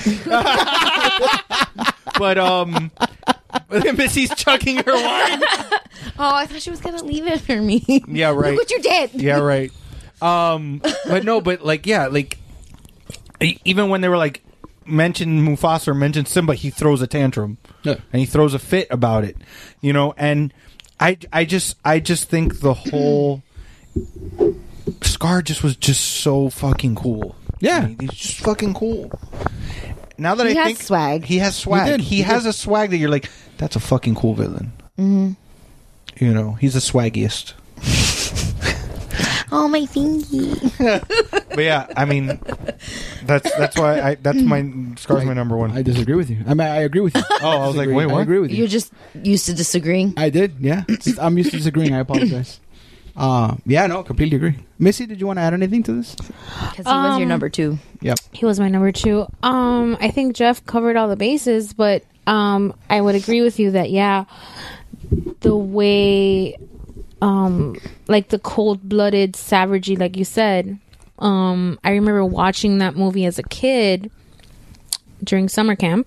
But um, Missy's chugging her wine. Oh, I thought she was gonna leave it for me. Yeah, right. Look what you did. Yeah, right. Um, but no, but like, yeah, like e- even when they were like mention Mufasa or mention Simba, he throws a tantrum Yeah. and he throws a fit about it, you know. And I, I just, I just think the whole Scar just was just so fucking cool. Yeah, he's just fucking cool. Now that He I has think swag. he has swag. He did. He, He has did. a swag that you're like, that's a fucking cool villain. Mm-hmm. You know, he's the swaggiest. Oh, my thingy. But yeah, I mean, that's that's why I that's my Scar's my number one. I disagree with you. I mean, I agree with you. Oh, I was like, Disagree. wait, what? I agree with you. You're just used to disagreeing. I did, yeah. I'm used to disagreeing. I apologize. Uh, yeah, no, completely agree. Missy, did you want to add anything to this? Because he was your Um, number two. Yep. He was my number two. Um, I think Jeff covered all the bases, but um, I would agree with you that yeah, the way, um, like the cold-blooded savagery, like you said, um, I remember watching that movie as a kid during summer camp,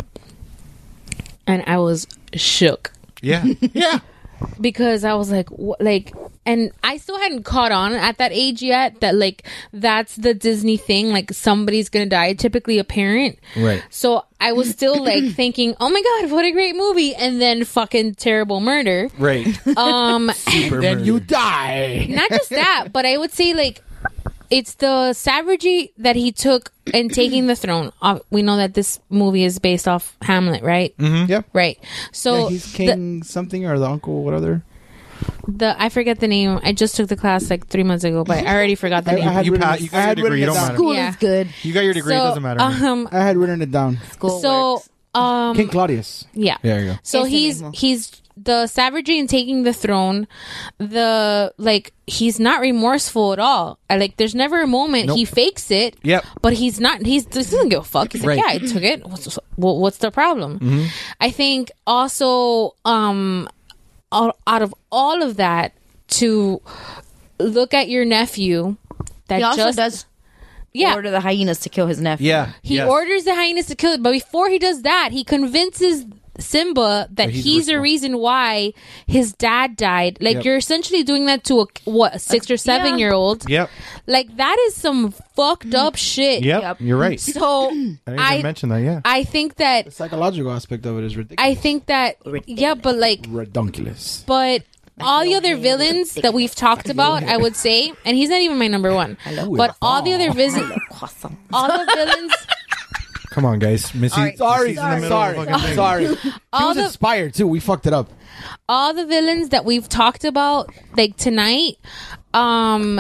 and I was shook. Yeah, yeah. Because I was like, wh- like, and I still hadn't caught on at that age yet that like that's the Disney thing. Like somebody's gonna die, typically a parent. Right. So I was still like thinking, oh my god, what a great movie, and then fucking terrible murder. Right. Um, and then you die. Not just that, but I would say like it's the savagery that he took in taking the throne. Uh, we know that this movie is based off Hamlet, right? Mm-hmm. Yep. Right. So yeah, he's king something or the uncle, what other? The I forget the name. I just took the class like three months ago, but I already forgot the I- name. I had You, written pa- it- you I got your had degree. written You it don't down. matter. School Yeah. is good. You got your degree. So, it doesn't matter. Um, I had written it down. School so works. um, King Claudius. yeah. There you go. So Ese he's mismo. he's the savagery in taking the throne. The like he's not remorseful at all. I, like there's never a moment Nope. he fakes it. Yep. But he's not. He's he doesn't give a fuck. He's like, Right. yeah, I took it. What's what, what's the problem? Mm-hmm. I think also um, out out of all of that, to look at your nephew that He also just does yeah. order the hyenas to kill his nephew. Yeah. He yes. orders the hyenas to kill it, but before he does that, he convinces Simba that That he's, he's the responsible. reason why his dad died. Like Yep. you're essentially doing that to a what a six or seven year old. Yep. Like that is some fucked up shit. Yep. Yep. You're right. So I didn't even I mention that. Yeah. I think that The psychological aspect of it is ridiculous. I think that yeah, but like Redunculous. but all the other villains that we've talked about, I would say, and he's not even my number one, but all the other villains, all the villains, Come on, guys. Missy. All right. Sorry, Missy's in the sorry, middle of the fucking sorry. thing. He all was the inspired too. We fucked it up. all the villains that we've talked about like tonight, um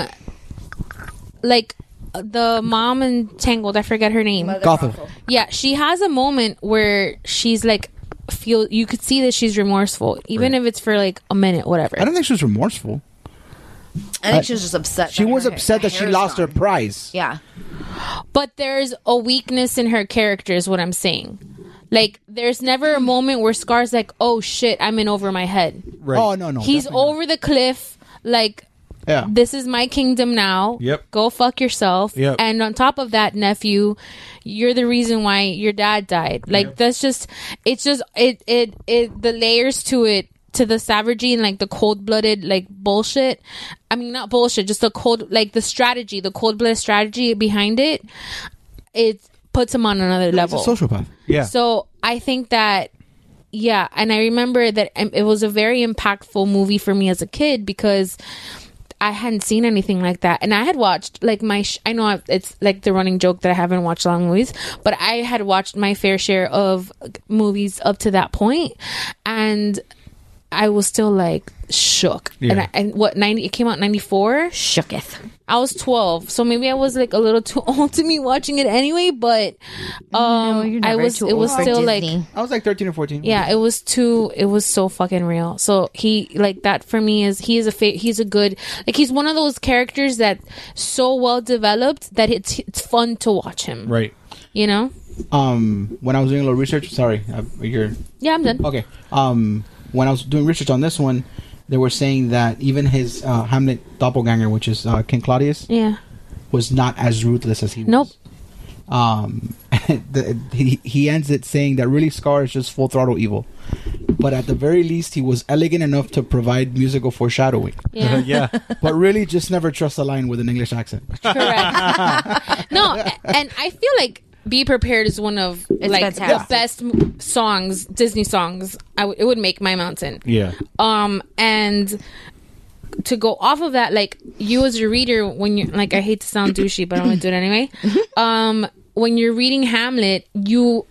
like the mom in Tangled, I forget her name. Gotham. Yeah, she has a moment where she's like feel you could see that she's remorseful, even Right. if it's for like a minute, whatever. I don't think she was remorseful. I think she was just upset. She that was her- upset that her she hair's lost her gone. prize. Yeah. But there's a weakness in her character is what I'm saying. Like there's never a moment where Scar's like, oh shit, I'm in over my head. Right. Oh no, no. He's definitely over the cliff, like not. Yeah. this is my kingdom now. Yep. Go fuck yourself. Yep. And on top of that, nephew, you're the reason why your dad died. Like that's just it's just it it it the layers to it, to the savagery and like the cold-blooded like bullshit. I mean not bullshit, just the cold like the strategy, the cold-blooded strategy behind it. It puts him on another He's a level. sociopath. Yeah. So I think that, yeah, and I remember that um, it was a very impactful movie for me as a kid because I hadn't seen anything like that, and I had watched like my. Sh- I know it's like the running joke that I haven't watched long movies, but I had watched my fair share of movies up to that point, and I was still like shook. Yeah. And, I, and what ninety? It came out ninety four. Shooketh. I was twelve, so maybe I was like a little too old to be watching it anyway. But um, No, you're I never was. too It was old for still like. Disney. I was like thirteen or fourteen. Yeah, it was too. It was so fucking real. So he like that for me is he is a fa- he's a good like he's one of those characters that so well developed that it's it's fun to watch him. Right. You know. Um, when I was doing a little research, sorry, uh, you're Yeah, I'm done. okay. Um, when I was doing research on this one, they were saying that even his uh, Hamlet doppelganger, which is uh, King Claudius, Yeah. was not as ruthless as he was. Nope. Um, the, he he ends it saying that really Scar is just full throttle evil, but at the very least he was elegant enough to provide musical foreshadowing. Yeah. Yeah. But really, just never trust a line with an English accent. Correct. No, a- and I feel like "Be Prepared" is one of It's like fantastic. the best m- songs, Disney songs. I w- it would make my mountain. Yeah. Um, and to go off of that, like you as a reader, when you like, I hate to sound douchey, but I'm gonna do it anyway. Um, when you're reading Hamlet, you,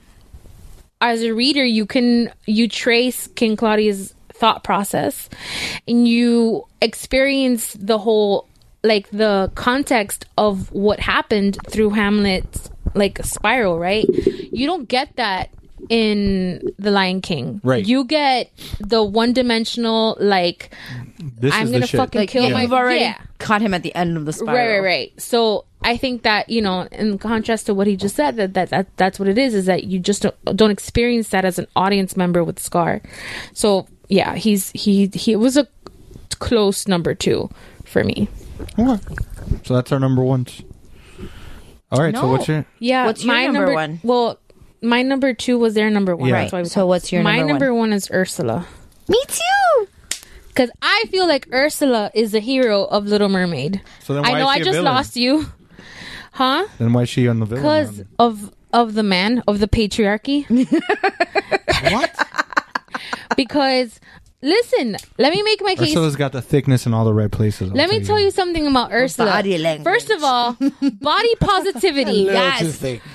as a reader, you can you trace King Claudius' thought process, and you experience the whole like the context of what happened through Hamlet's like spiral. Right? You don't get that in The Lion King. Right. You get the one-dimensional like This I'm is gonna the shit. fucking Like kill yeah. my You've already yeah. caught him at the end of the spiral. Right, right, right. So I think that, you know, in contrast to what he just said, that, that, that that's what it is, is that you just don't, don't experience that as an audience member with Scar. So yeah, he's he he was a close number two for me. Okay. So that's our number ones. All right. So No. what's your? Yeah, What's your my number one? Well, my number two was their number one. Yeah. That's why we So talked. what's your my number one? number one is Ursula. Me too. Because I feel like Ursula is the hero of Little Mermaid. So then why I know is I she a just villain? lost you. Huh? Then why is she on the villain? Because run? of of the man, of the patriarchy. What? Because, listen, let me make my case. Ursula's got the thickness in all the right places. I'll Let me tell you something about Ursula. body language. First of all, body positivity. A little too Yes. thick.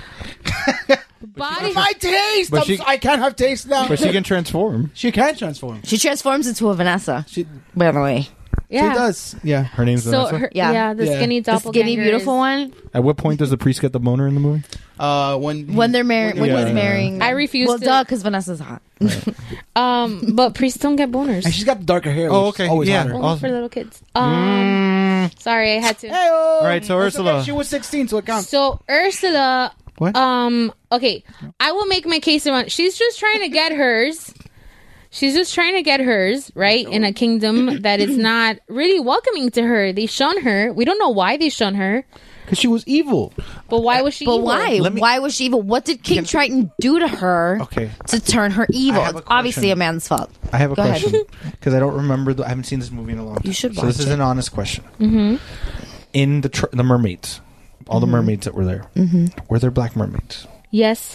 Body. My taste. But I'm she- so- I can't have taste now. But she can transform. She can transform. She transforms into a Vanessa. She, By the way, Yeah. she does. Yeah. Her name's So, Vanessa. her, Yeah. yeah. the Yeah. skinny the doppelganger. skinny, beautiful is- one. At what point does the priest get the boner in the movie? Uh, when When they're married, when Yeah. he's marrying. I refuse Well, to- duh, because Vanessa's hot. Um, but priests don't get boners. and she's got darker hair. Oh, which is okay. Always Yeah. hotter. Only Awesome. for little kids. Um, Mm. sorry, I had to. Hey-oh. All right, so That's Ursula. okay. She was sixteen, so it counts. So Ursula, What? um, okay, I will make my case around. She's just trying to get hers. She's just trying to get hers right in a kingdom that is not really welcoming to her. They shun her. We don't know why they shun her, Because she was evil. but why was she? But evil? why? Let me- Why was she evil? What did King Triton do to her Okay. to turn her evil? I have a It's obviously question. a man's fault. I have a Go ahead. question because I don't remember. The, I haven't seen this movie in a long time. You should So this watch is it. an honest question. Mm-hmm. In the tr- the mermaids, all the mermaids that were there, were there black mermaids? Yes.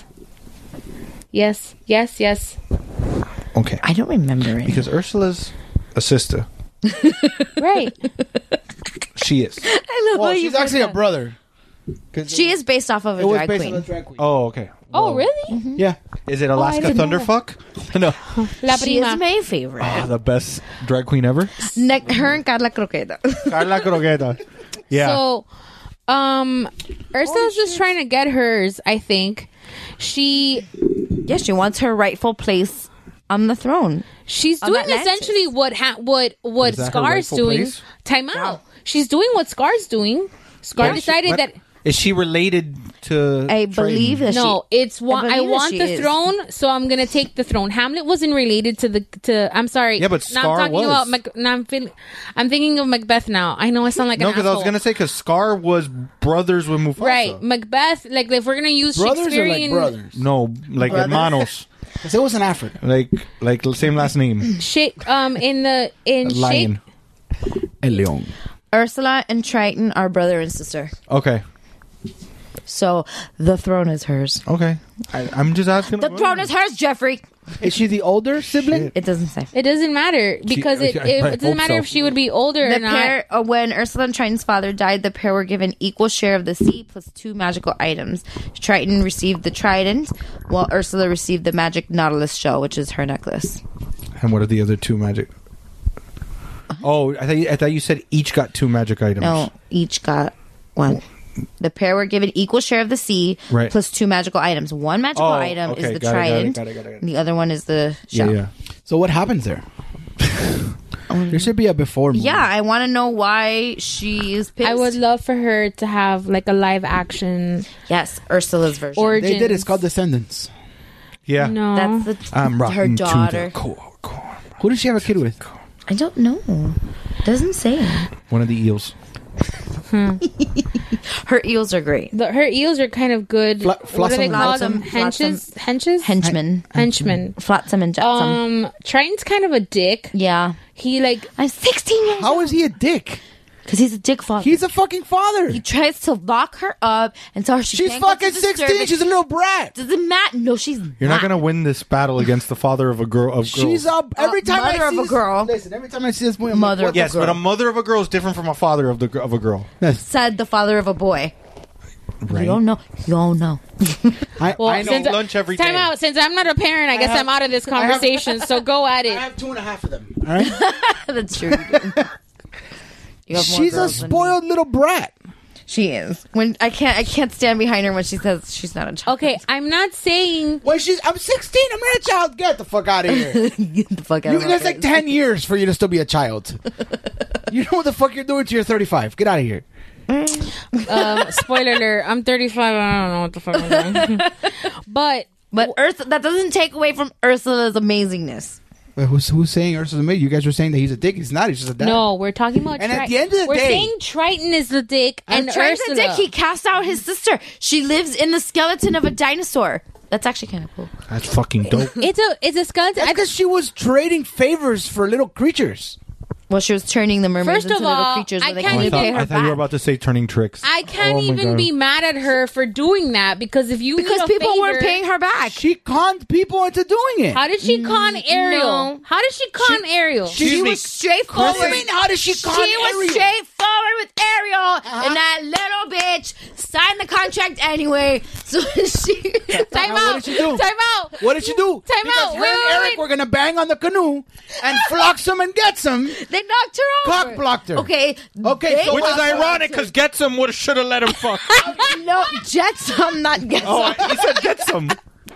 Yes. Yes. Yes. Okay. I don't remember it. Because Ursula's a sister. Right. She is. I love Well, how you she's actually a put brother. that. She is based off of a It was drag based queen. on a drag queen. Oh, okay. Oh, Well, really? Yeah. Is it I Alaska didn't know Thunderfuck? No. La She prima. is my favorite. Oh, the best drag queen ever. Ne- her and Carla Croqueta. Carla Croqueta. Yeah. So, um, Ursula's just trying to get hers. I think she Yeah, she wants her rightful place on the throne. she's On doing Atlantis. essentially what ha- what what Is that her Scar's rightful doing. place? Time out. She's doing what Scar's doing. Scar What? decided What? that Is she related to? I believe Triton? that no, she. it's one. I, believe that want she the is. throne, so I'm gonna take the throne. Hamlet wasn't related to the to. I'm sorry. Yeah, but now Scar I'm talking was. about. Mac, now I'm feeling. I'm thinking of Macbeth now. I know I sound like No, an because I was asshole. gonna say because Scar was brothers with Mufasa. Right, Macbeth. Like if we're gonna use Brothers or like Shakespearean brothers? No, like Brothers? hermanos. Because it was in Africa. Like like the same last name. shape, um, in the in shape. Lion. El León. Ursula and Triton are brother and sister. Okay. So the throne is hers. Okay. I, I'm just asking. The throne is hers, Jeffrey. Is she the older sibling? It doesn't say. It doesn't matter because it, okay, it, I it doesn't hope matter so. if she would be older The or not. pair, uh, when Ursula and Triton's father died, the pair were given equal share of the sea plus two magical items. Triton received the trident, while Ursula received the magic Nautilus shell, which is her necklace. And what are the other two magic? Oh, I thought you, I thought you said each got two magic items. No, each got one. The pair were given equal share of the sea Right. plus two magical items. One magical Oh, item okay, is the got it, got it, trident, got it, got it, got it. and the other one is the Yeah, shell. yeah. So what happens there? There should be a before movie. Yeah, I want to know why she is pissed. I would love for her to have like a live action. Yes, Ursula's version. Origins. They did. It's called Descendants. Yeah. No, That's the, I'm her rocking to daughter. the core, core. Who does she have a kid with? I don't know. Doesn't say. One of the eels. Her eels are great. the, her eels are kind of good. Fla- what do they Flotsam call and them? Flotsam. Henches, henches, Henchmen. henchmen. Flotsam and Jetsam. Um, Triton's kind of a dick. yeah. He like I'm sixteen years How is he a dick? Because he's a dick father. He's a fucking father. He tries to lock her up and tell her she She's can't go fucking to the sixteen. service. She's a little brat. Doesn't matter. No, she's You're not gonna win this battle against the father of a girl. Of girls. She's a every Uh, time I mother see of a this- girl. Listen, every time I see this movie, I'm Mother like, of what a Yes, girl. but a mother of a girl is different from a father of the gr- of a girl. Said the father of a boy. Right. You don't know. You don't know. I, well, I know. since lunch every time day. out. Since I'm not a parent, I, guess have- I'm out of this I have- conversation. so go at I it. have two and a half of them. All right. That's true. You have more She's a girls than me. spoiled little brat. She is. When I can't, I can't stand behind her when she says she's not a child. Okay, I'm not saying. When she's, I'm sixteen. I'm not a child. Get the fuck out of here. Get the fuck out You, of my that's like face. ten years for you to still be a child. You know what the fuck you're doing till you're thirty-five. Get out of here. Um, spoiler alert. I'm thirty-five. I don't know what the fuck I'm doing. but But Ursula, that doesn't take away from Ursula's amazingness. Wait, who's, who's saying Ursula's a midget? You guys were saying that he's a dick. He's not. He's just a dad. No, we're talking about. And Tri- at the end of the we're day, saying Triton is the dick, and, And Triton's Ursula. a dick. He cast out his sister. She lives in the skeleton of a dinosaur. That's actually kind of cool. That's fucking dope. It's a it's a skeleton. That's because she was trading favors for little creatures. Well, she was turning the mermaids First of into little all, creatures I where they can't Oh, I can thought, pay her I thought you were back. about to say turning tricks. I can't Oh my even God. be mad at her for doing that because if you Because need a people favor, weren't paying her back. She conned people into doing it. How did she con Ariel? no. How did she con Ariel? She Excuse me. was straightforward. What do you mean, how did she con She was Ariel? straightforward with Ariel, and that little bitch signed the contract anyway. So she Time Now, out. what did she do? Time out. What did she do? Time because out. her Wait, and wait, Eric wait. were gonna bang on the canoe and flocks him and gets him. They knocked her over. Cock blocked her. Okay. Okay, they so Which what- is ironic because get some would have should have let him fuck. no, Jetsam, not get Oh, some. he said get some.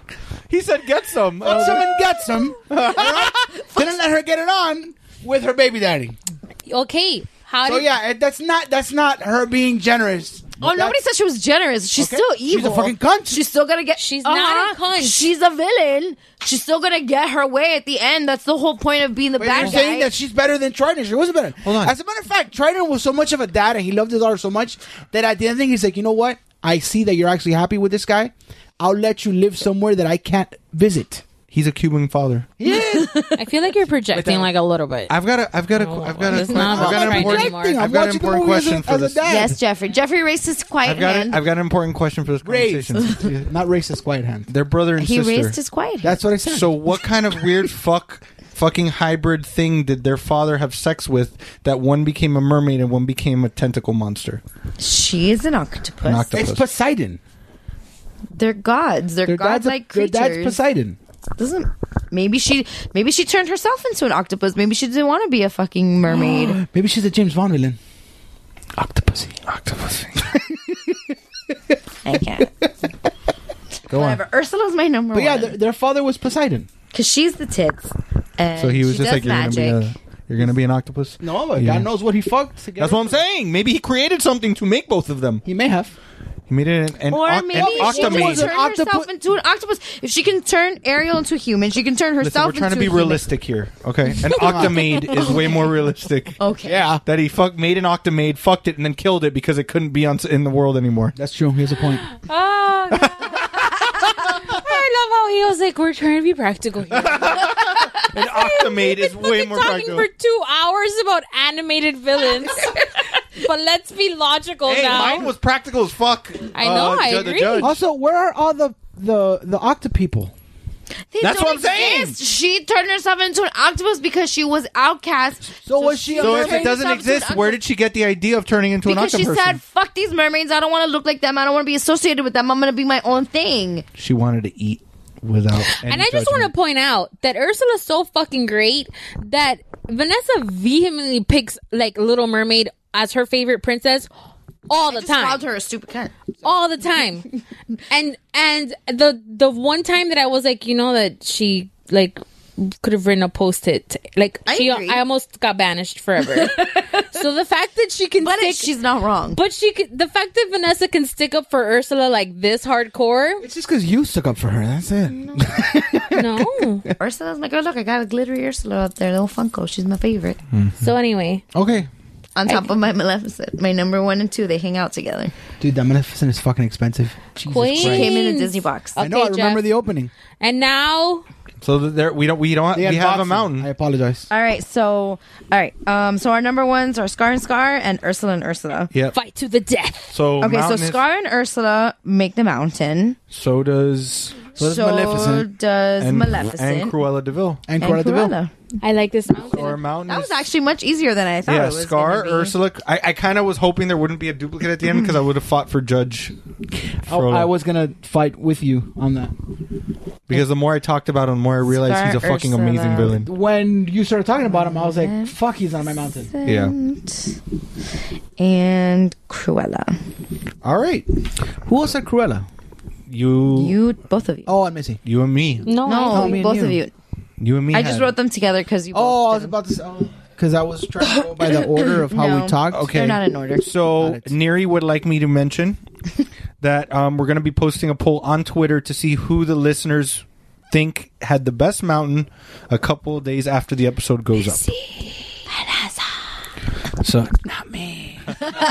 He said get some. Flocks him and gets him. Alright? Didn't let her get it on with her baby daddy. Okay. How So did yeah, it- that's not that's not her being generous. Oh, nobody said she was generous. She's Okay. still She's a evil. fucking cunt. She's still gonna get. She's not a cunt. She's a villain. She's still gonna get her way at the end. That's the whole point of being the But bad you're guy. saying that she's better than Triton. She wasn't better. Hold on. As a matter of fact, Triton was so much of a dad and he loved his daughter so much that at the end of the thing, he's like, you know what? I see that you're actually happy with this guy. I'll let you live somewhere that I can't visit. He's a Cuban father. Yeah. I feel like you're projecting like a little bit. I've got a, I've got a, I've got a, It's not I've got about an important, anymore. I'm I've got an watching the important movie as a- question for as a this. dad. Yes, Jeffrey. Jeffrey raised his quiet I've got, hand. a, I've got an important question for this Raised. conversation. Not racist, quiet hand. They're brother and he sister. raised his quiet hand. That's what I said. So what kind of weird fuck fucking hybrid thing did their father have sex with that one became a mermaid and one became a tentacle monster? She is an octopus. An octopus. It's Poseidon. They're gods. They're Their dad's, a, godlike their creatures. dad's Poseidon. Doesn't maybe she maybe she turned herself into an octopus. Maybe she didn't want to be a fucking mermaid. Maybe she's a James Bond villain. Octopusy. Octopusy. I can't. Go on. Whatever. Ursula's my number But yeah, one their, their father was Poseidon. because she's the tits. And So he was she just does like, you're magic. gonna be a, you're gonna be an octopus. No, but Yeah. God knows what he fucked together. That's what I'm saying. Maybe he created something to make both of them. He may have. He made it an, an, Or oc- maybe an she can octomade. turn Octopu- herself into an octopus. If she can turn Ariel into a human, she can turn Listen, herself we're trying to into be a human. realistic here, okay? An octomade is way more realistic. Okay. Yeah. That he fuck made an octomade, fucked it, and then killed it because it couldn't be on in the world anymore. That's true. Here's a point. Oh, God. I love how he was like, we're trying to be practical here. An octomade is way We've been more talking practical. for two hours about animated villains. But let's be logical Hey, now. mine was practical as fuck. I know, I Ju- agree. The judge. Also, where are all the the the octa people? They That's don't what I'm saying. exist. She turned herself into an octopus because she was outcast. So was she a So if mermaid? it doesn't herself into an exist, where did she get the idea of turning into Because an she octopus? said, "Fuck these mermaids. I don't want to look like them. I don't want to be associated with them. I'm going to be my own thing." She wanted to eat without any And I just want to point out that Ursula's so fucking great that Vanessa vehemently picks like Little Mermaid as her favorite princess all the I just time. called her a stupid cunt. all the time. and and the the one time that I was like, you know, that she like could have written a post-it, like I she agree. I almost got banished forever. So the fact that she can But stick, she's not wrong. but she could, the fact that Vanessa can stick up for Ursula like this hardcore, It's just because you stuck up for her. That's it. no. Ursula's my girl. Look, I got a glittery Ursula up there, little Funko. She's my favorite. So anyway, Okay. On top of my Maleficent, my number one and two, they hang out together. Dude, that Maleficent is fucking expensive. Jesus Queen. She Christ. came in a Disney box. I know. I Okay, remember Jeff. the opening. and now So that there, we don't, we don't, The we have a unboxing. mountain. I apologize. All right, so all right, um, so our number ones are Scar and Scar and Ursula and Ursula. Yep. fight to the death. So Okay, so mountain is- Scar and Ursula make the mountain. So does So does so Maleficent. does and, Maleficent and Cruella Deville. And and Cruella de Vil. Cruella. I like this mountain. Or mountain. That is- was actually much easier than I thought yeah, it was. Scar, gonna be. Ursula. I, I kind of was hoping there wouldn't be a duplicate at the end because I would have fought for Judge. Oh, Frodo. I was gonna fight with you on that. Because the more I talked about him, the more I realized Scar, he's a fucking Ursula. amazing villain. When you started talking about him, I was like, "Fuck, he's on my mountain." Yeah. And Cruella. All right. Who else said Cruella? You, You, both of you. Oh, I'm missing. you and me. No, no, Oh, me and both you. of you. You and me. I just had- wrote them together because you. Both Oh, I was did them. about to say because I was trying to go by the order of how No. we talked. Okay. They're not in order. So Got it. Neri would like me to mention that um, we're going to be posting a poll on Twitter to see who the listeners' think had the best mountain a couple of days after the episode goes up. So not me.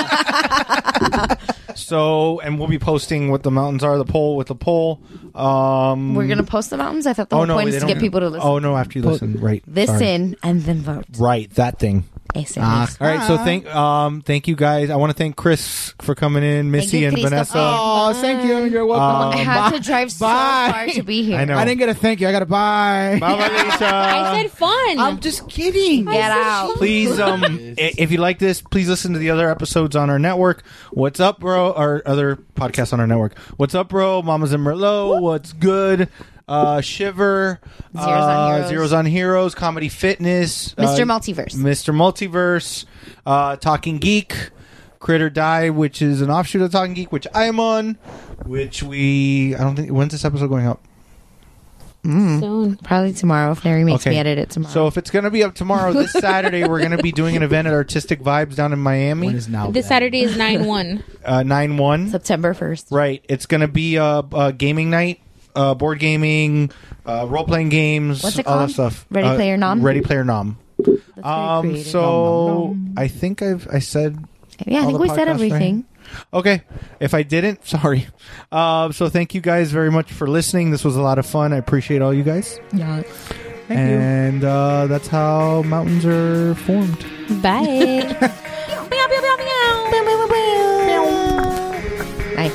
So, and we'll be posting what the mountains are, the poll with the poll. Um, We're going to post the mountains? I thought the oh, whole no, point they is to don't- get people to listen. Oh, no, after you listen. Right. Listen Sorry. and then vote. Right, that thing. Ese Ah, mismo. all right, so thank um thank you guys. I want to thank Chris for coming in, Missy you, and Christopher. Vanessa. Oh, thank you. You're welcome. I had to drive so Bye. far to be here. I know. I didn't get a thank you. I got to buy. Bye, Alicia. I said fun. I'm just kidding. Get out. Please, um, i- if you like this, please listen to the other episodes on our network. What's up, bro? Our other podcasts on our network. What's up, bro? Mamas and Merlot. What's good? Uh, Shiver. Zeros on uh, Heroes. Zeros on Heroes. Comedy Fitness. Mister uh, Multiverse. Mister Multiverse. Uh, Talking Geek. Critter Die, which is an offshoot of Talking Geek, which I am on. Which we, I don't think, when's this episode going up? Mm. Soon. Probably tomorrow if Larry makes Okay. me edit it tomorrow. So if it's going to be up tomorrow, this Saturday, we're going to be doing an event at Artistic Vibes down in Miami. What is now? This Saturday is nine one. Uh, nine one. September first. Right. It's going to be a, a gaming night, uh, board gaming, uh, role playing games, What's it all that called? stuff. Ready Uh, Player Nom? Ready Player Nom. very Um, creative. so Nom, nom, I think I've I said. Yeah, I all think the we said podcasts, everything. right? Okay. If I didn't, sorry. Uh, so thank you guys very much for listening. This was a lot of fun. I appreciate all you guys. Yeah. Thank and uh, that's how mountains are formed. Bye. Bye.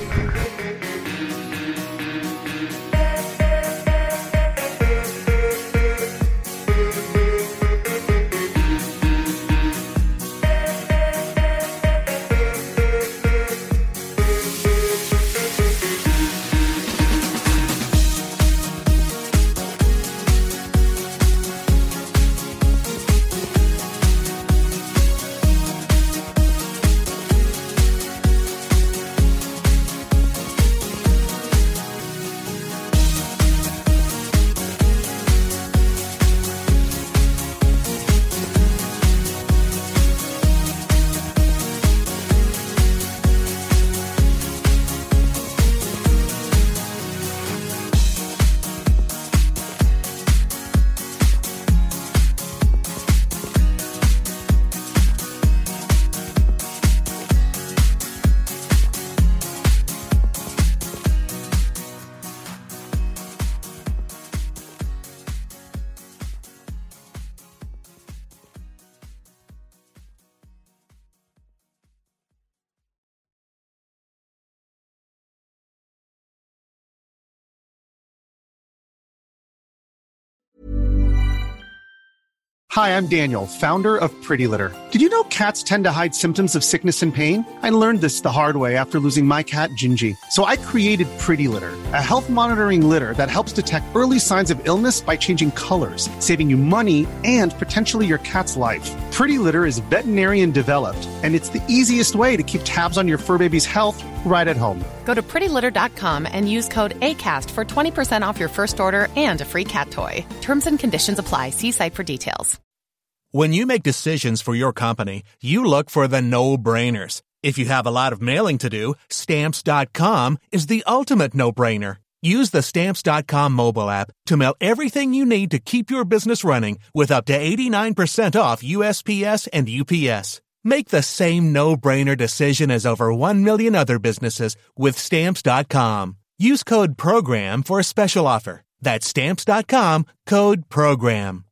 Hi, I'm Daniel, founder of Pretty Litter. Did you know cats tend to hide symptoms of sickness and pain? I learned this the hard way after losing my cat, Gingy. So I created Pretty Litter, a health monitoring litter that helps detect early signs of illness by changing colors, saving you money and potentially your cat's life. Pretty Litter is veterinarian developed, and it's the easiest way to keep tabs on your fur baby's health right at home. Go to pretty litter dot com and use code ACAST for twenty percent off your first order and a free cat toy. Terms and conditions apply. See site for details. When you make decisions for your company, you look for the no-brainers. If you have a lot of mailing to do, Stamps dot com is the ultimate no-brainer. Use the Stamps dot com mobile app to mail everything you need to keep your business running with up to eighty-nine percent off U S P S and U P S. Make the same no-brainer decision as over one million other businesses with Stamps dot com. Use code PROGRAM for a special offer. That's Stamps dot com, code PROGRAM.